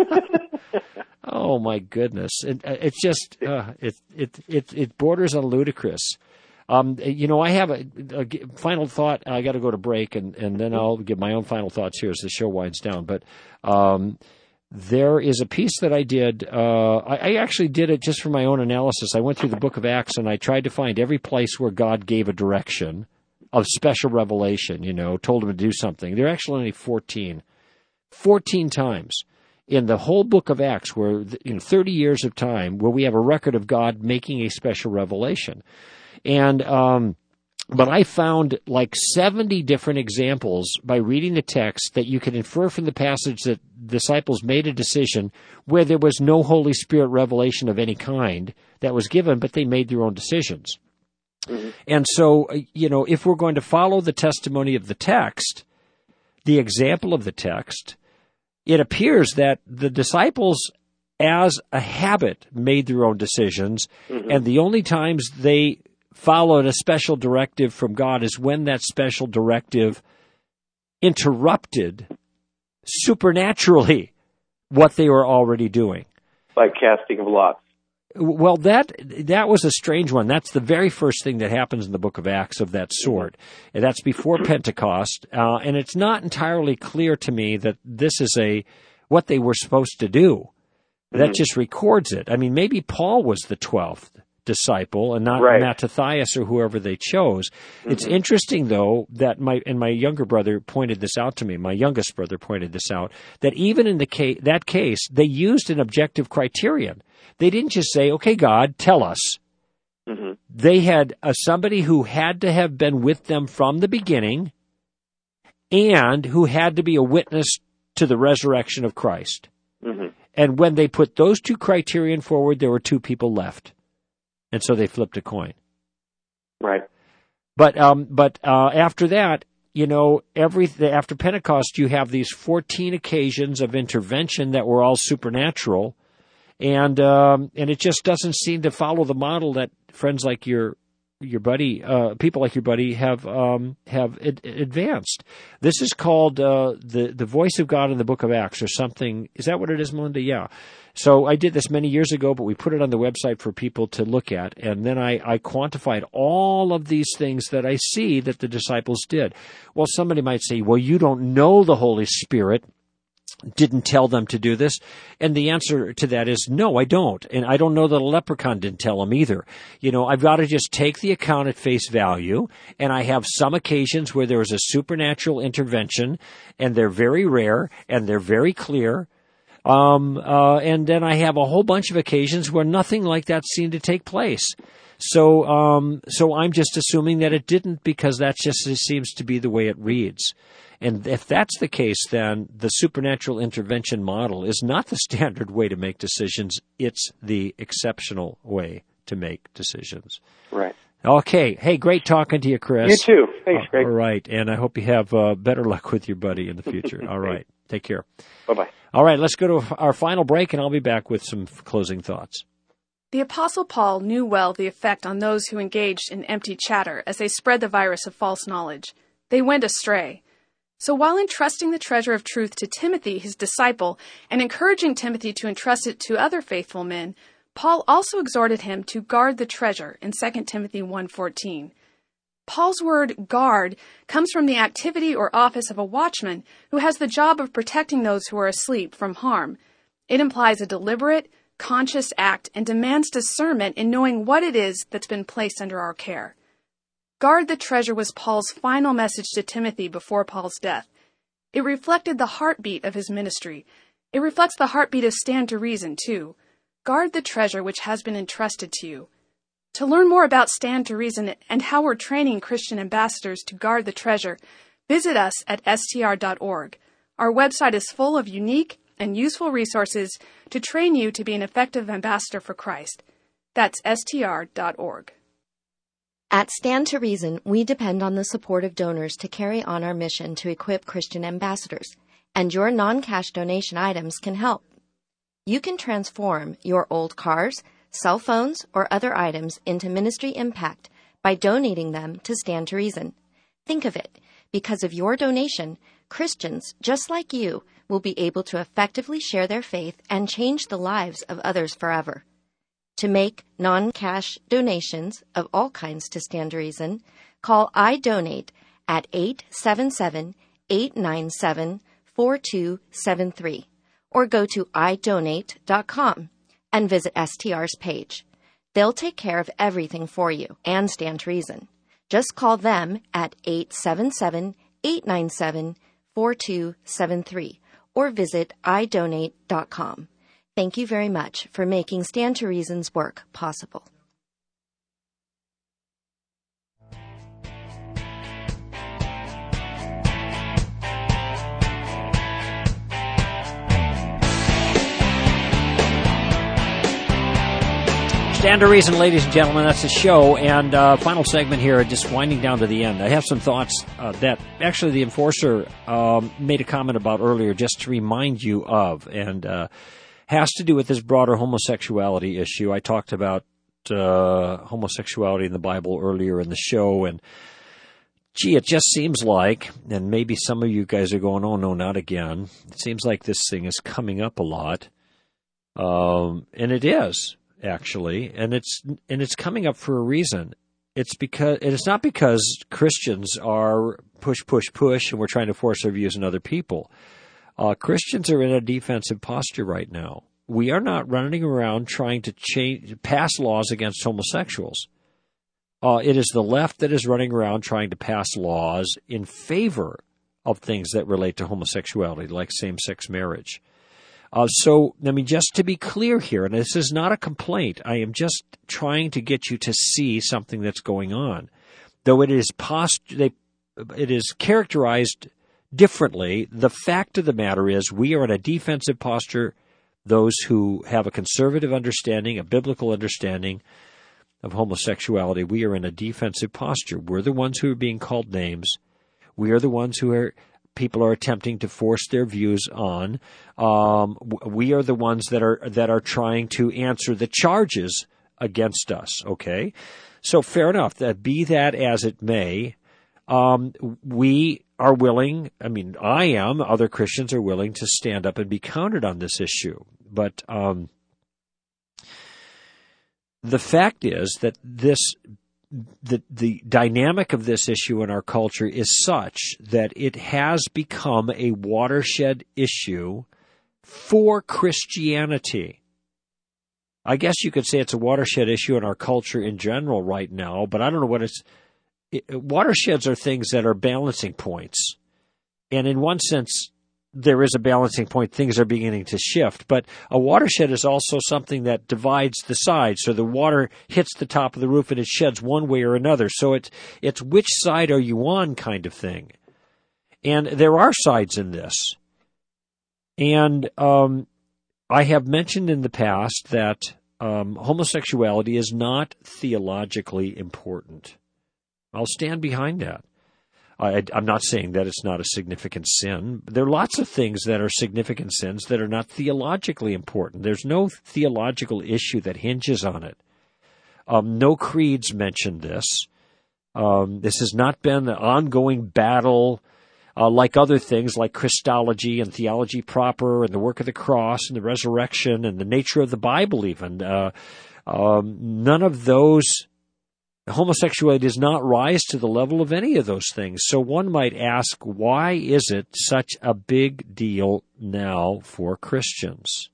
Oh, my goodness. It, it's just, uh, it, it, it, it borders on ludicrous. Um, you know, I have a, a final thought. I got to go to break, and, and then I'll give my own final thoughts here as the show winds down. But um, there is a piece that I did. Uh, I, I actually did it just for my own analysis. I went through the book of Acts, and I tried to find every place where God gave a direction of special revelation, you know, told him to do something. There are actually only fourteen. fourteen times in the whole book of Acts, where in thirty years of time, where we have a record of God making a special revelation. And, um, but I found like seventy different examples by reading the text that you could infer from the passage that disciples made a decision where there was no Holy Spirit revelation of any kind that was given, but they made their own decisions. Mm-hmm. And so, you know, if we're going to follow the testimony of the text, the example of the text, it appears that the disciples, as a habit, made their own decisions, mm-hmm. and the only times they followed a special directive from God is when that special directive interrupted supernaturally what they were already doing.
By casting of lots.
Well, that that was a strange one. That's the very first thing that happens in the book of Acts of that sort. And that's before Pentecost, uh, and it's not entirely clear to me that this is a what they were supposed to do. That mm-hmm. just records it. I mean, maybe Paul was the twelfth disciple and not right. Mattathias or whoever they chose. Mm-hmm. It's interesting, though, that my and my younger brother pointed this out to me. My youngest brother pointed this out, that even in the case, that case, they used an objective criterion. They didn't just say, okay, God, tell us. Mm-hmm. They had uh, somebody who had to have been with them from the beginning and who had to be a witness to the resurrection of Christ. Mm-hmm. And when they put those two criterion forward, there were two people left. And so they flipped a coin.
Right.
But um, but uh, after that, you know, every after Pentecost, you have these fourteen occasions of intervention that were all supernatural. And um, and it just doesn't seem to follow the model that friends like your your buddy, uh, people like your buddy, have um, have ad- advanced. This is called uh, the the voice of God in the Book of Acts, or something. Is that what it is, Melinda? Yeah. So I did this many years ago, but we put it on the website for people to look at, and then I, I quantified all of these things that I see that the disciples did. Well, somebody might say, "Well, you don't know the Holy Spirit didn't tell them to do this." And the answer to that is no, I don't. And I don't know that a leprechaun didn't tell them either. You know, I've got to just take the account at face value. And I have some occasions where there is a supernatural intervention, and they're very rare and they're very clear. Um, uh, and then I have a whole bunch of occasions where nothing like that seemed to take place. So, um, so I'm just assuming that it didn't, because that just seems to be the way it reads. And if that's the case, then the supernatural intervention model is not the standard way to make decisions. It's the exceptional way to make decisions.
Right.
Okay. Hey, great talking to you, Chris.
You too. Thanks, Greg.
All right. And I hope you have uh, better luck with your buddy in the future. All right. Take care.
Bye-bye.
All right. Let's go to our final break, and I'll be back with some closing thoughts.
The Apostle Paul knew well the effect on those who engaged in empty chatter as they spread the virus of false knowledge. They went astray. So while entrusting the treasure of truth to Timothy, his disciple, and encouraging Timothy to entrust it to other faithful men, Paul also exhorted him to guard the treasure in Second Timothy one fourteen. Paul's word guard comes from the activity or office of a watchman who has the job of protecting those who are asleep from harm. It implies a deliberate, conscious act and demands discernment in knowing what it is that's been placed under our care. Guard the treasure was Paul's final message to Timothy before Paul's death. It reflected the heartbeat of his ministry. It reflects the heartbeat of Stand to Reason, too. Guard the treasure which has been entrusted to you. To learn more about Stand to Reason and how we're training Christian ambassadors to guard the treasure, Visit us at S T R dot org. Our website is full of unique and useful resources to train you to be an effective ambassador for Christ. That's S T R dot org.
At Stand to Reason, we depend on the support of donors to carry on our mission to equip Christian ambassadors, and your non-cash donation items can help. You can transform your old cars, cell phones, or other items into ministry impact by donating them to Stand to Reason. Think of it. Because of your donation, Christians just like you will be able to effectively share their faith and change the lives of others forever. To make non-cash donations of all kinds to Stand to Reason, call iDonate at eight seven seven, eight nine seven, four two seven three or go to i donate dot com and visit S T R's page. They'll take care of everything for you and Stand to Reason. Just call them at eight seven seven, eight nine seven, four two seven three or visit i donate dot com. Thank you very much for making Stand to Reason's work possible.
Stand to Reason, ladies and gentlemen, that's the show. And uh, final segment here, just winding down to the end. I have some thoughts uh, that actually the enforcer um, made a comment about earlier just to remind you of, and uh, has to do with this broader homosexuality issue. I talked about uh, homosexuality in the Bible earlier in the show, and gee, it just seems like, and maybe some of you guys are going, oh, no, not again. It seems like this thing is coming up a lot, um, and it is. Actually, and it's and it's coming up for a reason. It's because and it's not because Christians are push, push, push, and we're trying to force our views on other people. Uh, Christians are in a defensive posture right now. We are not running around trying to change, pass laws against homosexuals. Uh, it is the left that is running around trying to pass laws in favor of things that relate to homosexuality, like same-sex marriage. Uh, so, I mean, just to be clear here, and this is not a complaint, I am just trying to get you to see something that's going on. Though it is post- they, it is characterized differently, the fact of the matter is we are in a defensive posture, those who have a conservative understanding, a biblical understanding of homosexuality. We are in a defensive posture. We're the ones who are being called names. We are the ones who are... people are attempting to force their views on. Um, we are the ones that are that are trying to answer the charges against us. Okay, so fair enough. That be that as it may, um, we are willing. I mean, I am. Other Christians are willing to stand up and be counted on this issue. But um, the fact is that this. The, the dynamic of this issue in our culture is such that it has become a watershed issue for Christianity. I guess you could say it's a watershed issue in our culture in general right now, but I don't know what it's... It, watersheds are things that are balancing points. And in one sense, there is a balancing point. Things are beginning to shift. But a watershed is also something that divides the sides. So the water hits the top of the roof and it sheds one way or another. So it's, it's which side are you on kind of thing. And there are sides in this. And um, I have mentioned in the past that um, homosexuality is not theologically important. I'll stand behind that. I, I'm not saying that it's not a significant sin. There are lots of things that are significant sins that are not theologically important. There's no theological issue that hinges on it. Um, no creeds mention this. Um, this has not been an ongoing battle uh, like other things like Christology and theology proper and the work of the cross and the resurrection and the nature of the Bible even. Uh, um, none of those... Homosexuality does not rise to the level of any of those things. So one might ask, why is it such a big deal now for Christians?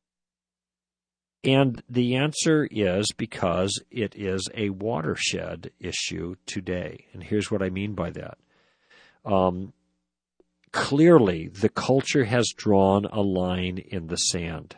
And the answer is because it is a watershed issue today. And here's what I mean by that. Um, clearly, the culture has drawn a line in the sand.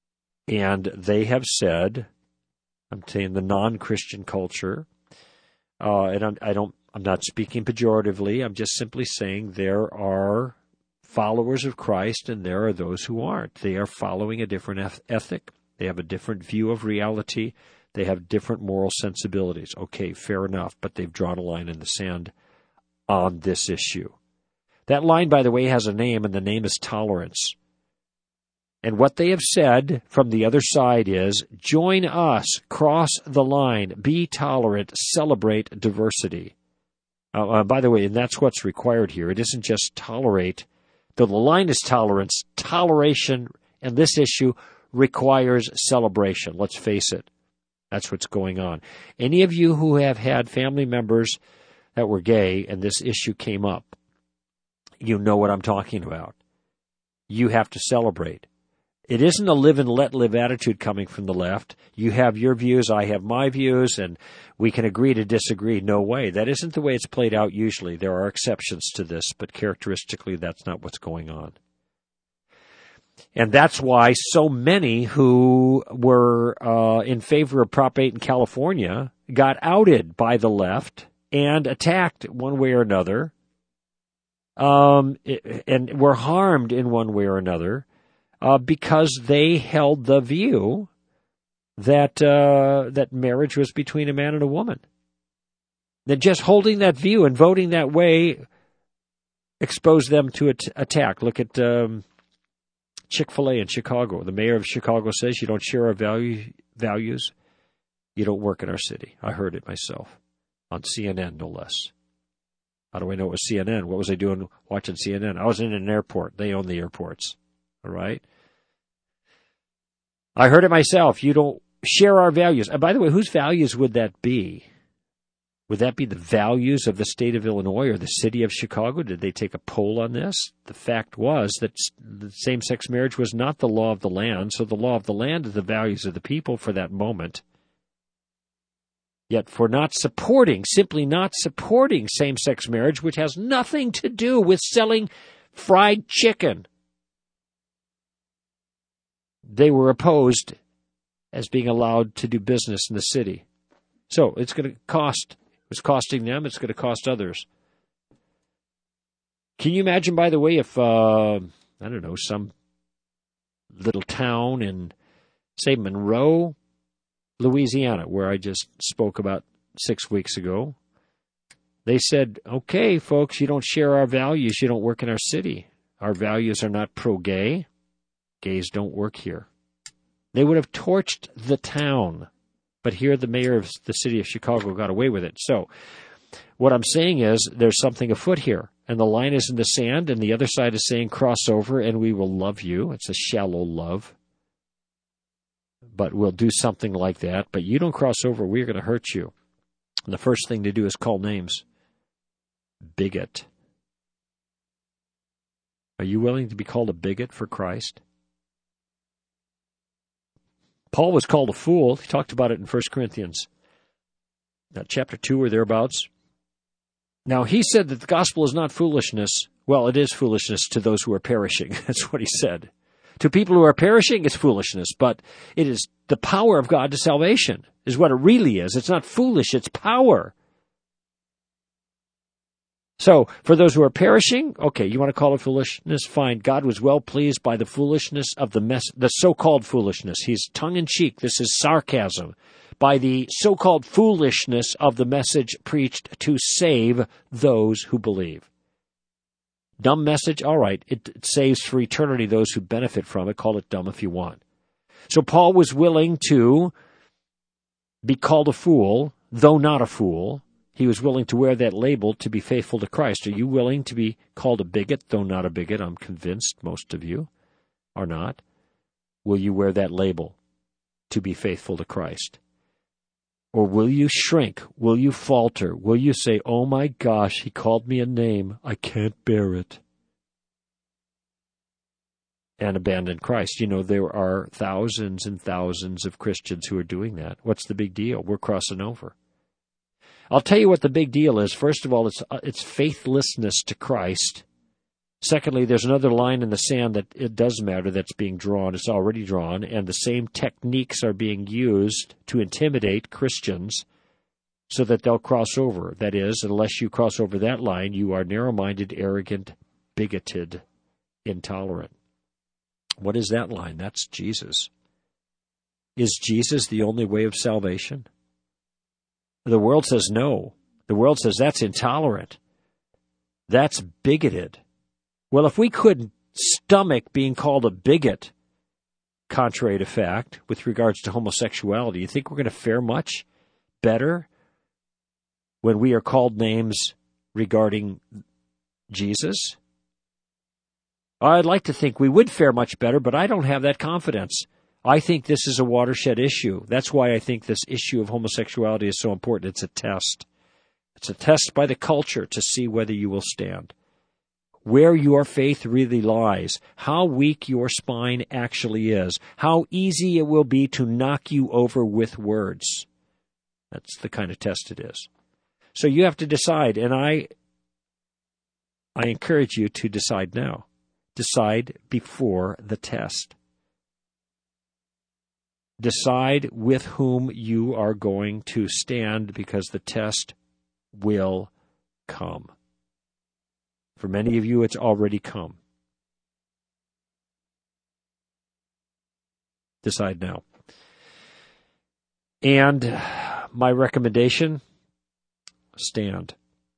And they have said... I'm saying the non-Christian culture, Uh, and I'm, I don't, I'm not speaking pejoratively. I'm just simply saying there are followers of Christ and there are those who aren't. They are following a different ethic. They have a different view of reality. They have different moral sensibilities. Okay, fair enough, but they've drawn a line in the sand on this issue. That line, by the way, has a name, and the name is tolerance. And what they have said from the other side is, join us, cross the line, be tolerant, celebrate diversity. Uh, uh, by the way, and that's what's required here. It isn't just tolerate. Though the line is tolerance, toleration and this issue requires celebration. Let's face it. That's what's going on. Any of you who have had family members that were gay and this issue came up, you know what I'm talking about. You have to celebrate. It isn't a live and let live attitude coming from the left. You have your views, I have my views, and we can agree to disagree. No way. That isn't the way it's played out usually. There are exceptions to this, but characteristically that's not what's going on. And that's why so many who were uh, in favor of Prop eight in California got outed by the left and attacked one way or another, um, and were harmed in one way or another. Uh, because they held the view that uh, that marriage was between a man and a woman. That just holding that view and voting that way exposed them to at- attack. Look at um, Chick-fil-A in Chicago. The mayor of Chicago says, you don't share our value, values, you don't work in our city. I heard it myself on C N N, no less. How do I know it was C N N? What was I doing watching C N N? I was in an airport. They own the airports. All right. I heard it myself. You don't share our values. And by the way, whose values would that be? Would that be the values of the state of Illinois or the city of Chicago? Did they take a poll on this? The fact was that the same-sex marriage was not the law of the land, so the law of the land is the values of the people for that moment. Yet for not supporting, simply not supporting same-sex marriage, which has nothing to do with selling fried chicken, they were opposed as being allowed to do business in the city. So it's going to cost, it's costing them, it's going to cost others. Can you imagine, by the way, if, uh, I don't know, some little town in, say, Monroe, Louisiana, where I just spoke about six weeks ago, they said, okay, folks, you don't share our values, you don't work in our city. Our values are not pro-gay. Gays don't work here. They would have torched the town. But here the mayor of the city of Chicago got away with it. So what I'm saying is there's something afoot here. And the line is in the sand, and the other side is saying cross over and we will love you. It's a shallow love. But we'll do something like that. But you don't cross over, we're going to hurt you. And the first thing to do is call names. Bigot. Are you willing to be called a bigot for Christ? Paul was called a fool. He talked about it in First Corinthians, uh, chapter two or thereabouts. Now, he said that the gospel is not foolishness. Well, it is foolishness to those who are perishing. That's what he said. To people who are perishing, it's foolishness, but it is the power of God to salvation, is what it really is. It's not foolish, it's power. So, for those who are perishing, okay, you want to call it foolishness? Fine. God was well pleased by the foolishness of the mess, the so-called foolishness. He's tongue-in-cheek. This is sarcasm. By the so-called foolishness of the message preached to save those who believe. Dumb message? All right. It, it saves for eternity those who benefit from it. Call it dumb if you want. So Paul was willing to be called a fool, though not a fool. He was willing to wear that label to be faithful to Christ. Are you willing to be called a bigot, though not a bigot? I'm convinced most of you are not. Will you wear that label to be faithful to Christ? Or will you shrink? Will you falter? Will you say, oh my gosh, he called me a name. I can't bear it. And abandon Christ. You know, there are thousands and thousands of Christians who are doing that. What's the big deal? We're crossing over. I'll tell you what the big deal is. First of all, it's uh, it's faithlessness to Christ. Secondly, there's another line in the sand that it does matter that's being drawn. It's already drawn, and the same techniques are being used to intimidate Christians so that they'll cross over. That is, unless you cross over that line, you are narrow-minded, arrogant, bigoted, intolerant. What is that line? That's Jesus. Is Jesus the only way of salvation? The world says no. The world says that's intolerant. That's bigoted. Well, if we couldn't stomach being called a bigot, contrary to fact, with regards to homosexuality, you think we're going to fare much better when we are called names regarding Jesus? I'd like to think we would fare much better, but I don't have that confidence. I think this is a watershed issue. That's why I think this issue of homosexuality is so important. It's a test. It's a test by the culture to see whether you will stand. Where your faith really lies, how weak your spine actually is, how easy it will be to knock you over with words. That's the kind of test it is. So you have to decide, and I, I encourage you to decide now. Decide before the test. Decide with whom you are going to stand, because the test will come. For many of you, it's already come. Decide now. And my recommendation, stand.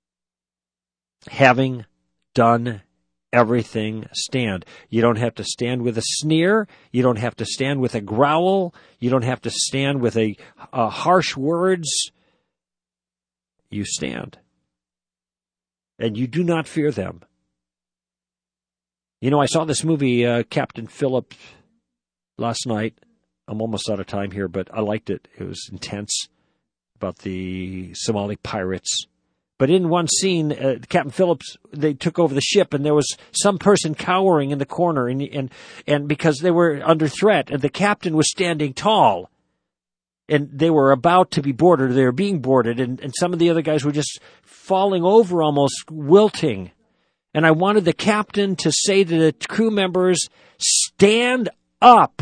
Having done everything, stand. You don't have to stand with a sneer. You don't have to stand with a growl. You don't have to stand with a, a harsh words. You stand. And you do not fear them. You know, I saw this movie, uh, Captain Phillips, last night. I'm almost out of time here, but I liked it. It was intense, about the Somali pirates. But in one scene, uh, Captain Phillips, they took over the ship, and there was some person cowering in the corner, and and and because they were under threat, and the captain was standing tall, and they were about to be boarded, or they were being boarded, and, and some of the other guys were just falling over, almost wilting. And I wanted the captain to say to the crew members, stand up.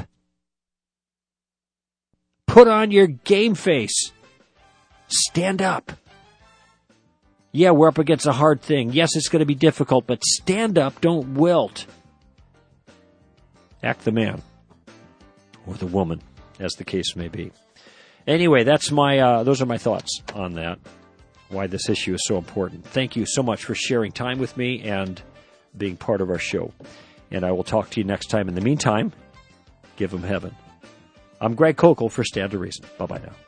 Put on your game face. Stand up. Yeah, we're up against a hard thing. Yes, it's going to be difficult, but stand up, don't wilt. Act the man. Or the woman, as the case may be. Anyway, that's my. Uh, those are my thoughts on that, why this issue is so important. Thank you so much for sharing time with me and being part of our show. And I will talk to you next time. In the meantime, give them heaven. I'm Greg Kokel for Stand to Reason. Bye-bye now.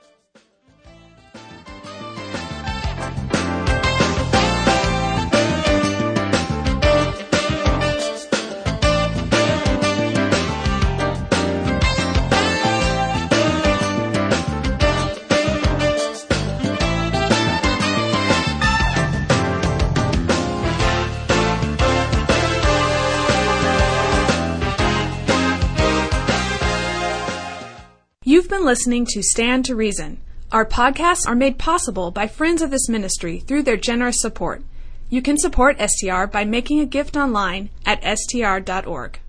You've been listening to Stand to Reason. Our podcasts are made possible by friends of this ministry through their generous support. You can support S T R by making a gift online at S T R dot org.